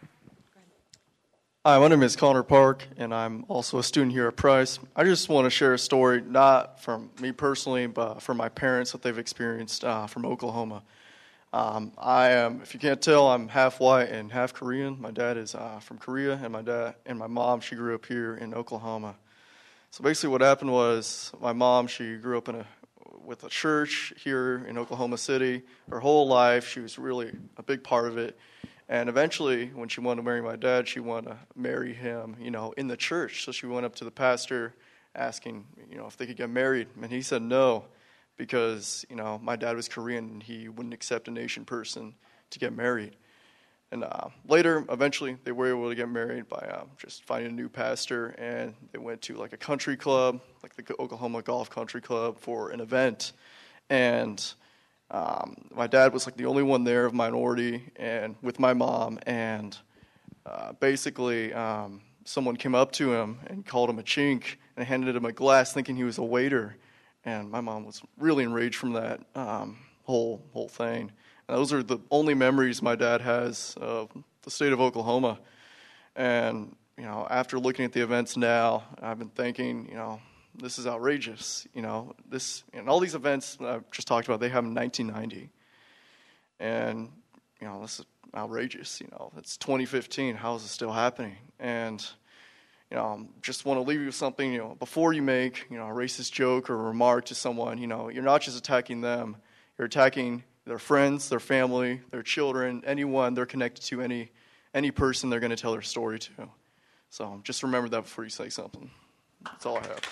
Hi, my name is Connor Park, and I'm also a student here at Price. I just want to share a story, not from me personally, but from my parents that they've experienced uh, from Oklahoma. Um, I am, if you can't tell, I'm half white and half Korean. My dad is uh, from Korea, and my dad and my mom, she grew up here in Oklahoma. So basically, what happened was my mom, she grew up in a with a church here in Oklahoma City. Her whole life, she was really a big part of it. And eventually, when she wanted to marry my dad, she wanted to marry him, you know, in the church. So she went up to the pastor asking, you know, if they could get married. And he said no, because, you know, my dad was Korean and he wouldn't accept an Asian person to get married. And uh, later, eventually, they were able to get married by um, just finding a new pastor. And they went to like a country club, like the Oklahoma Golf Country Club, for an event. And Um, my dad was like the only one there of minority, and with my mom, and uh, basically um, someone came up to him and called him a chink and handed him a glass thinking he was a waiter, and my mom was really enraged from that um, whole whole thing. And those are the only memories my dad has of the state of Oklahoma. And you know, after looking at the events now, I've been thinking, you know, this is outrageous, you know. This and all these events I've just talked about, they happened in nineteen ninety, and you know, this is outrageous. You know, it's twenty fifteen. How is it still happening? And you know, just want to leave you with something. You know, before you make you know a racist joke or a remark to someone, you know, you're not just attacking them. You're attacking their friends, their family, their children, anyone they're connected to, any any person they're going to tell their story to. So just remember that before you say something. That's all I have.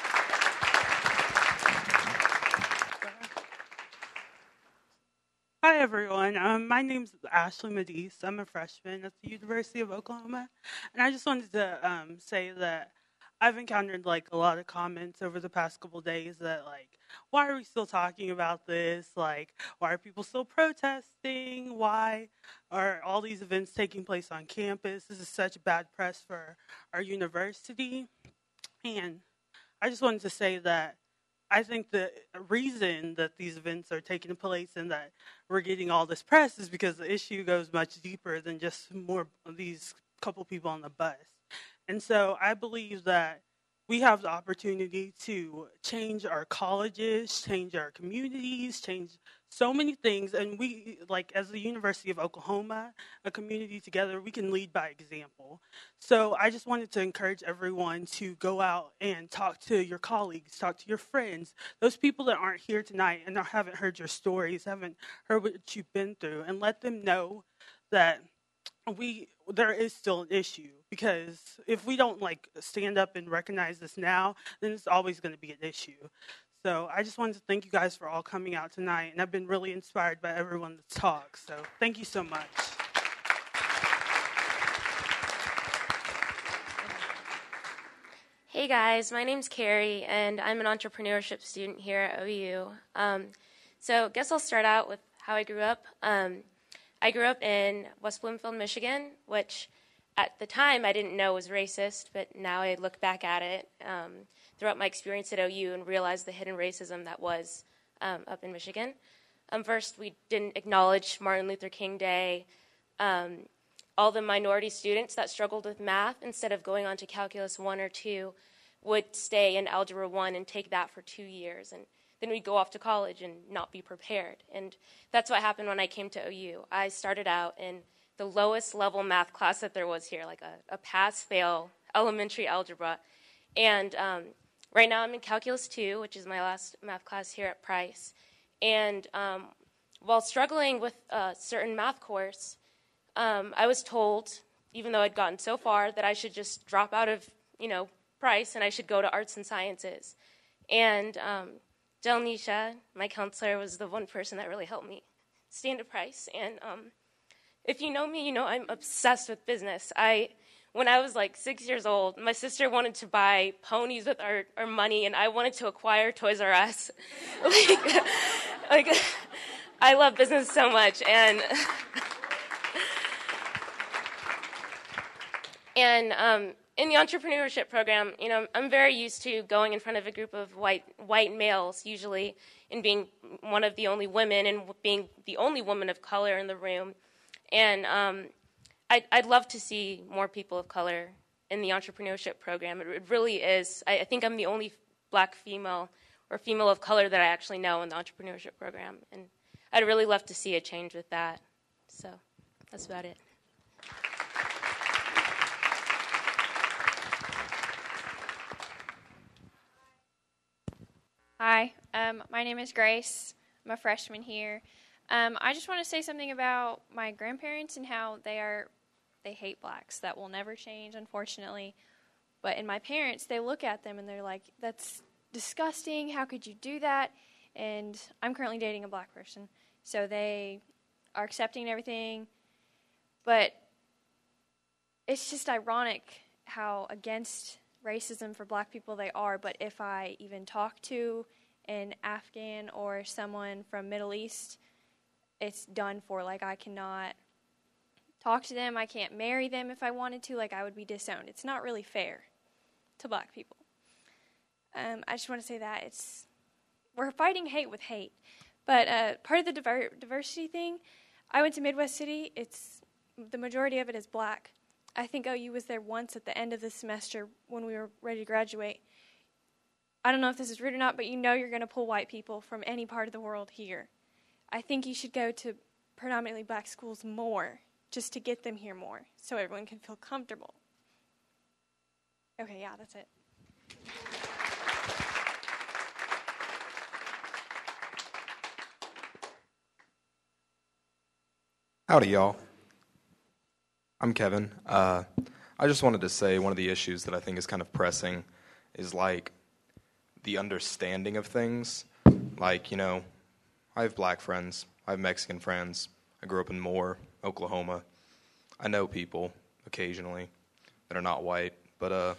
Hi, everyone. Um, my name's Ashley Medise. I'm a freshman at the University of Oklahoma. And I just wanted to um, say that I've encountered, like, a lot of comments over the past couple days that, like, why are we still talking about this? Like, why are people still protesting? Why are all these events taking place on campus? This is such bad press for our university. And I just wanted to say that I think the reason that these events are taking place and that we're getting all this press is because the issue goes much deeper than just more of these couple people on the bus. And so I believe that we have the opportunity to change our colleges, change our communities, change so many things. And we, like as the University of Oklahoma, a community together, we can lead by example. So I just wanted to encourage everyone to go out and talk to your colleagues, talk to your friends, those people that aren't here tonight and haven't heard your stories, haven't heard what you've been through, and let them know that we there is still an issue, because if we don't like stand up and recognize this now, then it's always going to be an issue. So I just wanted to thank you guys for all coming out tonight, and I've been really inspired by everyone that's talked. So thank you so much. Hey guys, my name's Carrie, and I'm an entrepreneurship student here at O U. Um, so I guess I'll start out with how I grew up. Um, I grew up in West Bloomfield, Michigan, which at the time I didn't know was racist, but now I look back at it um, throughout my experience at O U and realize the hidden racism that was um, up in Michigan. Um, first, we didn't acknowledge Martin Luther King Day. Um, all the minority students that struggled with math, instead of going on to Calculus one or two, would stay in Algebra one and take that for two years. And then we'd go off to college and not be prepared. And that's what happened when I came to O U. I started out in the lowest level math class that there was here, like a, a pass-fail elementary algebra. And um, right now I'm in Calculus two, which is my last math class here at Price. And um, while struggling with a certain math course, um, I was told, even though I'd gotten so far, that I should just drop out of, you know, Price and I should go to arts and sciences. And um, Delnisha, my counselor, was the one person that really helped me stay into Price. And um, if you know me, you know I'm obsessed with business. I when I was like six years old, my sister wanted to buy ponies with our, our money, and I wanted to acquire Toys R Us. like, like, I love business so much, and and um, in the entrepreneurship program, you know, I'm very used to going in front of a group of white white males, usually, and being one of the only women and being the only woman of color in the room, and um, I'd, I'd love to see more people of color in the entrepreneurship program. It, it really is. I, I think I'm the only black female or female of color that I actually know in the entrepreneurship program, and I'd really love to see a change with that. So that's about it. Hi, um, my name is Grace. I'm a freshman here. Um, I just want to say something about my grandparents and how they are, they hate blacks. That will never change, unfortunately. But in my parents, they look at them and they're like, that's disgusting. How could you do that? And I'm currently dating a black person. So they are accepting and everything. But it's just ironic how against racism for black people they are. But if I even talk to an Afghan or someone from Middle East, it's done for. Like, I cannot talk to them. I can't marry them if I wanted to. Like, I would be disowned. It's not really fair to black people. Um, I just want to say that it's we're fighting hate with hate. But uh, part of the diver- diversity thing, I went to Midwest City. It's the majority of it is black. I think O U was there once at the end of the semester when we were ready to graduate. I don't know if this is rude or not, but you know you're going to pull white people from any part of the world here. I think you should go to predominantly black schools more just to get them here more so everyone can feel comfortable. Okay, yeah, that's it. Howdy, y'all. I'm Kevin. Uh, I just wanted to say one of the issues that I think is kind of pressing is like the understanding of things. Like, you know, I have black friends. I have Mexican friends. I grew up in Moore, Oklahoma. I know people occasionally that are not white. But uh,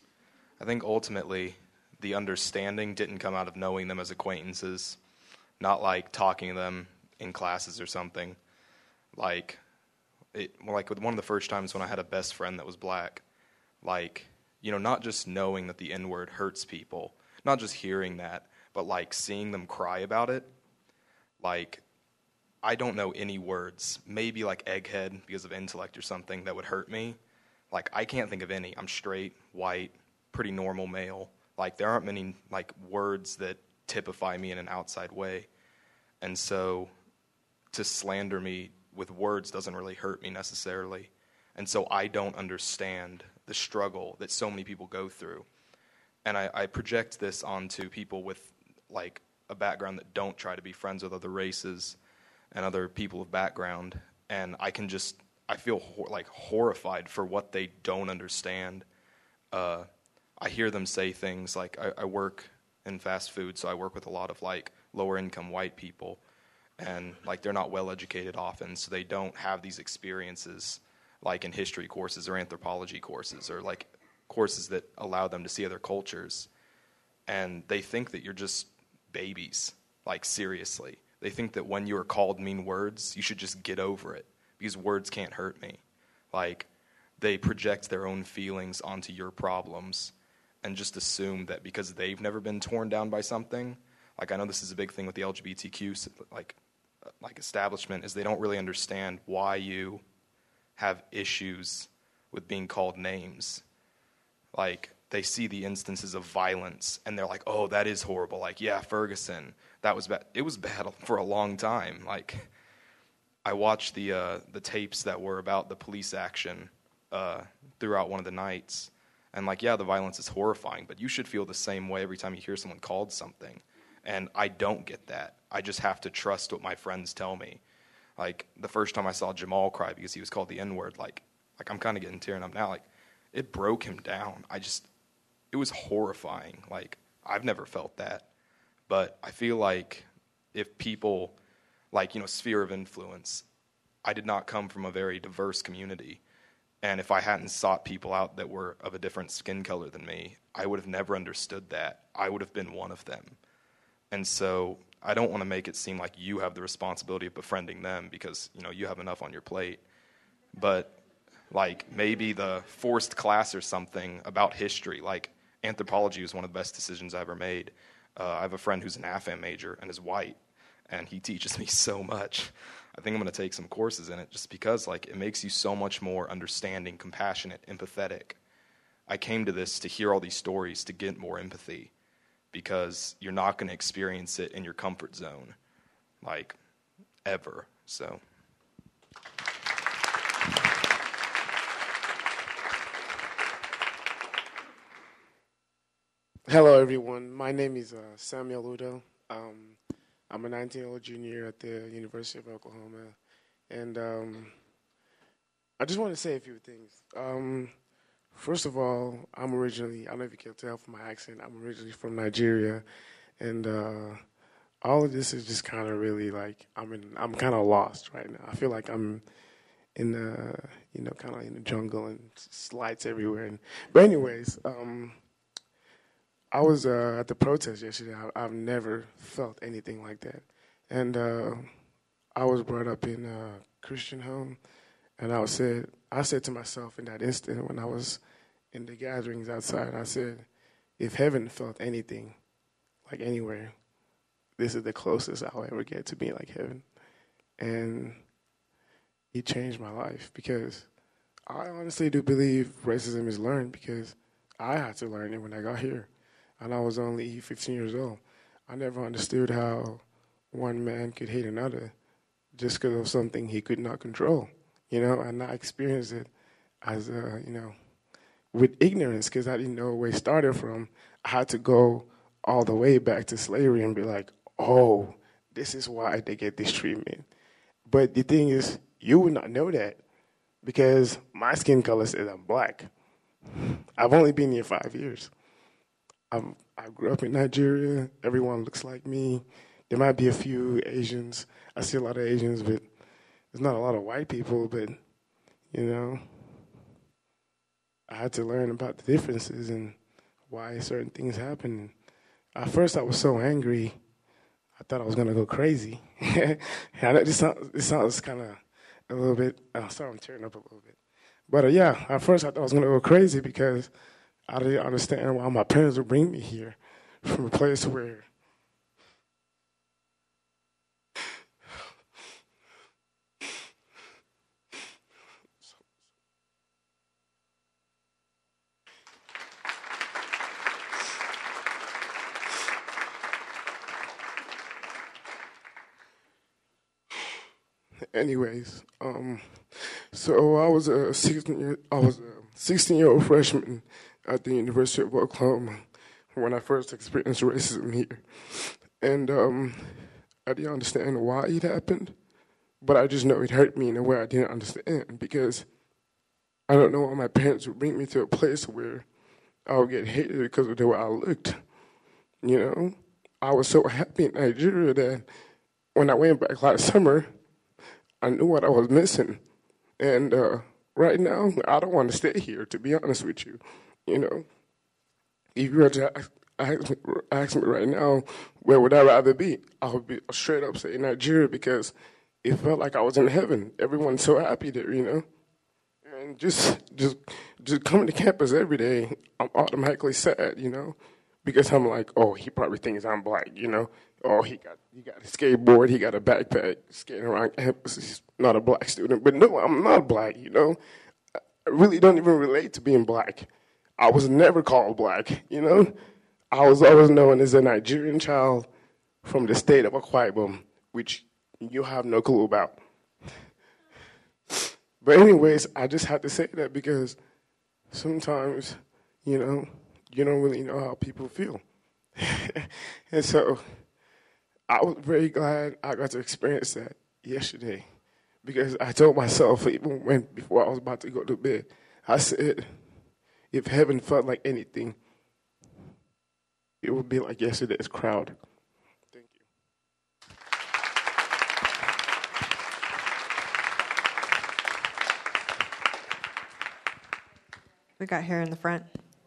I think ultimately the understanding didn't come out of knowing them as acquaintances, not like talking to them in classes or something. Like, it, like with one of the first times when I had a best friend that was black, like, you know, not just knowing that the N-word hurts people, not just hearing that, but like seeing them cry about it. Like, I don't know any words, maybe like egghead because of intellect or something that would hurt me. Like, I can't think of any. I'm straight, white, pretty normal male. Like, there aren't many like words that typify me in an outside way. And so to slander me with words doesn't really hurt me necessarily. And so I don't understand the struggle that so many people go through. And I, I project this onto people with like a background that don't try to be friends with other races and other people of background. And I can just, I feel hor- like horrified for what they don't understand. Uh, I hear them say things like, I, I work in fast food, so I work with a lot of like lower income white people. And like they're not well educated often, so they don't have these experiences like in history courses or anthropology courses or like courses that allow them to see other cultures. And they think that you're just babies, like seriously. They think that when you are called mean words, you should just get over it because words can't hurt me. Like, they project their own feelings onto your problems and just assume that because they've never been torn down by something, like I know this is a big thing with the L G B T Q like like establishment, is they don't really understand why you have issues with being called names. Like, they see the instances of violence and they're like, oh, that is horrible. Like, yeah, Ferguson, that was bad. It was bad for a long time. Like, I watched the uh, the tapes that were about the police action uh, throughout one of the nights. And like, yeah, the violence is horrifying, but you should feel the same way every time you hear someone called something. And I don't get that. I just have to trust what my friends tell me. Like, the first time I saw Jamal cry because he was called the N-word, like, like I'm kind of getting tearing up now. Like, it broke him down. I just, it was horrifying. Like, I've never felt that. But I feel like if people, like, you know, sphere of influence, I did not come from a very diverse community. And if I hadn't sought people out that were of a different skin color than me, I would have never understood that. I would have been one of them. And so I don't want to make it seem like you have the responsibility of befriending them because, you know, you have enough on your plate. But, like, maybe the forced class or something about history, like anthropology was one of the best decisions I ever made. Uh, I have a friend who's an A F A M major and is white, and he teaches me so much. I think I'm going to take some courses in it just because, like, it makes you so much more understanding, compassionate, empathetic. I came to this to hear all these stories to get more empathy because you're not going to experience it in your comfort zone, like, ever. So. Hello, everyone. My name is uh, Samuel Udo. Um, I'm a nineteen-year-old junior at the University of Oklahoma, and um, I just want to say a few things. Um, first of all, I'm originally, I don't know if you can tell from my accent, I'm originally from Nigeria, and uh, all of this is just kind of really like, I'm in, I'm kind of lost right now. I feel like I'm in the, you know, kind of in the jungle and it's lights everywhere. And, but anyways, um, I was uh, at the protest yesterday. I, I've never felt anything like that. And uh, I was brought up in a Christian home, and I was said, I said to myself in that instant when I was in the gatherings outside, I said, if heaven felt anything like anywhere, this is the closest I'll ever get to being like heaven. And it changed my life because I honestly do believe racism is learned because I had to learn it when I got here. And I was only fifteen years old. I never understood how one man could hate another just because of something he could not control, you know, and I experienced it as, uh, you know, with ignorance because I didn't know where it started from. I had to go all the way back to slavery and be like, oh, this is why they get this treatment. But the thing is, you would not know that because my skin color says I'm black. I've only been here five years. I'm, I grew up in Nigeria. Everyone looks like me. There might be a few Asians. I see a lot of Asians, but there's not a lot of white people. But, you know, I had to learn about the differences and why certain things happen. At first, I was so angry, I thought I was going to go crazy. And this sounds, this sounds kind of a little bit, oh, sorry, I'm tearing up a little bit. But, uh, yeah, at first I thought I was going to go crazy because I didn't understand why my parents would bring me here from a place where Anyways, um, so I was a sixteen year, I was a sixteen year old freshman at the University of Oklahoma when I first experienced racism here, and um, I didn't understand why it happened, but I just know it hurt me in a way I didn't understand because I don't know why my parents would bring me to a place where I would get hated because of the way I looked. You know, I was so happy in Nigeria that when I went back last summer, I knew what I was missing. And uh, right now, I don't want to stay here, to be honest with you. You know, if you were to ask me, ask me right now, where would I rather be? I would be straight up say Nigeria because it felt like I was in heaven. Everyone's so happy there, you know. And just, just, just coming to campus every day, I'm automatically sad, you know, because I'm like, oh, he probably thinks I'm black, you know. Oh, he got he got a skateboard, he got a backpack, skating around campus. He's not a black student. But no, I'm not black, you know. I really don't even relate to being black. I was never called black, you know. I was always known as a Nigerian child from the state of Akwa Ibom, which you have no clue about. But anyways, I just had to say that because sometimes, you know, you don't really know how people feel. And so I was very glad I got to experience that yesterday because I told myself, even when before I was about to go to bed, I said, if heaven felt like anything, it would be like yesterday's crowd. Thank you. We got here in the front.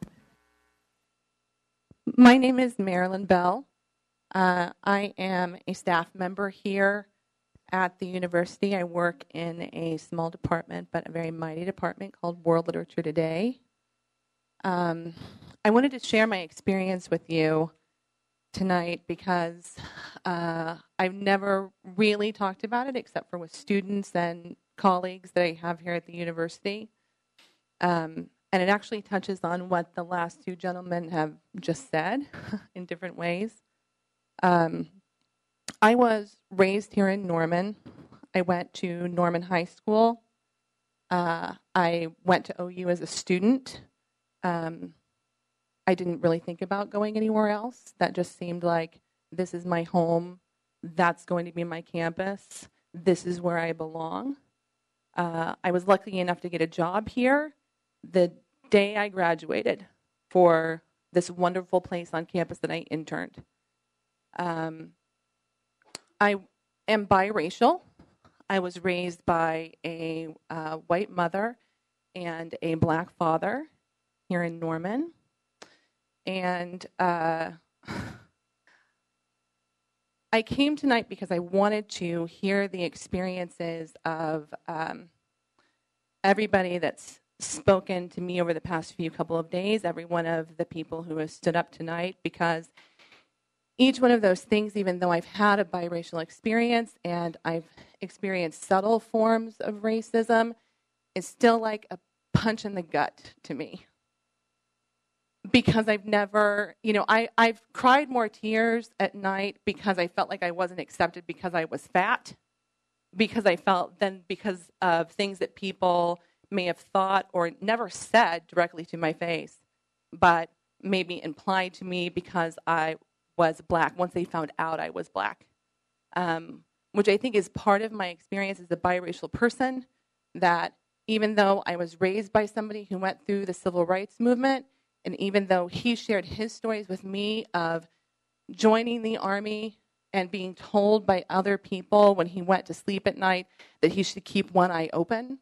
My name is Marilyn Bell. Uh, I am a staff member here at the university. I work in a small department, but a very mighty department called World Literature Today. Um, I wanted to share my experience with you tonight because uh, I've never really talked about it except for with students and colleagues that I have here at the university. Um, and it actually touches on what the last two gentlemen have just said in different ways. Um, I was raised here in Norman. I went to Norman High School. Uh, I went to O U as a student. Um, I didn't really think about going anywhere else. That just seemed like this is my home. That's going to be my campus. This is where I belong. Uh, I was lucky enough to get a job here the day I graduated for this wonderful place on campus that I interned. Um, I am biracial. I was raised by a uh, white mother and a black father here in Norman. And uh, I came tonight because I wanted to hear the experiences of um, everybody that's spoken to me over the past few couple of days, every one of the people who have stood up tonight, because each one of those things, even though I've had a biracial experience and I've experienced subtle forms of racism, is still like a punch in the gut to me. Because I've never, you know, I, I've cried more tears at night because I felt like I wasn't accepted because I was fat, because I felt then because of things that people may have thought or never said directly to my face, but maybe implied to me because I was black once they found out I was black, um, which I think is part of my experience as a biracial person, that even though I was raised by somebody who went through the civil rights movement, and even though he shared his stories with me of joining the Army and being told by other people when he went to sleep at night that he should keep one eye open,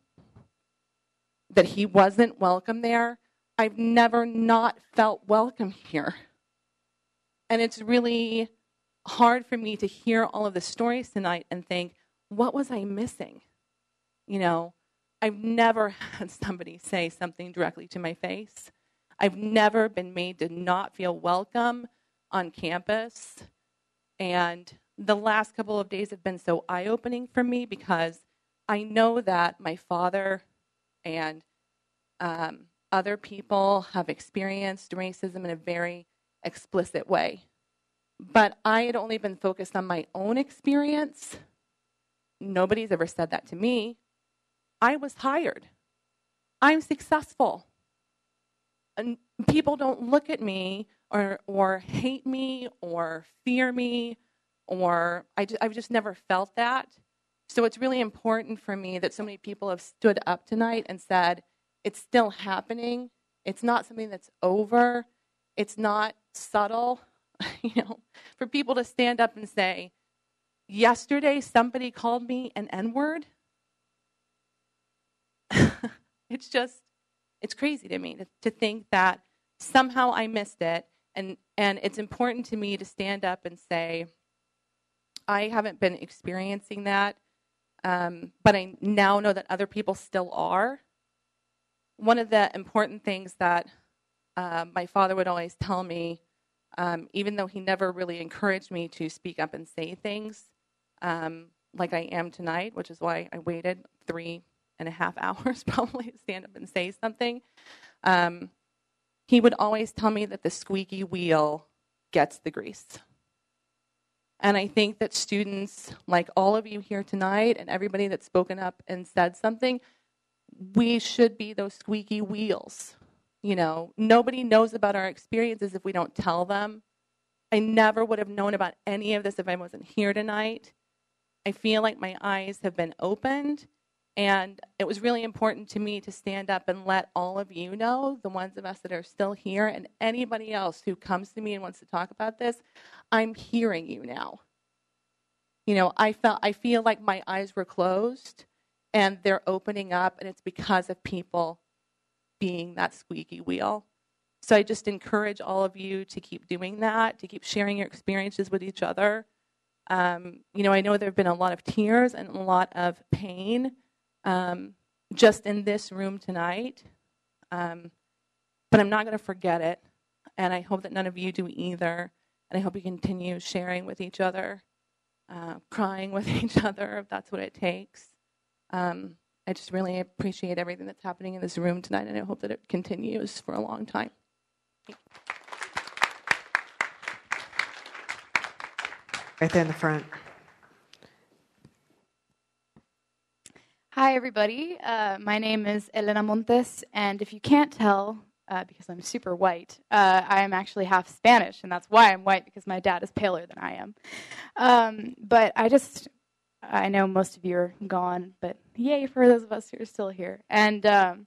that he wasn't welcome there, I've never not felt welcome here. And it's really hard for me to hear all of the stories tonight and think, what was I missing? You know, I've never had somebody say something directly to my face. I've never been made to not feel welcome on campus. And the last couple of days have been so eye-opening for me because I know that my father and um, other people have experienced racism in a very explicit way. But I had only been focused on my own experience. Nobody's ever said that to me. I was hired. I'm successful. And people don't look at me or or hate me or fear me, or I just, I've just never felt that. So it's really important for me that so many people have stood up tonight and said, it's still happening. It's not something that's over. It's not subtle. You know, for people to stand up and say, yesterday somebody called me an N-word. It's just, it's crazy to me to, to think that somehow I missed it. And, and it's important to me to stand up and say, I haven't been experiencing that, um, but I now know that other people still are. One of the important things that uh, my father would always tell me, um, even though he never really encouraged me to speak up and say things um, like I am tonight, which is why I waited three and a half hours probably to stand up and say something, um, he would always tell me that the squeaky wheel gets the grease. And I think that students, like all of you here tonight and everybody that's spoken up and said something, we should be those squeaky wheels. You know, nobody knows about our experiences if we don't tell them. I never would have known about any of this if I wasn't here tonight. I feel like my eyes have been opened, and it was really important to me to stand up and let all of you know, the ones of us that are still here, and anybody else who comes to me and wants to talk about this, I'm hearing you now. You know, I felt I feel like my eyes were closed, and they're opening up, and it's because of people being that squeaky wheel. So I just encourage all of you to keep doing that, to keep sharing your experiences with each other. Um, you know, I know there have been a lot of tears and a lot of pain um, just in this room tonight, um, but I'm not going to forget it, and I hope that none of you do either, and I hope you continue sharing with each other, uh, crying with each other if that's what it takes. Um, I just really appreciate everything that's happening in this room tonight, and I hope that it continues for a long time. Right there in the front. Hi, everybody. Uh, my name is Elena Montes, and if you can't tell, uh, because I'm super white, uh, I am actually half Spanish, and that's why I'm white, because my dad is paler than I am. Um, but I just, I know most of you are gone, but yay for those of us who are still here. And um,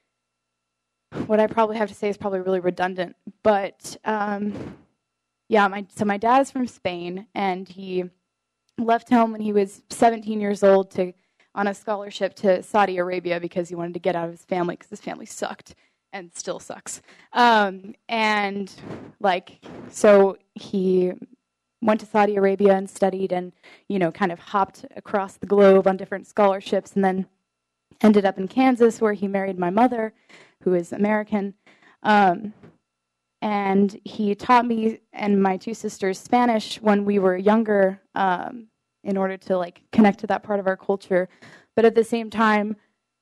what I probably have to say is probably really redundant, but um, yeah, my so my dad is from Spain, and he left home when he was seventeen years old to on a scholarship to Saudi Arabia because he wanted to get out of his family because his family sucked and still sucks. Um, and like, so he went to Saudi Arabia and studied and, you know, kind of hopped across the globe on different scholarships, and then ended up in Kansas where he married my mother, who is American. Um, and he taught me and my two sisters Spanish when we were younger, um, in order to like connect to that part of our culture. But at the same time,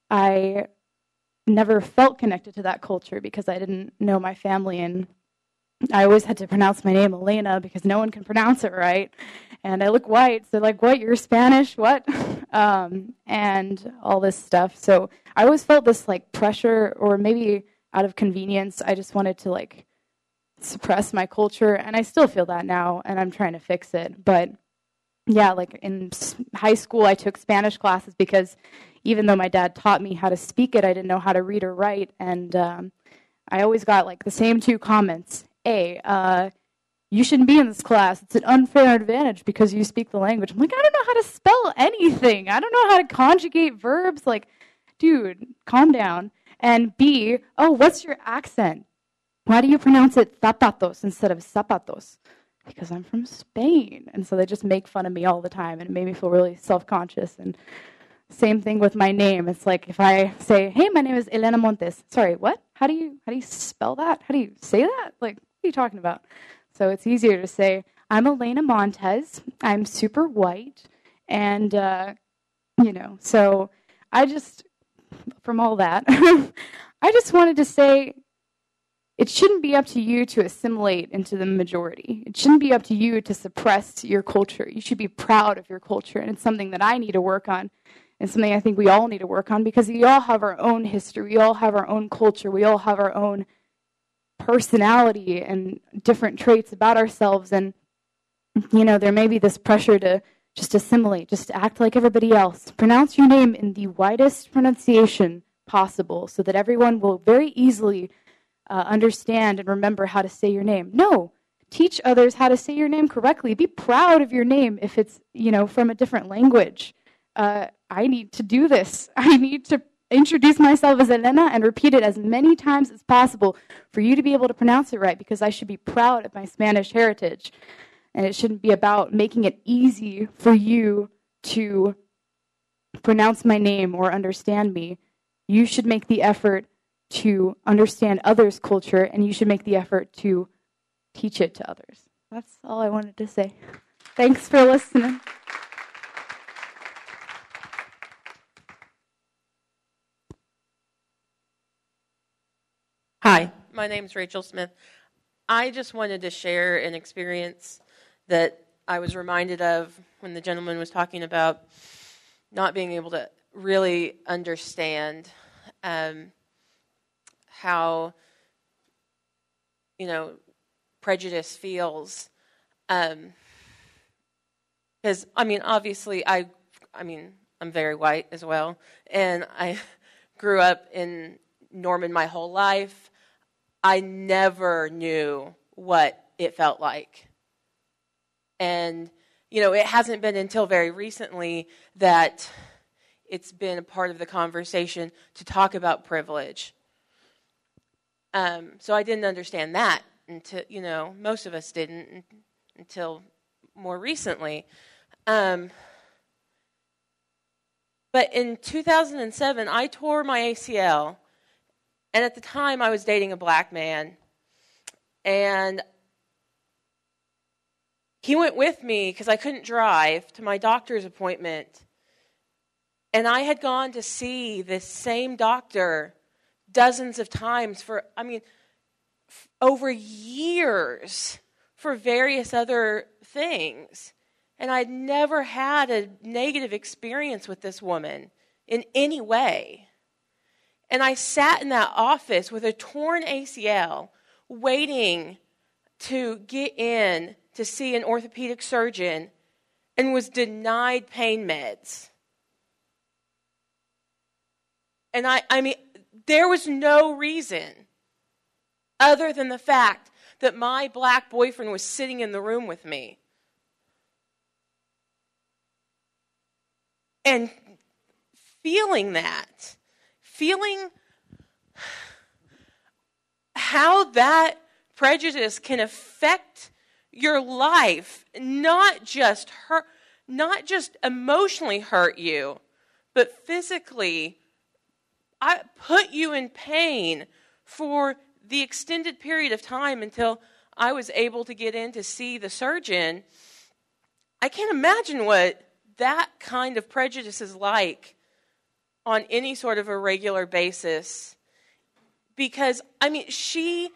I never felt connected to that culture because I didn't know my family, and I always had to pronounce my name Elena because no one can pronounce it right. And I look white, so like, what, you're Spanish, what? um, and all this stuff. So I always felt this like pressure, or maybe out of convenience, I just wanted to like suppress my culture, and I still feel that now, and I'm trying to fix it. But yeah, like in high school, I took Spanish classes because even though my dad taught me how to speak it, I didn't know how to read or write, and um, I always got like the same two comments. A, uh, you shouldn't be in this class. It's an unfair advantage because you speak the language. I'm like, I don't know how to spell anything. I don't know how to conjugate verbs. Like, dude, calm down. And B, oh, what's your accent? Why do you pronounce it zapatos instead of zapatos? Because I'm from Spain. And so they just make fun of me all the time, and it made me feel really self-conscious. And same thing with my name. It's like if I say, hey, my name is Elena Montes. Sorry, what? How do you how do you spell that? How do you say that? Like, what are you talking about? So it's easier to say, I'm Elena Montes. I'm super white. And, uh, you know, so I just, from all that, I just wanted to say, it shouldn't be up to you to assimilate into the majority. It shouldn't be up to you to suppress your culture. You should be proud of your culture, and it's something that I need to work on, and something I think we all need to work on, because we all have our own history, we all have our own culture, we all have our own personality and different traits about ourselves, and, you know, there may be this pressure to just assimilate, just act like everybody else. Pronounce your name in the widest pronunciation possible so that everyone will very easily Uh, understand and remember how to say your name. No, teach others how to say your name correctly. Be proud of your name if it's, you know, from a different language. Uh, I need to do this. I need to introduce myself as Elena and repeat it as many times as possible for you to be able to pronounce it right, because I should be proud of my Spanish heritage. And it shouldn't be about making it easy for you to pronounce my name or understand me. You should make the effort to understand others' culture, and you should make the effort to teach it to others. That's all I wanted to say. Thanks for listening. Hi, my name's Rachel Smith. I just wanted to share an experience that I was reminded of when the gentleman was talking about not being able to really understand um, how, you know, prejudice feels. Um, because, I mean, obviously, I, I mean, I'm very white as well, and I grew up in Norman my whole life. I never knew what it felt like. And, you know, it hasn't been until very recently that it's been a part of the conversation to talk about privilege. Um, so I didn't understand that until, you know, most of us didn't until more recently. Um, but in two thousand seven, I tore my A C L, and at the time I was dating a black man, and he went with me because I couldn't drive to my doctor's appointment, and I had gone to see this same doctor dozens of times for, I mean, f- over years for various other things. And I'd never had a negative experience with this woman in any way. And I sat in that office with a torn A C L, waiting to get in to see an orthopedic surgeon, and was denied pain meds. And I, I mean, there was no reason other than the fact that my black boyfriend was sitting in the room with me. And feeling that, feeling how that prejudice can affect your life, not just hurt, not just emotionally hurt you, but physically, I put you in pain for the extended period of time until I was able to get in to see the surgeon. I can't imagine what that kind of prejudice is like on any sort of a regular basis. Because, I mean, she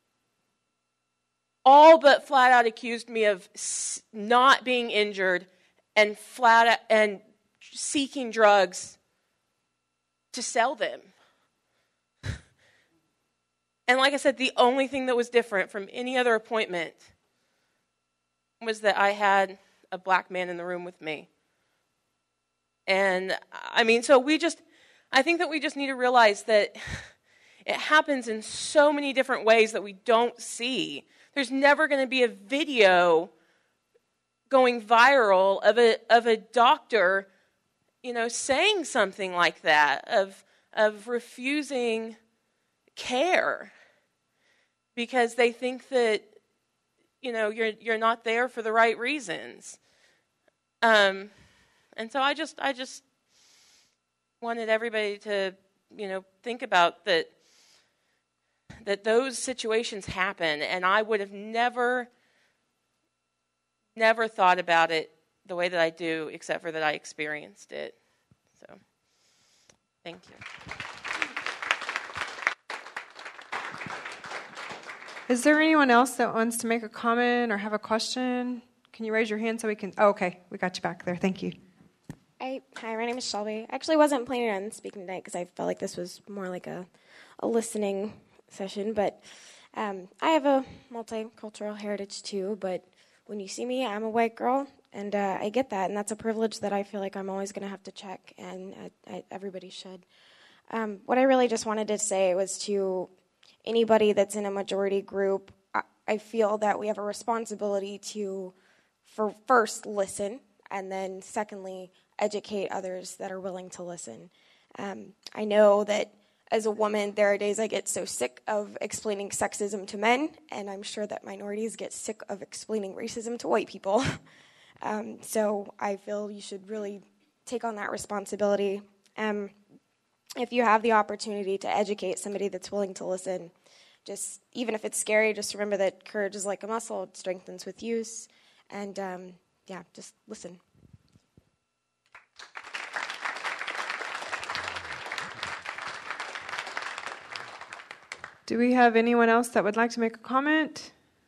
all but flat out accused me of not being injured and flat out, and seeking drugs to sell them. And like I said, the only thing that was different from any other appointment was that I had a black man in the room with me. And I mean, so we just, I think that we just need to realize that it happens in so many different ways that we don't see. There's never going to be a video going viral of a of a doctor, you know, saying something like that, of of refusing care because they think that, you know, you're you're not there for the right reasons. Um, and so I just I just wanted everybody to, you know, think about that. That those situations happen, and I would have never, never thought about it the way that I do, except for that I experienced it. So, thank you. Is there anyone else that wants to make a comment or have a question? Can you raise your hand so we can? Oh, okay, we got you back there. Thank you. Hi, hi. My name is Shelby. I actually wasn't planning on speaking tonight because I felt like this was more like a, a listening session, but um, I have a multicultural heritage too, but when you see me, I'm a white girl, and uh, I get that, and that's a privilege that I feel like I'm always going to have to check, and I, I, everybody should. Um, what I really just wanted to say was to anybody that's in a majority group, I, I feel that we have a responsibility to, for first, listen, and then secondly, educate others that are willing to listen. Um, I know that as a woman, there are days I get so sick of explaining sexism to men, and I'm sure that minorities get sick of explaining racism to white people. um, so I feel you should really take on that responsibility. Um, if you have the opportunity to educate somebody that's willing to listen, just even if it's scary, just remember that courage is like a muscle. It strengthens with use. And, um, yeah, just listen. Do we have anyone else that would like to make a comment?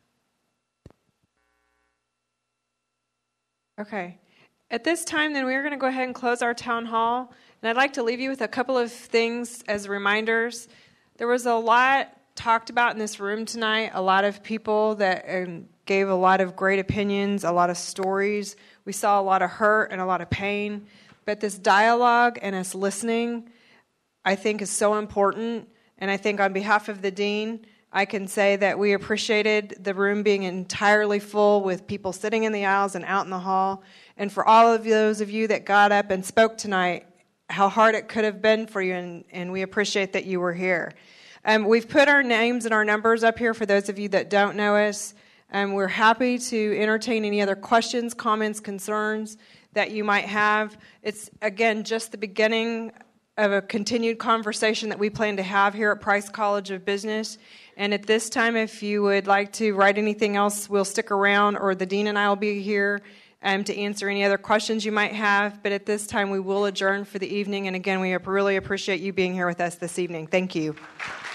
Okay. At this time, then, we are going to go ahead and close our town hall. And I'd like to leave you with a couple of things as reminders. There was a lot talked about in this room tonight, a lot of people that um, gave a lot of great opinions, a lot of stories. We saw a lot of hurt and a lot of pain. But this dialogue and us listening, I think, is so important. And I think on behalf of the dean, I can say that we appreciated the room being entirely full with people sitting in the aisles and out in the hall. And for all of those of you that got up and spoke tonight, how hard it could have been for you, and, and we appreciate that you were here. Um, we've put our names and our numbers up here for those of you that don't know us. Um, we're happy to entertain any other questions, comments, concerns that you might have. It's, again, just the beginning of a continued conversation that we plan to have here at Price College of Business. And at this time, if you would like to write anything else, we'll stick around, or the dean and I will be here um, to answer any other questions you might have. But at this time, we will adjourn for the evening. And again, we really appreciate you being here with us this evening. Thank you.